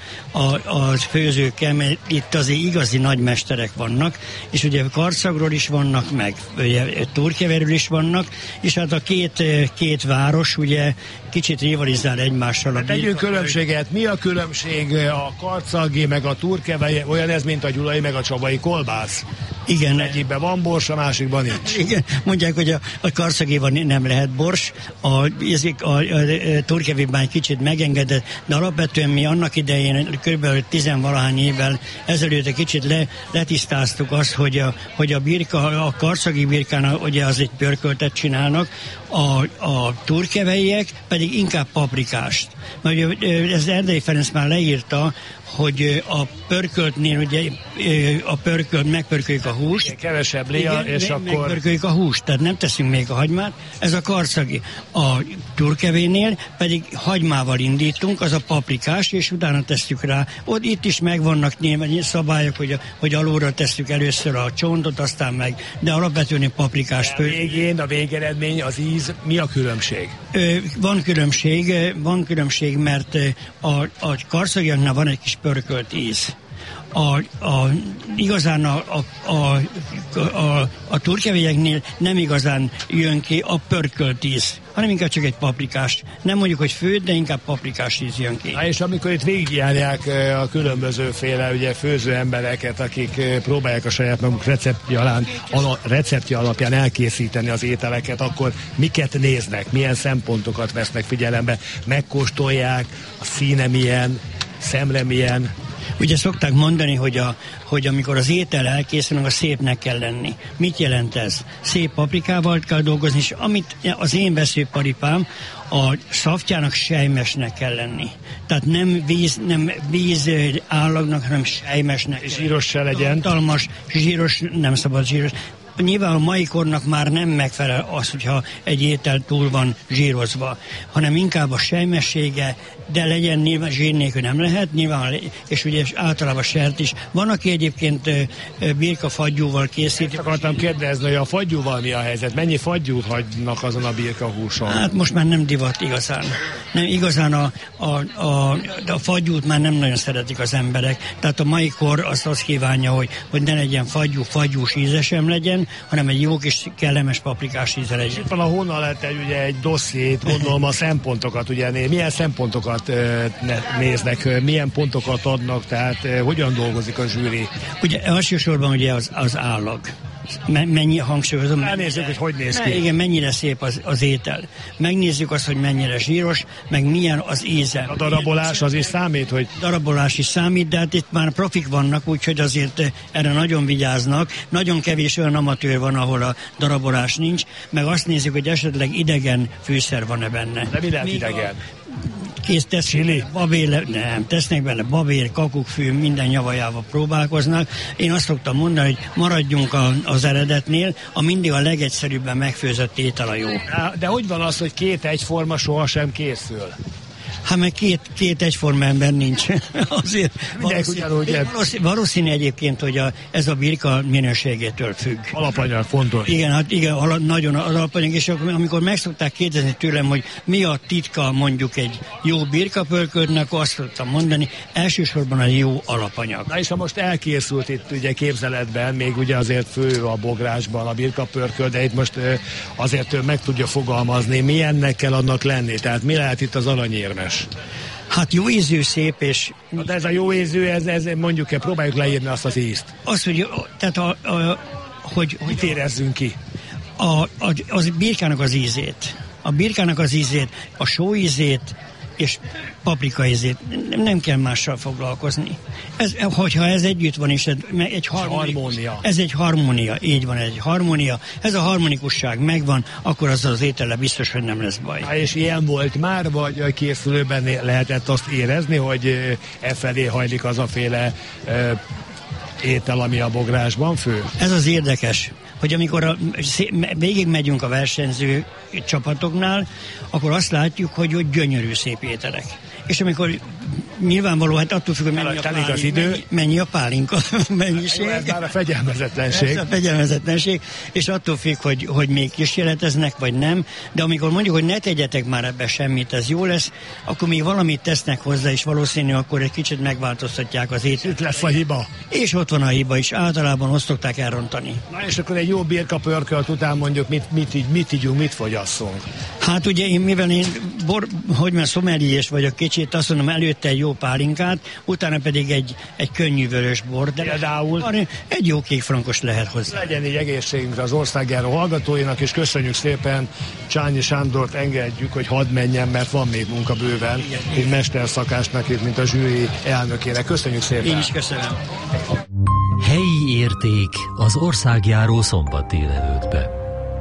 a főzőkkel, mert itt azért igazi nagymesterek vannak, és ugye Karcagról is vannak, meg ugye Turkevéről is vannak, és hát a két város ugye kicsit rivalizál egymással. Tegyünk különbséget. Mi a különbség a karcagi meg a turkevei? Olyan ez, mint a gyulai meg a csabai kolbász? Igen. Egyikben van bors, a másikban nincs. Igen, mondják, hogy a karcagiban nem lehet bors, a turkevében egy kicsit megengedett, de alapvetően mi annak idején kb. 10-valahány évvel ezelőtt egy kicsit letisztáztuk azt, hogy a birka, a karcagi birkán ugye az egy pörköltet csinálnak, a turkeveiek pedig inkább paprikást. Mert ez Erdei Ferenc már leírta, hogy a pörköltnél ugye megpörköljük a húst. Kevesebb léa, és akkor... Megpörköljük a húst, tehát nem teszünk még a hagymát. Ez a karcagi. A turkevénél pedig hagymával indítunk, az a paprikás, és utána tesszük rá. Itt is megvannak némely szabályok, hogy alulra tesszük először a csontot, aztán meg, de alapvetően paprikás. A végeredmény, az íz, mi a különbség? Van különbség, mert a karcagiaknál van egy kis pörkölt íz. Igazán a turkevélyeknél nem igazán jön ki a pörkölt íz, hanem inkább csak egy paprikás. Nem mondjuk, hogy főt, de inkább paprikás íz jön ki. És amikor itt végigjárják a különbözőféle ugye, főző embereket, akik próbálják a saját maguk receptje alapján elkészíteni az ételeket, akkor miket néznek, milyen szempontokat vesznek figyelembe, megkóstolják, a színe milyen, szemle milyen. Ugye szokták mondani, hogy amikor az étel elkészül, a szépnek kell lenni. Mit jelent ez? Szép paprikával kell dolgozni, és amit az én veszőparipám, a szaftjának sejmesnek kell lenni. Tehát nem víz állagnak, hanem sejmesnek. Zsíros se legyen. Tartalmas, zsíros, nem szabad zsíros. Nyilván a mai kornak már nem megfelel az, hogyha egy étel túl van zsírozva, hanem inkább a sejmessége, de legyen nyilván zsír nélkül nem lehet, nyilván, és ugye általában sert is. Van, aki egyébként birka fagyúval készít. Akartam kérdezni, hogy a fagyúval mi a helyzet? Mennyi fagyút hagynak azon a birka húson? Hát most már nem divat igazán. Nem igazán a fagyút már nem nagyon szeretik az emberek. Tehát a mai kor azt kívánja, hogy ne legyen fagyús íze sem legyen, hanem egy jó kis kellemes paprikás íze legyen. Itt van a honnan lett egy dossziét, gondolom a szempontokat, ugye milyen szempontokat néznek, milyen pontokat adnak, tehát hogyan dolgozik a zsűri? Ugye elsősorban ugye az állag. Mennyi hangsúlyozom. Elnézzük, hogy néz ki. Igen, mennyire szép az étel. Megnézzük azt, hogy mennyire zsíros, meg milyen az íze. A darabolás az is számít, hogy... Darabolás is számít, de hát itt már profik vannak, úgyhogy azért erre nagyon vigyáznak. Nagyon kevés olyan amatőr van, ahol a darabolás nincs, meg azt nézzük, hogy esetleg idegen fűszer van-e benne. De mi lehet idegen? tesznek bele babér, kakukkfű, minden javajával próbálkoznak. Én azt szoktam mondani, hogy maradjunk az eredetnél, a mindig a legegyszerűbben megfőzött étel a jó. De hogy van az, hogy két egyforma sohasem készül? Hát meg két egyforma ember nincs. Azért valószínű egyébként, hogy ez a birka minőségétől függ. Alapanyag fontos. Igen, nagyon alapanyag, és amikor meg szokták kérdezni tőlem, hogy mi a titka mondjuk egy jó birkapörköltnek, akkor azt szoktam mondani, elsősorban a jó alapanyag. Na és ha most elkészült itt ugye képzeletben, még ugye azért fő a bográsban a birkapörkölt, de itt most azért meg tudja fogalmazni, milyennek kell annak lenni, tehát mi lehet itt az aranyérmes? Hát jó ízű, szép, és... De ez a jó ízű, ez mondjuk próbáljuk leírni azt az ízt. Az, hogy... Tehát hogy mit érezzünk ki? Az birkának az ízét. A birkának az ízét, a só ízét, és paprika ízét. Nem kell mással foglalkozni. Hogyha ez együtt van, és egy harmónia. Ez egy harmónia, így van, egy harmónia. Ez a harmonikusság megvan, akkor az étele biztos, hogy nem lesz baj. És ilyen volt már, vagy a készülőben lehetett azt érezni, hogy felé hajlik az a féle étel, ami a bográsban fő? Ez az érdekes, hogy amikor végig megyünk a versenyző csapatoknál, akkor azt látjuk, hogy gyönyörű szép ételek. És amikor nyilvánvaló, hát attól függ, hogy mennyi a pálinka mennyiség. Ez már a fegyelmezetlenség. Ez a fegyelmezetlenség, és attól függ, hogy még kísérleteznek, vagy nem. De amikor mondjuk, hogy ne tegyetek már ebbe semmit, ez jó lesz, akkor még valamit tesznek hozzá, és valószínű akkor egy kicsit megváltoztatják az ételt. Itt lesz a hiba. És ott van a hiba is. Általában azt szokták elrontani. Na és akkor egy jó birkapörkölt után mondjuk mit ígyunk, mit fogyasszunk? Hát ugye mivel én szomeliés vagyok kicsit, azt mondom, előtte egy jó pálinkát, utána pedig egy könnyű vörös bor. De például egy jó kékfrankos lehet hozzá. Legyen így egészségünkre az országjáró hallgatóinak, és köszönjük szépen Csányi Sándort, engedjük, hogy hadd menjen, mert van még munka bőven. Én mesterszakástnak itt, mint a zsűri elnökének. Köszönjük szépen. Én is köszönöm. Helyi érték az országjáró szombat délelőttbe.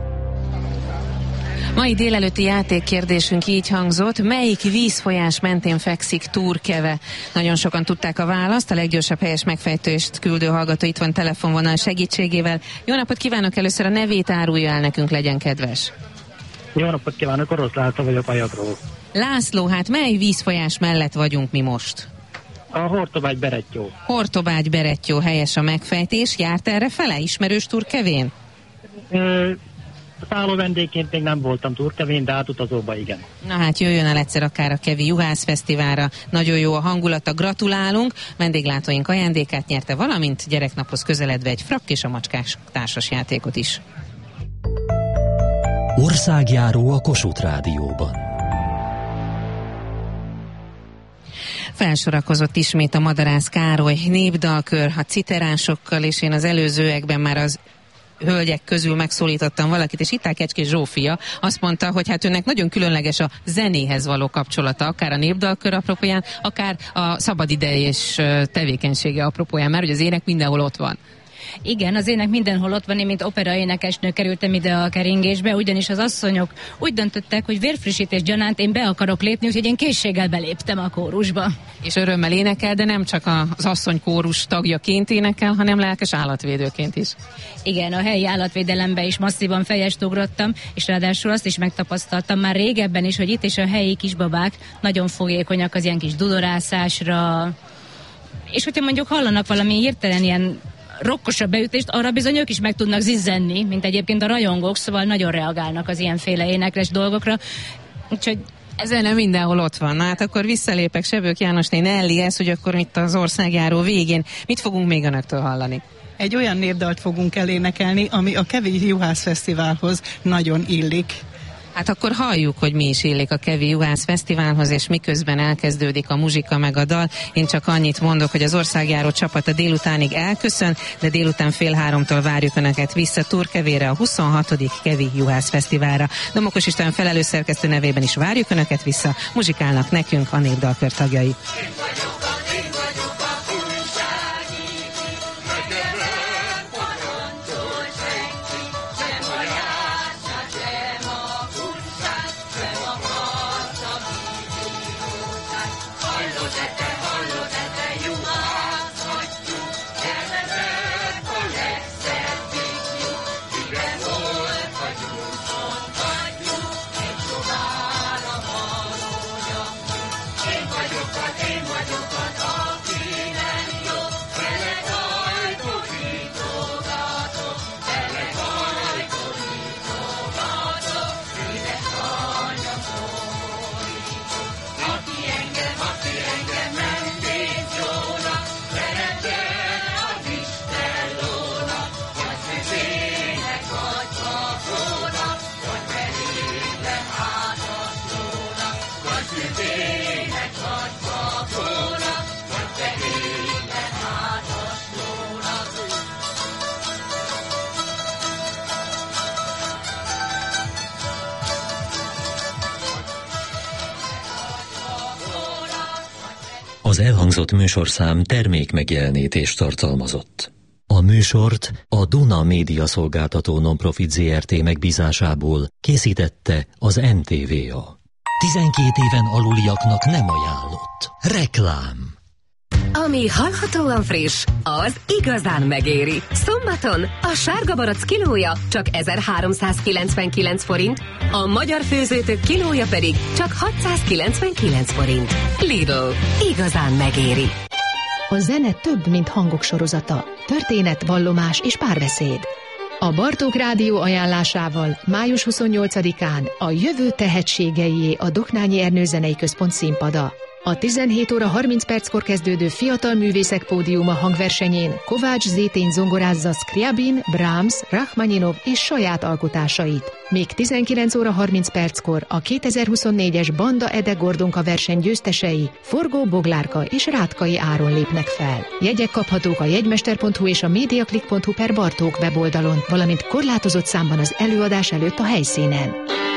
Mai délelőtti játékkérdésünk így hangzott: melyik vízfolyás mentén fekszik Turkeve? Nagyon sokan tudták a választ, a leggyorsabb helyes megfejtést küldő hallgató itt van telefonvonal segítségével. Jó napot kívánok, először a nevét árulja el nekünk, legyen kedves. Jó napot kívánok, Orosz László vagyok Ajadról. László, hát mely vízfolyás mellett vagyunk mi most? A Hortobágy-Berettyó. Hortobágy-Berettyó, helyes a megfejtés. Járt erre fele? Ismerős Turkevén? Szálló vendégként még nem voltam Turkevén, de átutazóba igen. Na hát jöjjön el egyszer akár a Kevi Juhász Fesztiválra. Nagyon jó a hangulata, gratulálunk. Vendéglátóink ajándékát nyerte, valamint gyereknaphoz közeledve egy frakk és a macskás társasjátékot is. Országjáró a Kossuth Rádióban. Felsorakozott ismét a Madarász Károly népdalkör a citerásokkal, és én az előzőekben már az hölgyek közül megszólítottam valakit, és itt áll Kecskés Zsófia, azt mondta, hogy hát önnek nagyon különleges a zenéhez való kapcsolata, akár a népdalkör apropóján, akár a szabadidejés tevékenysége apropóján, mert hogy az ének mindenhol ott van. Igen, az ének mindenhol ott van, én mint operaénekesnő kerültem ide a keringésbe, ugyanis az asszonyok úgy döntöttek, hogy vérfrissítés gyanánt én be akarok lépni, úgyhogy én készséggel beléptem a kórusba. És örömmel énekel, de nem csak az asszony kórus tagjaként énekel, hanem lelkes állatvédőként is. Igen, a helyi állatvédelembe is masszívan fejest ugrottam, és ráadásul azt is megtapasztaltam már régebben is, hogy itt is a helyi kisbabák nagyon fogékonyak az ilyen kis dudorászásra, és hogyha mondjuk hallanak valami hirtelen ilyen rokkosabb beütést, arra bizony ők is meg tudnak zizzenni, mint egyébként a rajongók, szóval nagyon reagálnak az ilyenféle énekes dolgokra. Úgyhogy ezen nem mindenhol ott van. Na hát akkor visszalépek Sebők Jánosné Nellihez, hogy akkor itt az országjáró végén mit fogunk még önöktől hallani? Egy olyan népdalt fogunk elénekelni, ami a Kevi Juhász Fesztiválhoz nagyon illik. Hát akkor halljuk, hogy mi is illik a Kevi Juhász Fesztiválhoz, és miközben elkezdődik a muzsika meg a dal. Én csak annyit mondok, hogy az országjáró csapata délutánig elköszön, de délután 2:30-tól várjuk önöket vissza Turkevére, a 26. Kevi Juhász Fesztiválra. Domokos István felelős szerkesztő nevében is várjuk önöket vissza, muzsikálnak nekünk a népdalkör tagjai. Az elhangzott műsorszám termékmegjelenítést tartalmazott. A műsort a Duna Média Szolgáltató Nonprofit Zrt. Megbízásából készítette az NTVA. 12 éven aluliaknak nem ajánlott. Reklám. Ami hallhatóan friss, az igazán megéri. Szombaton a sárga barack kilója csak 1399 forint, a magyar főzőtök kilója pedig csak 699 forint. Lidl, igazán megéri. A zene több, mint hangok sorozata. Történet, vallomás és párbeszéd. A Bartók Rádió ajánlásával május 28-án a jövő tehetségeié a Doknányi Ernő Zenei Központ színpada. A 17 óra 30 perckor kezdődő Fiatal Művészek Pódiuma hangversenyén Kovács Zétény zongorázza Scriabin, Brahms, Rachmaninov és saját alkotásait. Még 19 óra 30 perckor a 2024-es Banda Ede Gordonka verseny győztesei Forgó Boglárka és Rátkai Áron lépnek fel. Jegyek kaphatók a jegymester.hu és a mediaclick.hu/Bartók weboldalon, valamint korlátozott számban az előadás előtt a helyszínen.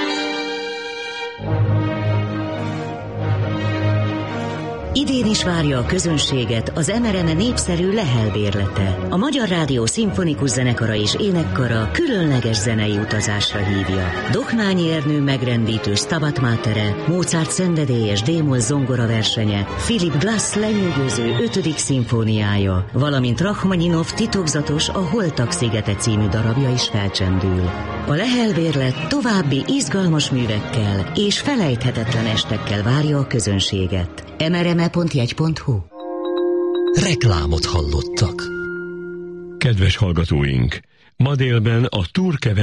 Idén is várja a közönséget az MRM népszerű Lehel bérlete. A Magyar Rádió Szimfonikus Zenekara és Énekkara különleges zenei utazásra hívja. Doknányi Ernő megrendítő Stabat Matere, Mozart szenvedélyes D-moll zongora versenye, Philip Glass lenyűgöző 5. szimfóniája, valamint Rachmaninov titokzatos A Holtak szigete című darabja is felcsendül. A Lehel bérlet további izgalmas művekkel és felejthetetlen estekkel várja a közönséget. mrme.jegy.hu. Reklámot hallottak. Kedves hallgatóink! Ma délben a Turkeve